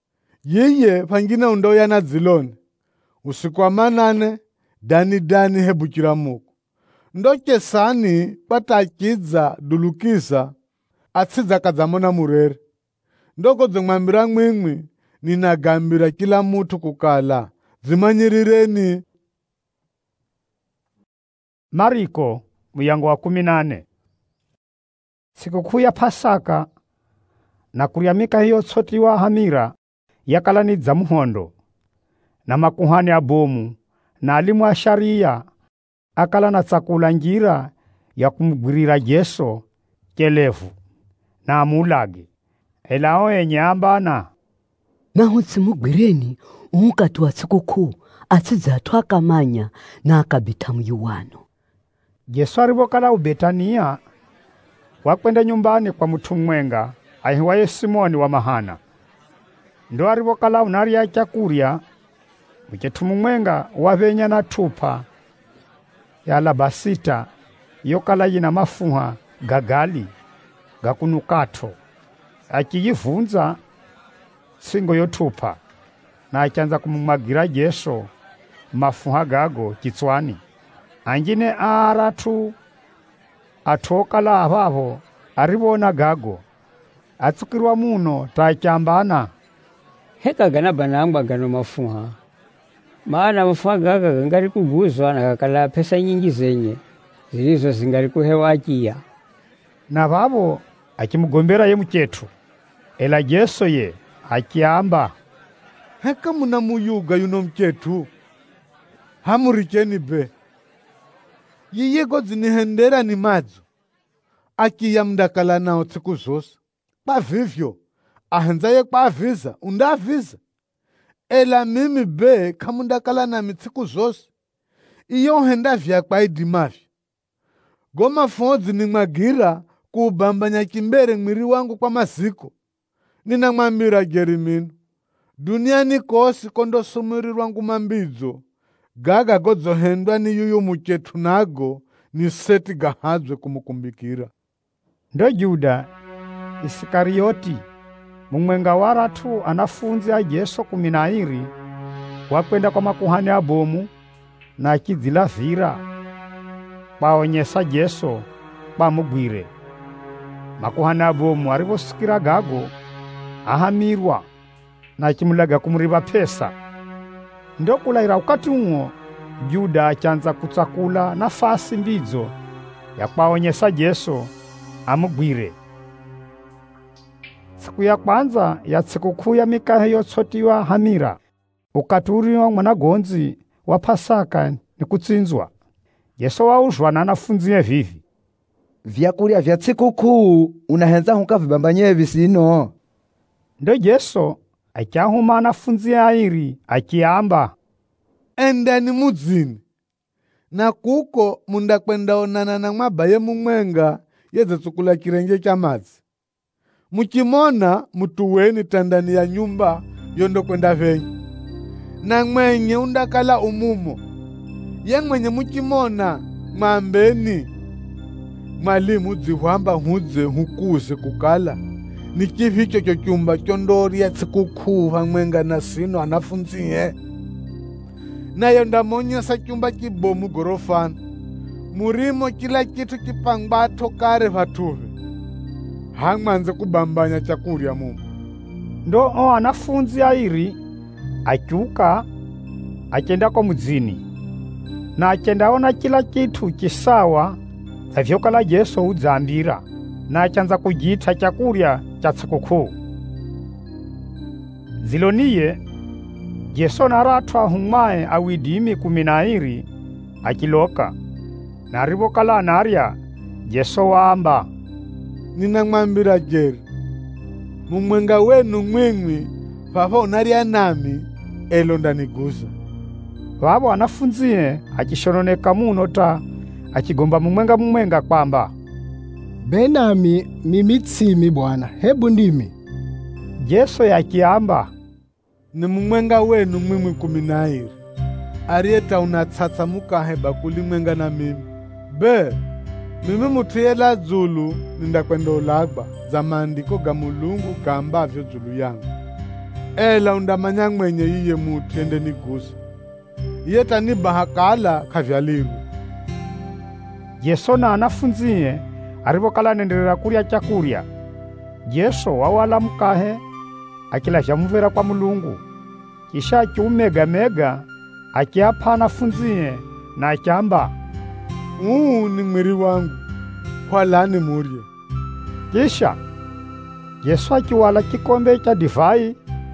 Yeye pangina undo ya nadziloni. Usiku wa manane, dani dani hebukira muku. Ndoke sani patakidza dulukiza atsidza kadzamona murere. Ndoko dzimwambira mwimwi ninagambira kila mutu kukala. Dzimanyirireni. Mariko muyango wa kumi nane. Sikukuu ya Pasaka na kuryamika hiyo tsotiwa hamira yakala ni dza muhondo, na makuhani abomu na alimu a sharia akala na tsakula njira ya kumgwirira Yesu kelevu na amulage. Elao enye ambana naho tsimugwireni umukati wa sikukuu atsidzathu akamanya na akabita muyuwano. Yesu arivokala ubetania wakwenda nyumbani kwa mtu mwenga ahiwaye Simoni wa Mahana. Ndo arivokala unaria chakurya mchetu mwenga wavenya na tupa ya alabasita yokala yina mafuha gagali gakunukato, akiyivunza singo yotupa na achanza kumumwagira Yesu mafuha gago kitswani. Anjine aratu atokala avavo arivona gago atsukirwa muno tachambana. Heka gana banangwa gano mafuha, maana mafuha gaga gangari kuguzwa na kakala pesa nyingi zenye zilizo zingari kuhewa akia. Na vavo akimugombera ye mchetu, ela Yesu ye akiamba, heka muna muyuga yuno mchetu hamuricheni be yiye godzinihendera ni madzo akiya mndakala nao tsiku zose. Pavivyo ahenzaye kwaviza undaviza, ela mimi be kamundakala nami tsiku zose iyo henda vyakwa idimavyo. Goma fodzi nimwagira kuubambanya kimbere mwiri wangu kwa maziko. Ninamwambira Jerimino, duniani kosi kondosumurirwa ngumambidzo gaga godzohendwa ni yuyu muchetu nago ni seti gahadzwe kumukumbikira. Ndo Juda Isikarioti mumwenga waratu anafunzi a Yesu kumi na iri wakwenda kwa makuhani abomu na akidzila vira paonyesa Yesu pamugwire. Makuhani abomu arivosikira gago ahamirwa na chimulaga kumuriva pesa. Ndo kulaira ukati umo Juda achanza kutsakula nafasi mbidzo ya kwaonyesa Yesu amugwire. Siku ya kwanza ya sikukuu ya mikahe yotsotiwa hamira, ukaturiwa mwanagonzi wa Pasaka ni kutsinzwa. Yesu wauzhwa na anafunzi vivi, vyakurya vya sikukuu unahenza hunka vibambanye visino. Ndo Yesu achahuma anafunzi airi akiamba, endani mudzini na kuko mundakwenda onana na mwabaye mumwenga yedze tsukula kirenge cha madzi. Mukimona mutuweni tandani ya nyumba yondo kwenda venyi, na mwenye undakala umumo ye mwenye mukimona mwambeni, mwalimu dzihwamba hudze hukuze kukala ni kivi chocho chumba chondori ya sikukuu hamwenga na sino anafunziye. Nayo ndamonyesa chumba kibomu gorofani, murimo kila kitu kipangbato kare vatuve, hamwanze kubambanya chakurya mumu. Ndo o anafunzi airi achuka achenda kwa mudzini, na achendaona kila kitu kisawa zavyokala Yesu udzambira, na achanza kujita chakurya cha sikukuu. Ziloniye Yesu naratwa humae awidimi kumi na iri akiloka, na rivokala anarya Yesu waamba, ninamwambira Jeri, mumwenga wenu mwimwi vava unarya nami elo ndaniguza. Vavo anafunziye achishononeka muno ta achigomba mumwenga mumwenga kwamba, benami mimi tsimi Bwana, hebu ndimi. Yesu yakiamba, ni mumwenga wenu mwimwi kumi na iri arieta unatsatsa mukahe bakuli mwenga na mimi. Be mimi mutuyela dzulu nindakwenda ulagba za maandiko ga Mulungu gaambavyo dzulu yangu. Ela undamanya mwenye iye mutu ende nigusa, iye tanibahakala kavyaliru. Yesu na anafunziye arivokala nenderera kurya chakurya, Yesu wawala mukahe akila jamuvera kwa Mulungu, kisha akiumega mega akiapa anafunziye na akiamba, uu ni mwiri wangu, hwalani murye. Kisha Yesu akiwala kikombe cha divai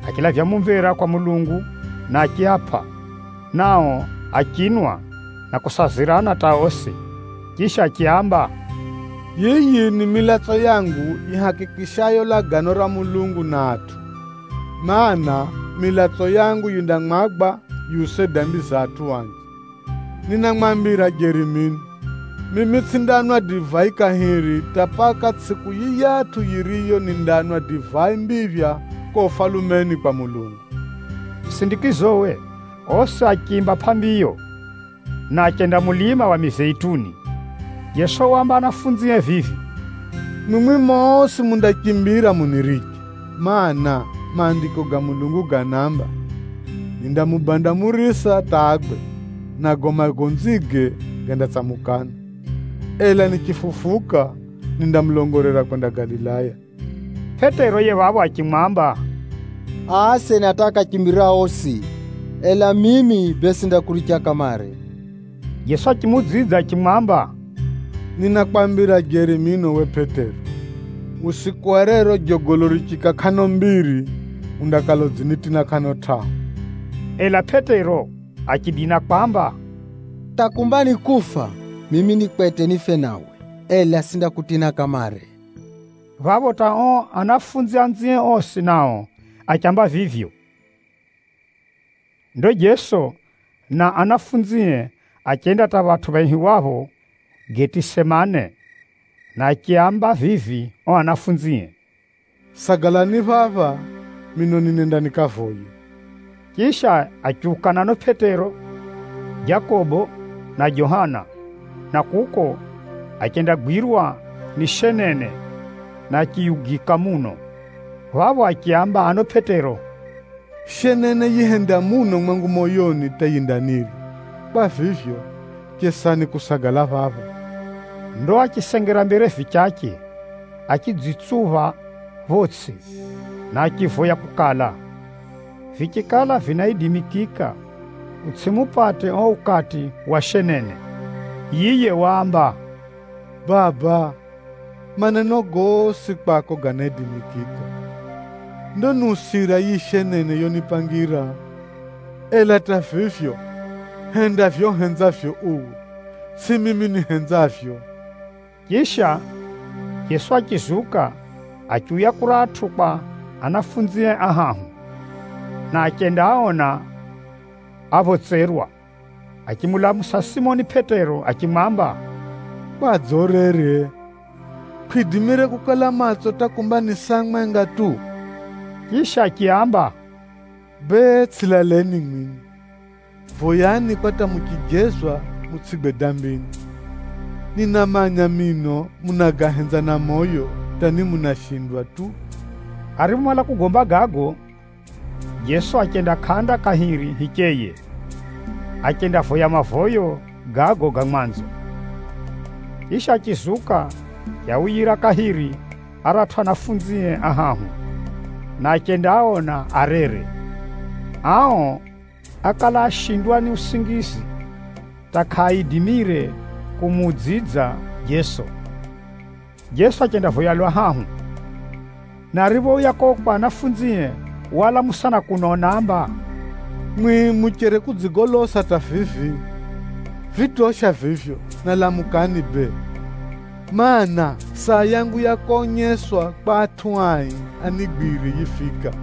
akilavya mumvera kwa Mulungu na akiapa, nao akinwa na kusazirana taosi. Kisha akiamba, yiyi ni milatso yangu ihakikishayo lagano ra Mulungu natu. Maana milatso yangu yindang'wagwa yuse dambi zatu wanje. Ninang'wambira Jerimini, mimi tsindanwa divai kahiri tapaka tsiku yiyatu yiriyo nindanwa divai mbivya kwa ufalumeni kwa Mulungu. Sindikizowe ose akimba pambiyo na akenda mulima wa Mizeituni. Yesu wamba anafunzie vivi, mumwi mosi mundakimbira muniriki. Maana maandiko ga Mulungu ganamba, nindamubanda murisa tagwe na goma gonzige genda tsamukana. Ela nikifufuka nindamlongorera kwenda Galilaya. Petero ye wabo akimwamba, ase nataka kimbira osi, ela mimi besi ndakuricha kamare. Yesu akimudzidza akimwamba, ninakwambira Jerimino we Petero, usiku wa rero jogolo richika kano mbiri undakalo zinitina kano tao. Ela Petero akidina kwamba, takumbani kufa mimi nikwete nife nawe, ela sinda kutina kamare. Vavo tao anafunzi anzie osi nao achamba vivyo. Ndo Yesu na anafunzie akenda ta watu wengi wavo Getisemane na akiamba vivi o anafunzie, sagalani vava mino ninenda nikavoye. Kisha akiukana no Petero, Yakobo na Yohana, na kuko akenda gwirwa ni shenene na akiyugika muno. Vavo akiamba ano Petero, shenene yihenda muno mwangu moyoni tayindaniri. Kwa vivyo kesani kusagala vava. Ndo akisengera mbere vichake, akidzitsuva votsi na akivoya kukala. Vikikala vinaidimikika, utsimupate o ukati wa shenene. Yiye wamba, Baba, maneno gosi kwako ganaidimikika. Ndo nusira yi shenene yonipangira. Ela tafifyo, hendavyo henzavyo uwe, si mimi ni henzavyo. Kisha Yesu akizuka akiuya kuratu kwa anafunzie ahahu, na akenda aona avotserwa. Akimulamusa Simoni Petero akimwamba, kwadzorere kwidimire kukala matso takumbani sang'wenga tu. Kisha akiamba, be tsilaleni mwini, voyani kwata mukigezwa mutsigwe dambini. Ninamanya mino munagahenza na moyo tani munashindwa tu. Arimwala kugomba gago, Yesu akenda kanda kahiri hikeye, akenda voya mavoyo gago gamwanzo. Isha akizuka yawira kahiri aratwa nafunzie ahahu, na akenda aona arere. Ao akala ashindwa ni usingizi, takaidimire kumudzidza Yesu. Yesu akenda voyalwa hahu, na rivo yako kwa nafunzie wala musana kunonamba, mwi muchere kudzigolosa tafifi. Vitosha vivyo na lamukani be. Mana saa yangu yakonyeswa kwa atuai anigwiri yifika.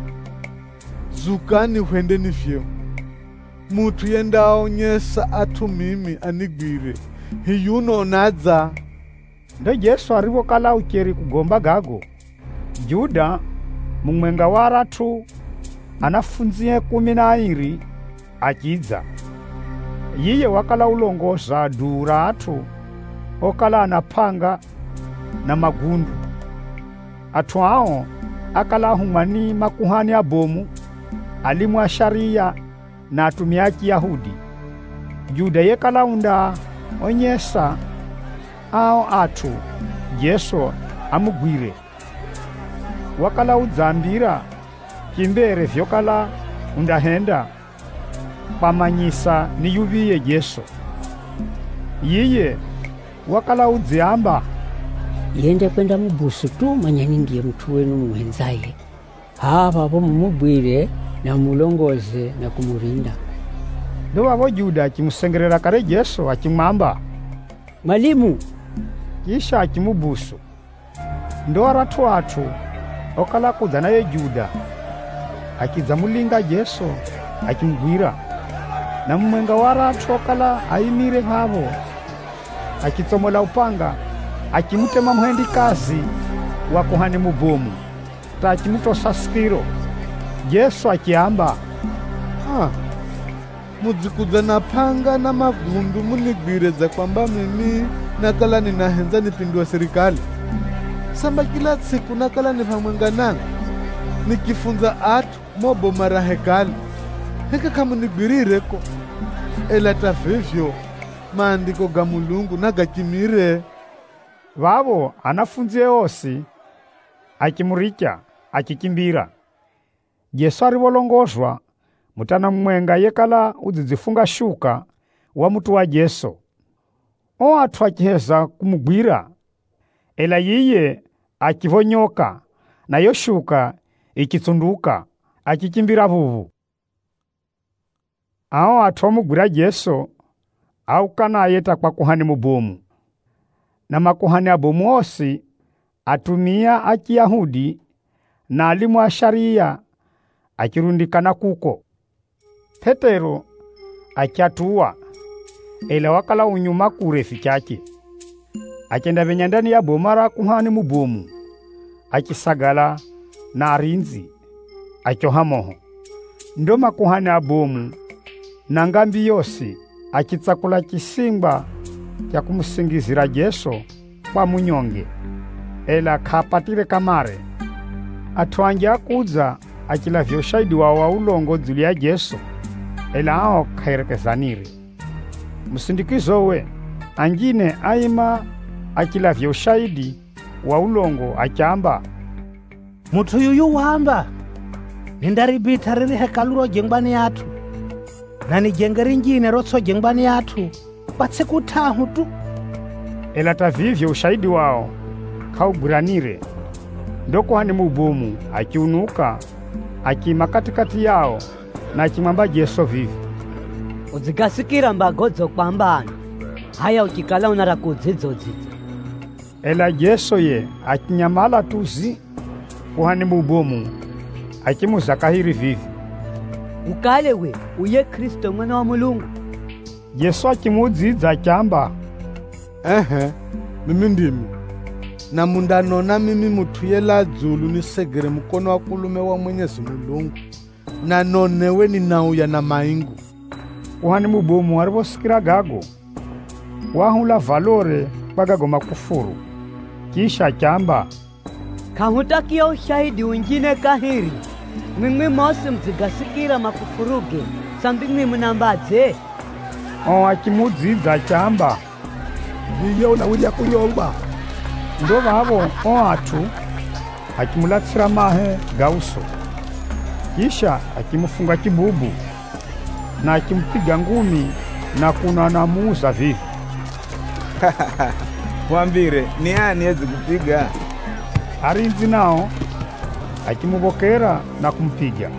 Zukani huendeni vyo. Mutu yenda onyesa atu mimi anigwire, hiyuno nadza. Ndo Yesu arivo kala ukeri kugomba gago, Juda mumwenga waratu anafunzie kumi na airi akidza. Yiye wakala ulongoza dura atu okala anapanga na magundu. Atu ao akala humani makuhani abomu, alimu wa sharia na atumiaki Yahudi. Juda yekala unda onyesa ao atu Yesu amugwire. Wakala udzambira kimbere vyokala undahenda pamanyisa ni yuviye Yesu. Yiye wakala udziamba, yende kwenda mubusu tu manyani ndiye mtu wenu mwenzaye. hava vo mumubwire na mulongoze na kumurinda. Ndo vavo Yuda akimusengerera kare Yesu akimwamba, Mwalimu. Kisha akimubusu. Ndo aratu atu okala kudza naye Yuda akidza mulinga Yesu akimugwira. Na mumwenga wa aratu okala ayimire vavo akitsomola upanga akimutema muhendikazi wa kuhani mubomu ta akimutosa sikiro. Yesu akiamba, ha, mudzikudza na panga na magundu munigwireza kwamba mimi nakala ninahenza nipindua serikali. Samba kila siku nakala ni pamwenga nangu nikifunza atu mobo mara hekali. Heka kama nigwirireko ela tavivyo maandiko ga Mulungu nagakimire. Vavo anafunzi osi akimuricha akikimbira. Yesu arivolongozwa mutana mwenga yekala udzidzifunga shuka wa mutu wa Yesu. O atu akiheza kumugwira ela yiye akivonyoka na yo shuka ikitsunduka akikimbira vuvu. Ao atu amugwira Yesu aukana ayeta kwa kuhani mubomu. Na makuhani abomu osi atumia akiyahudi na alimu a sharia akirundikana kuko. Petero akiatua ela wakala unyuma kurefi chake. Akenda venyandani ya bomara kuhani mubomu akisagala na arinzi achohamoho. Ndo makuhani abomu na ngambi yosi akitsakula kisimba kya kumusingizira Yesu kwa munyonge. Ela kapatile kamare atwange akudza akilavya ushahidi wa wa ulongo dzuli ya Yesu. Ela ao kairekezanire. Musindikizo we angine aima akilavya ushahidi wa ulongo akiamba, mutu yuyu wamba nindaribita riri hekalu ro jengwani yathu na nijenge ringine rotso jengwani yathu patsiku tahu tu. Ela tavivyo ushahidi wao kauguranire. Ndo kuhani mubomu akiunuka akima katikati yao na akimwamba Yesu vivi, udzigasikira mbagodzo kwambana haya ukikala unara kudzidzo dzidzo. Ela Yesu ye akinyamala tuzi kuhani mubomu akimuzakahiri vivi, ukale we uye Kristo mwana wa Mulungu. Yesu akimudzidza akiamba, ehe, mimi ndimi. Na mundanona mimi mutu yela dzulu nisegere mukono wa kulume wa Mwenyezi Mulungu na nonewe ninauya na maingu. Kuhani mubomu arivosikira gago wahula valore pagago makufuru. Kisha akiamba, kahutakia ushahidi wengine kahiri mimwi mosi mdzigasikira makufuruge sambimwi munambadze. O akimudzidza akiamba, niye unawilya kunyongwa. Ndo vavo o atu akimulatsira mahe gauso. Kisha akimufunga kibubu na akimpiga ngumi na kunanamuza vivi. Wambire ni ani ezi kupiga? Arinzi nao akimubokera na kumpiga.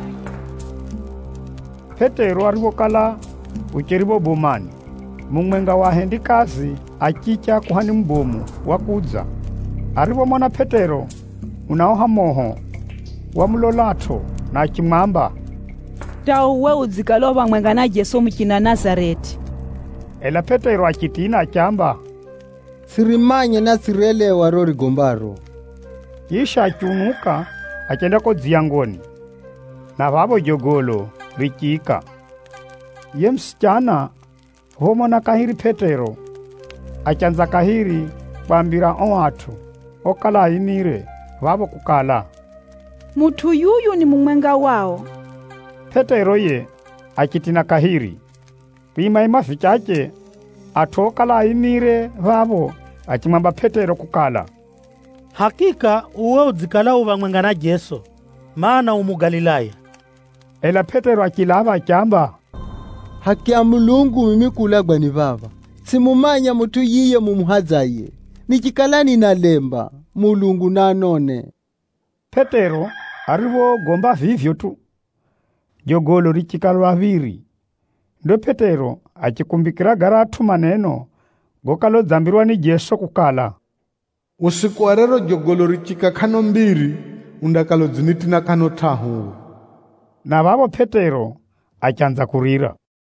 Petero arivokala ucheribo bomani. Mumwenga wa hendikazi akicha kuhani mbomu wakudza. Arivo mwana Petero unaoha moho wa mulolato na akimwamba, tauwe udzikalova mwenga na Yesu mukina Nazareti. Ela Petero akitina akiamba, sirimanye na sirelewa rori gombaro. Kisha akiunuka akenda kodziyangoni na vavo jogolo rikika. Ye msichana homona kahiri Petero achanza kahiri kwambira o atu okala ayimire vavo kukala, mutu yuyu ni mumwenga wao. Petero ye akitina kahiri kuima imafi chake atu okala ayimire vavo akimwamba Petero kukala, hakika uwe udzikala uva mwenga na Yesu maana umu Galilaya. Ela Petero akilava akiamba, haki ya Mulungu mimi kulagwa ni vava simumanya mutu yiye mumuhadzaye nikikalani na lemba Mulungu nanone. Petero Harivo gomba vivyo tu, jogolo richikala vaviri. Ndo Petero achikumbikira garatu maneno gokalo dzambirwa ni Jesu kukala, usiku wa rero jogolo richika kano mbiri undakalo dzinitina kano tahu. Na vavo Petero achanza kurira.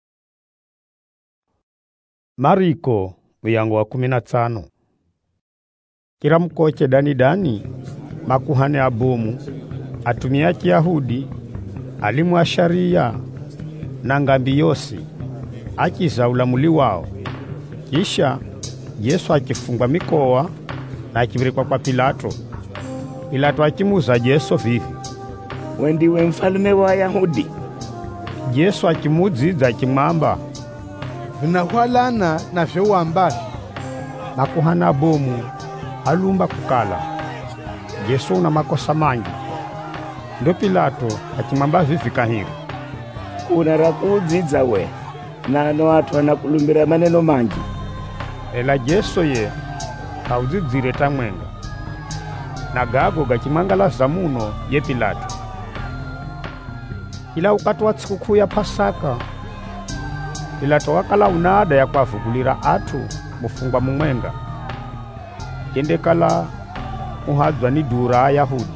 Mariko uyango wa kumi na tano. Kila mkoche dani dani makuhane abomu atumia Kiyahudi alimu wa sharia na ngambi yosi akiza ulamuli wao. Kisha Yesu akifungwa mikoa na akibirikwa kwa Pilato. Pilato akimuza Yesu vivi, wendiwe mfalme wa Wayahudi? Yesu akimudziza akimwamba, vinahwalana na vyo wambavi. Makuhana bomu alumba kukala, Yesu una makosa mangi. Ndo Pilato akimwamba vivi kahiri, kuna rakudziza we nano watu wanakulumbira maneno mangi. Ela Yesu ye kaudzidzire tamwenga na gago gachimangala zamuno ye Pilato. Kila ukati wa sikukuu ya Pasaka, Pilato wakala unada ya kwavugulira atu mufungwa mumwenga kendekala uhadzwa ni dura Yahudi.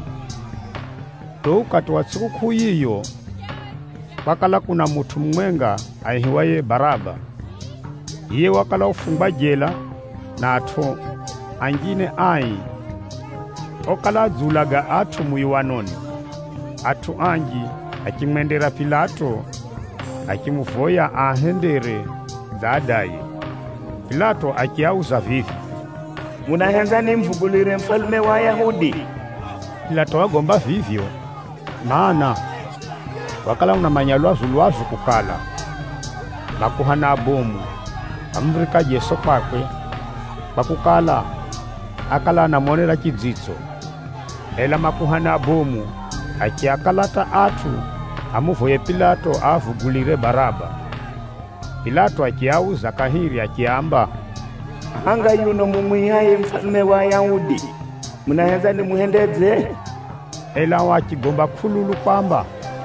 To ukati wa sikukuu yiyo wakala kuna mutu mumwenga aihiwaye Baraba. Iye wakala ufungwa jela na atu angine ai okala dzulaga atu muyiwanoni. Atu anji akimwendera Pilato akimuvoya ahendere zadaye. Pilato akiauza vivi, munahenza nimvugulire mfalme wa Yahudi? Pilato wagomba vivyo, maana wakala unamanya lwazu lwazu kukala makuhana abomu amrika Yesu kwakwe bakukala akala anamonera kidzitso. Ela makuhana abomu akiakalata atu amuvoye Pilato avugulire Baraba. Pilato akiauza kahiri akiamba, hanga yuno mumwihaye mfalme wa Yahudi, munahenza nimuhendeze? Ela wakigomba kululu kwamba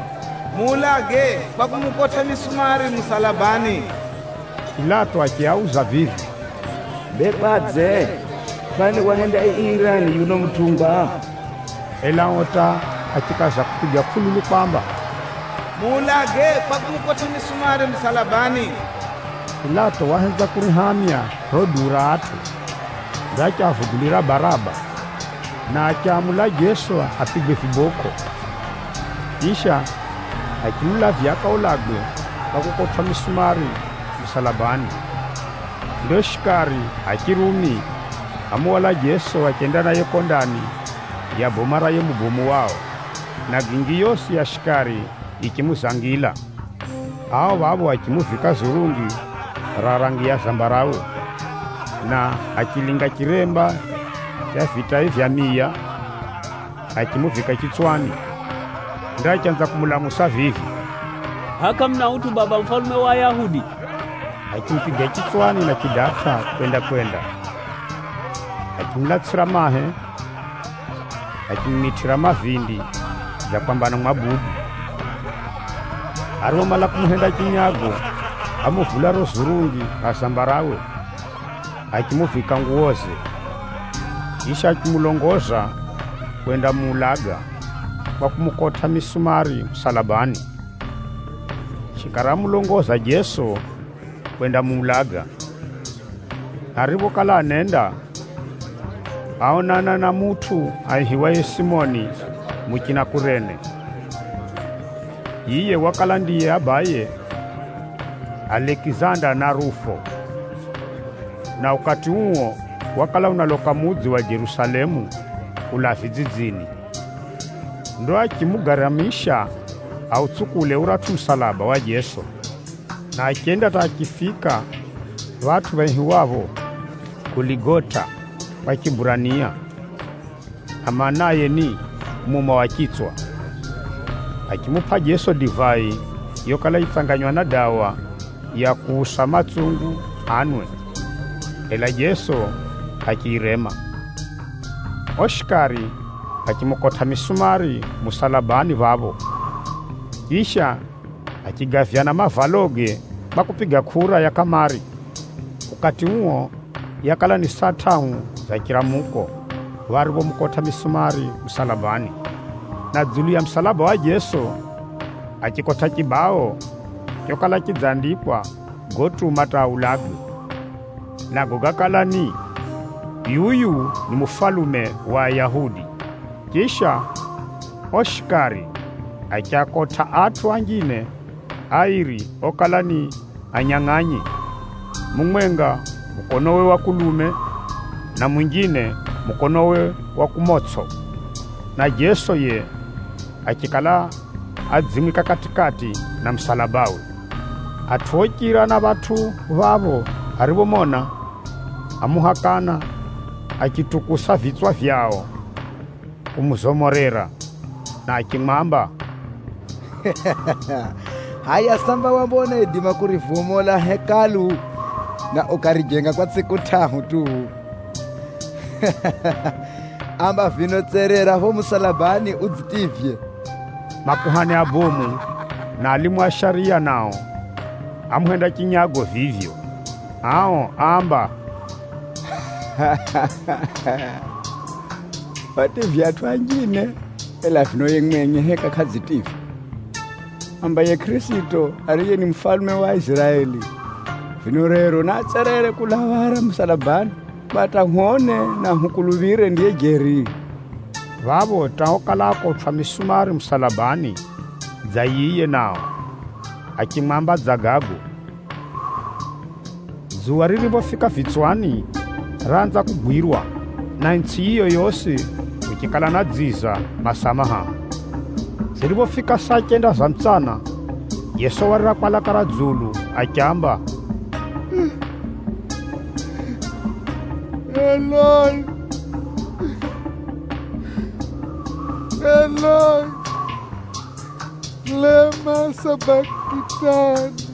mulage bakumukotha misumari msalabani. Pilato akiauza vivi, bekwadze fani wahenda irani yuno mtumba. Ela ota akikaza kupiga kululu kwamba mulage bakumukotha misumari msalabani. Pilato wahenza kurihamia rodura atu gacha avugulira Baraba na akamula Yesu apigwe viboko. Kisha akimula vyaka ulagwe bakukotha misumari msalabani. Ndo shikari akirumi amuwala Yesu akenda naye kondani ya bomara ye mubomu wao, na gingi yosi ya shikari ikimuzangila. Hao babo akimuvika zurungi rarangi ya zambarau na akilinga kiremba ya vita vya mia akimuvika kichwani. Ndachanza kumulamusa vivi, haka mna utu baba mfalme wa Yahudi? Akimpiga kichwani na kidata kwenda kwenda, akimlatsira mahe, akimmitira mavindi za kwambana mwabudu. Arimo mala kumuhenda kinyago amuvula rozurungi asambarawe akimuvika nguoze. Kisha akimulongoza kwenda mulaga kwa kumukotha misumari msalabani. Shikaramulongoza Yesu kwenda mulaga. Haribo kala anenda aonana na mutu aihiwaye Simoni mukina Kurene. Iye wakala ndiye abaye Alexander na Rufo. Na ukati huo wakala unaloka mudzi wa Jerusalemu ula vijijini. Ndo akimugaramisha autsukule uratu msalaba wa Yesu. Na akienda takifika watu wahiwavo Kuligota wa Kiburania, amanaye ni muma wa kichwa. Akimupa Yesu divai yokala itsanganywa na dawa ya kuusa matsungu anwe. Ela Yesu akirema. Oshikari akimokotha misumari musalabani vavo. Kisha akigavyana mavaloge bakupiga kura ya kamari. Ukati uo yakala ni saa tanu za kiramuko warivo mukotha misumari musalabani. Na dzulu ya msalaba wa Yesu akikotha kibao kyokala kidzandikwa gotu mataulagu. Nago gakala ni yuyu ni mufalume wa Yahudi. Kisha oshikari akyakotha atu angine airi okalani anyang'anyi, mumwenga mukonowe wa kulume na mwingine mukonowe wa kumotso. Na Yesu ye akikala adzimika katikati na msalabawe. Atwokira na batu vavo arivomona amuhakana akitukusa vitswa vyao kumuzomorera na akimwamba haya samba wambone edima kurivumo la hekalu na ukarijenga kwa siku tamu tu. Amba vinotserera vo musalabani udzitivye. Makuhani abomu na alimu a sharia nao amuhenda kinyago vivyo. Ao amba Pati vyatu angine ela vino yeng'wenye heka kazitifu. Amba ye Kristo ariye ni mfalme wa Israeli. Vino rero na tserere kulavara musalabani bata ngone na hukuluvire ndiye geri. Vavo taokala kotha misumari musalabani dzayiye nao akimwamba dzagago. Zuwa ririvofika vitswani ranza kugwirwa na ntsi iyo yose ukikala na dziza masamaha. Zirivofika saa kenda za mtsana Yesu warira kwalakara dzulu akyamba Eloi, Eloi, lema sabakitani.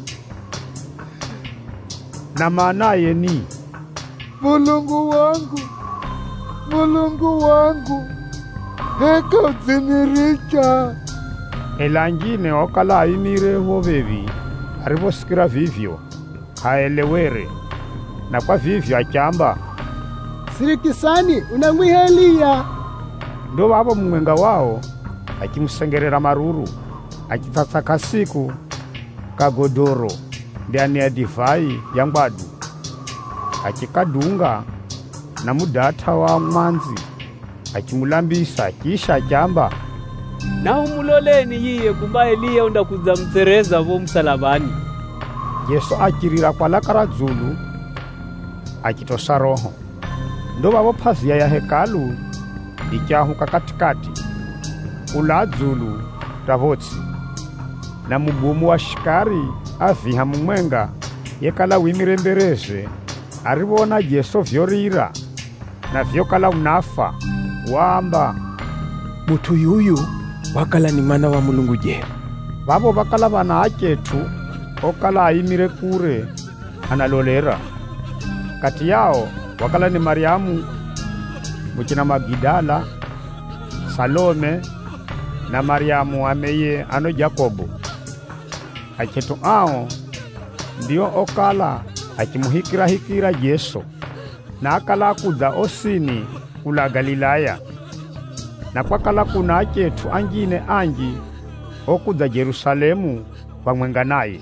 Na maanaye ni Mulungu wangu, Mulungu wangu, heka udziniricha. Elangine okala aimire vovevi arivosikira vivyo haelewere, na kwa vivyo akyamba sirikisani unamwiha Eliya. Ndo vavo mumwenga wao akimusengerera maruru akitsatsa kasiku kagodoro ndiani ya divai ya ngwadu akikadunga na mudatha wa mwanzi akimulambisa. Kisha akyamba na umuloleni yiye kumba Eliya unda kudzamtsereza vo musalabani. Yesu akirira kwalakara dzulu akitosa roho. Ndo vavo phazia ya hekalu ikyahuka katikati kula dzulu tavotsi. Na mubumu wa shikari aviha mumwenga yekala wimirembereze arivona Yesu vyorira na vyokala unafa wamba mutu yuyu wakala ni mwana wa Mulungu je. Vavo vakala vana aketu okala aimire kure analolera. Kati yao wakala ni Mariamu mukina Magidala, Salome na Mariamu ameye ano Jakobo. Aketu ao ndio okala akimuhikira hikira Yesu na akala kudza osini kula Galilaya. Na kwakala kuna aketu angine anji okudza Jerusalemu pamwenga naye.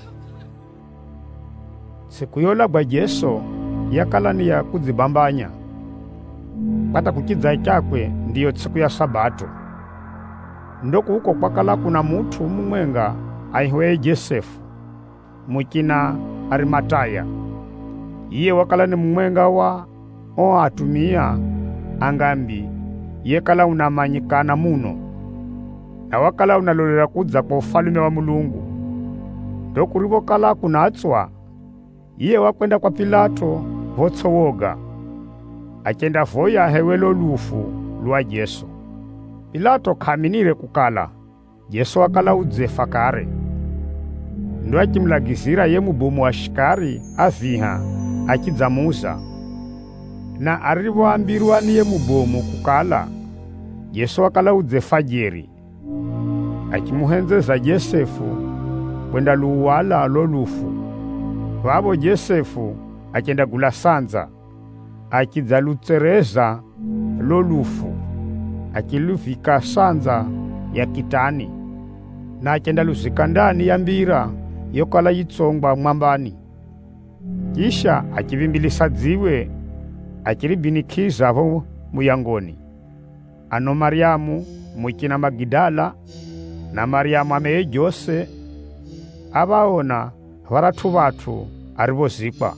Siku yolagwa Yesu yakala ni ya kudzibambanya. Pata kukidza chakwe ndiyo siku ya Sabato. Ndoku huko kwakala kuna mutu mumwenga aihwe Josefu mukina Arimataya. Iye wakala ni mumwenga wa o atumia angambi yekala unamanyikana muno. Na wakala unalolera kudza kwa ufalume wa Mulungu. Ndoku rivokala kunatswa iye wakwenda kwa Pilato votsowoga akenda voya hewelo lufu lwa Yesu. Pilato kaminire kukala Yesu wakala udzefa kare. Ndo akimlagizira ye mubomu wa shikari aviha akidzamuza. Na arivoambirwa niye mubomu kukala Yesu akala udze fajiri akimuhenzeza Josefu kwenda luwala lolufu. Vavo Josefu akenda gula sanza akidza lutsereza lolufu akiluvika sanza ya kitani na akenda luzika ndani ya mbira yokala yitsongwa mwambani. Kisha akivimbilisa dziwe akilibinikiza vo muyangoni. Ano Mariamu mwikina Magidala na Mariamu ameye Jose abaona varatu vatu arivozikwa.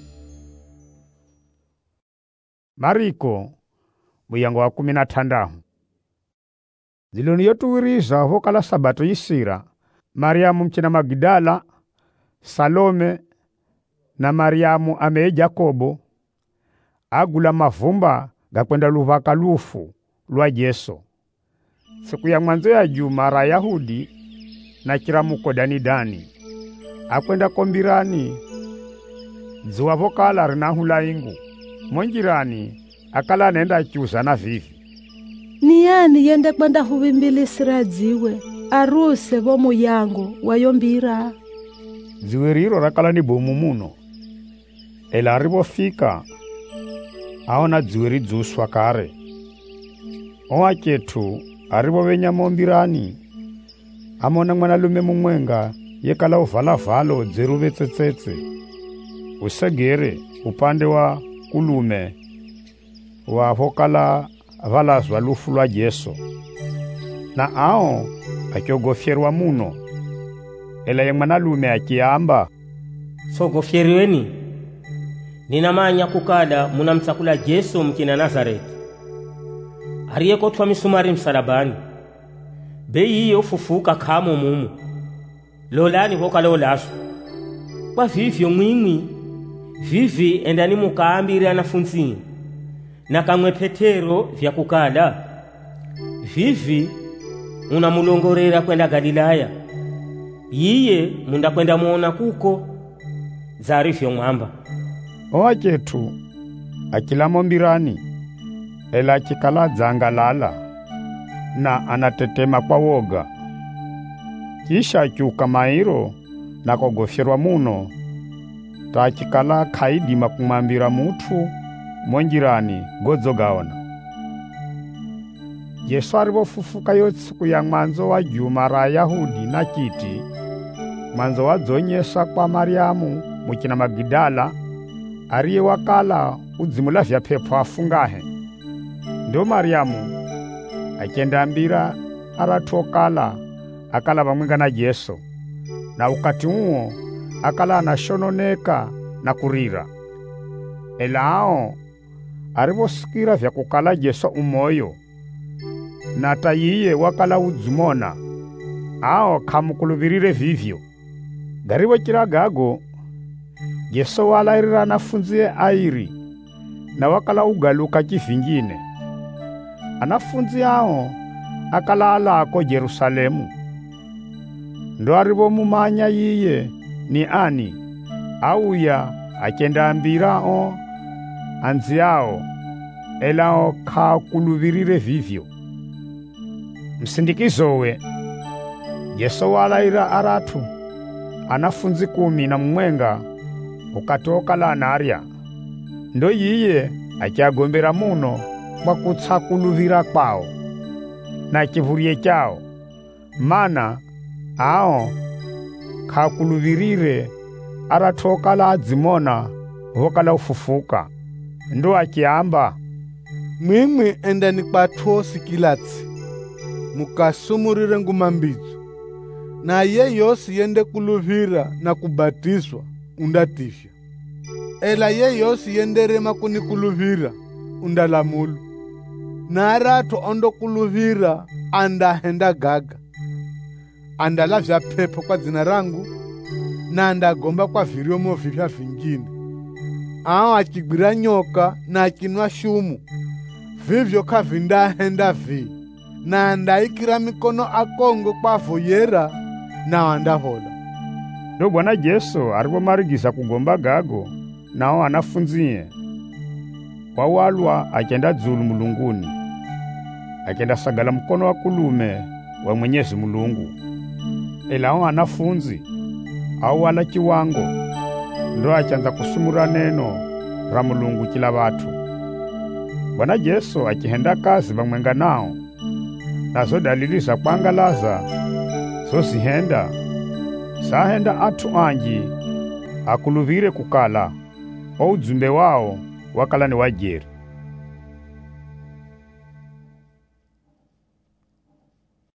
Mariko muyango wa kumi na tandahu. Ziloni yotuwiriza vokala sabato yisira, Mariamu mchina Magidala, Salome na Mariamu ameye Jakobo agula mavumba gakwenda luvaka lufu lwa Yesu. Siku ya mwanzo ya juma ra Yahudi na kiramuko dani dani akwenda kombirani ziwa vokala rinahula ingu. Monjirani akala nenda chusa na vivi. Ni yani yende kwenda huvimbilisira dziwe aruse vo muyango wayombira. Dziwe riro rakala ni bomu muno. Ela arivofika aona dziwe ridzuswa kare. Owa chetu arivovenya mombirani amona mwanalume mumwenga yekala uvala valo dzeruve tsetsetse usegere upande wa kulume wa vokala valazwa lufu lwa Yesu na ao akiogofyerwa muno. Ela ye mwanalume akiamba, sogofyeriweni, ninamanya kukada munamtsakula Yesu mkina Nazareti ariyekotwa misumari msalabani. Bei iyo fufuka kamo mumu lolani vokala olaswa. Kwa vivyo mwimwi vivi endani mukaambire anafunzi na kamwe Petero vya kukala vivi unamulongorera kwenda Galilaya, yiye munda kwenda muona kuko zarifyo mwamba. Owa chetu akilamo mbirani ela akikala dzangalala na anatetema kwa woga. Kisha akiuka mairo na kogofyerwa muno ta akikala kaidima kumwambira mutu monjirani godzo gaona. Yesu arivofufuka yo tsiku ya mwanzo wa juma ra Yahudi na kiti mwanzo wadzonyesa kwa Mariamu mukina Magidala ariye wakala udzimula vya pepo afungahe. Ndo Mariamu akenda mbira aratokala akala vamwenga na Yesu, na ukati uo akala anashononeka na kurira. Elao arivosikira vya kukala Yesu umoyo na tayiye wakala udzumona ao kamukuluvirire vivyo. Garivo chiragago Yesu walairira anafunzie airi na wakala ugaluka chivingine. Anafunzi ao akala alako Jerusalemu. Ndo arivo mumanya yiye ni ani auya akenda ambirao anziao elao kakuluvirire vivyo. Msindikizowe Yesu walaira aratu anafunzi kumi na mwenga ukatoka la narya. Ndo yiye akiagombera muno kwa kutsakuluvira kwao na kivurie chao, mana ao kakuluvirire aratoka la adzimona vokala ufufuka. Ndo akiamba, mwimwi endani kwatho sikilatsi mukasumurire nguma mbidzo, na ye yosi yende kuluvira na kubatiswa undatifya. Ela ye yosi yenderema kunikuluvira undalamulu, na arato ondo kuluvira andahenda gaga. Andalavya pepo kwa dzina rangu na andagomba kwa viryomo vipya vingine. Ao akigwira nyoka na akinwa shumu, vivyo kavindahenda vi, na andaikira mikono akongo kwa voyera na andavola. Ndo Bwana Yesu arivomarigiza kugomba gago nao anafunzie wawalwa akenda dzulu mulunguni akenda sagala mkono wa kulume wa Mwenyezi Mulungu. Ela wanafunzi au wala kiwango ndo achanza kusumura neno ra Mulungu kila watu. Bwana Yesu akihenda kazi bamwenga nao, nazo dalili za kwangalaza so sihenda sahenda atu anji akuluvire kukala wa ujumbe wao wakala ni wajeri.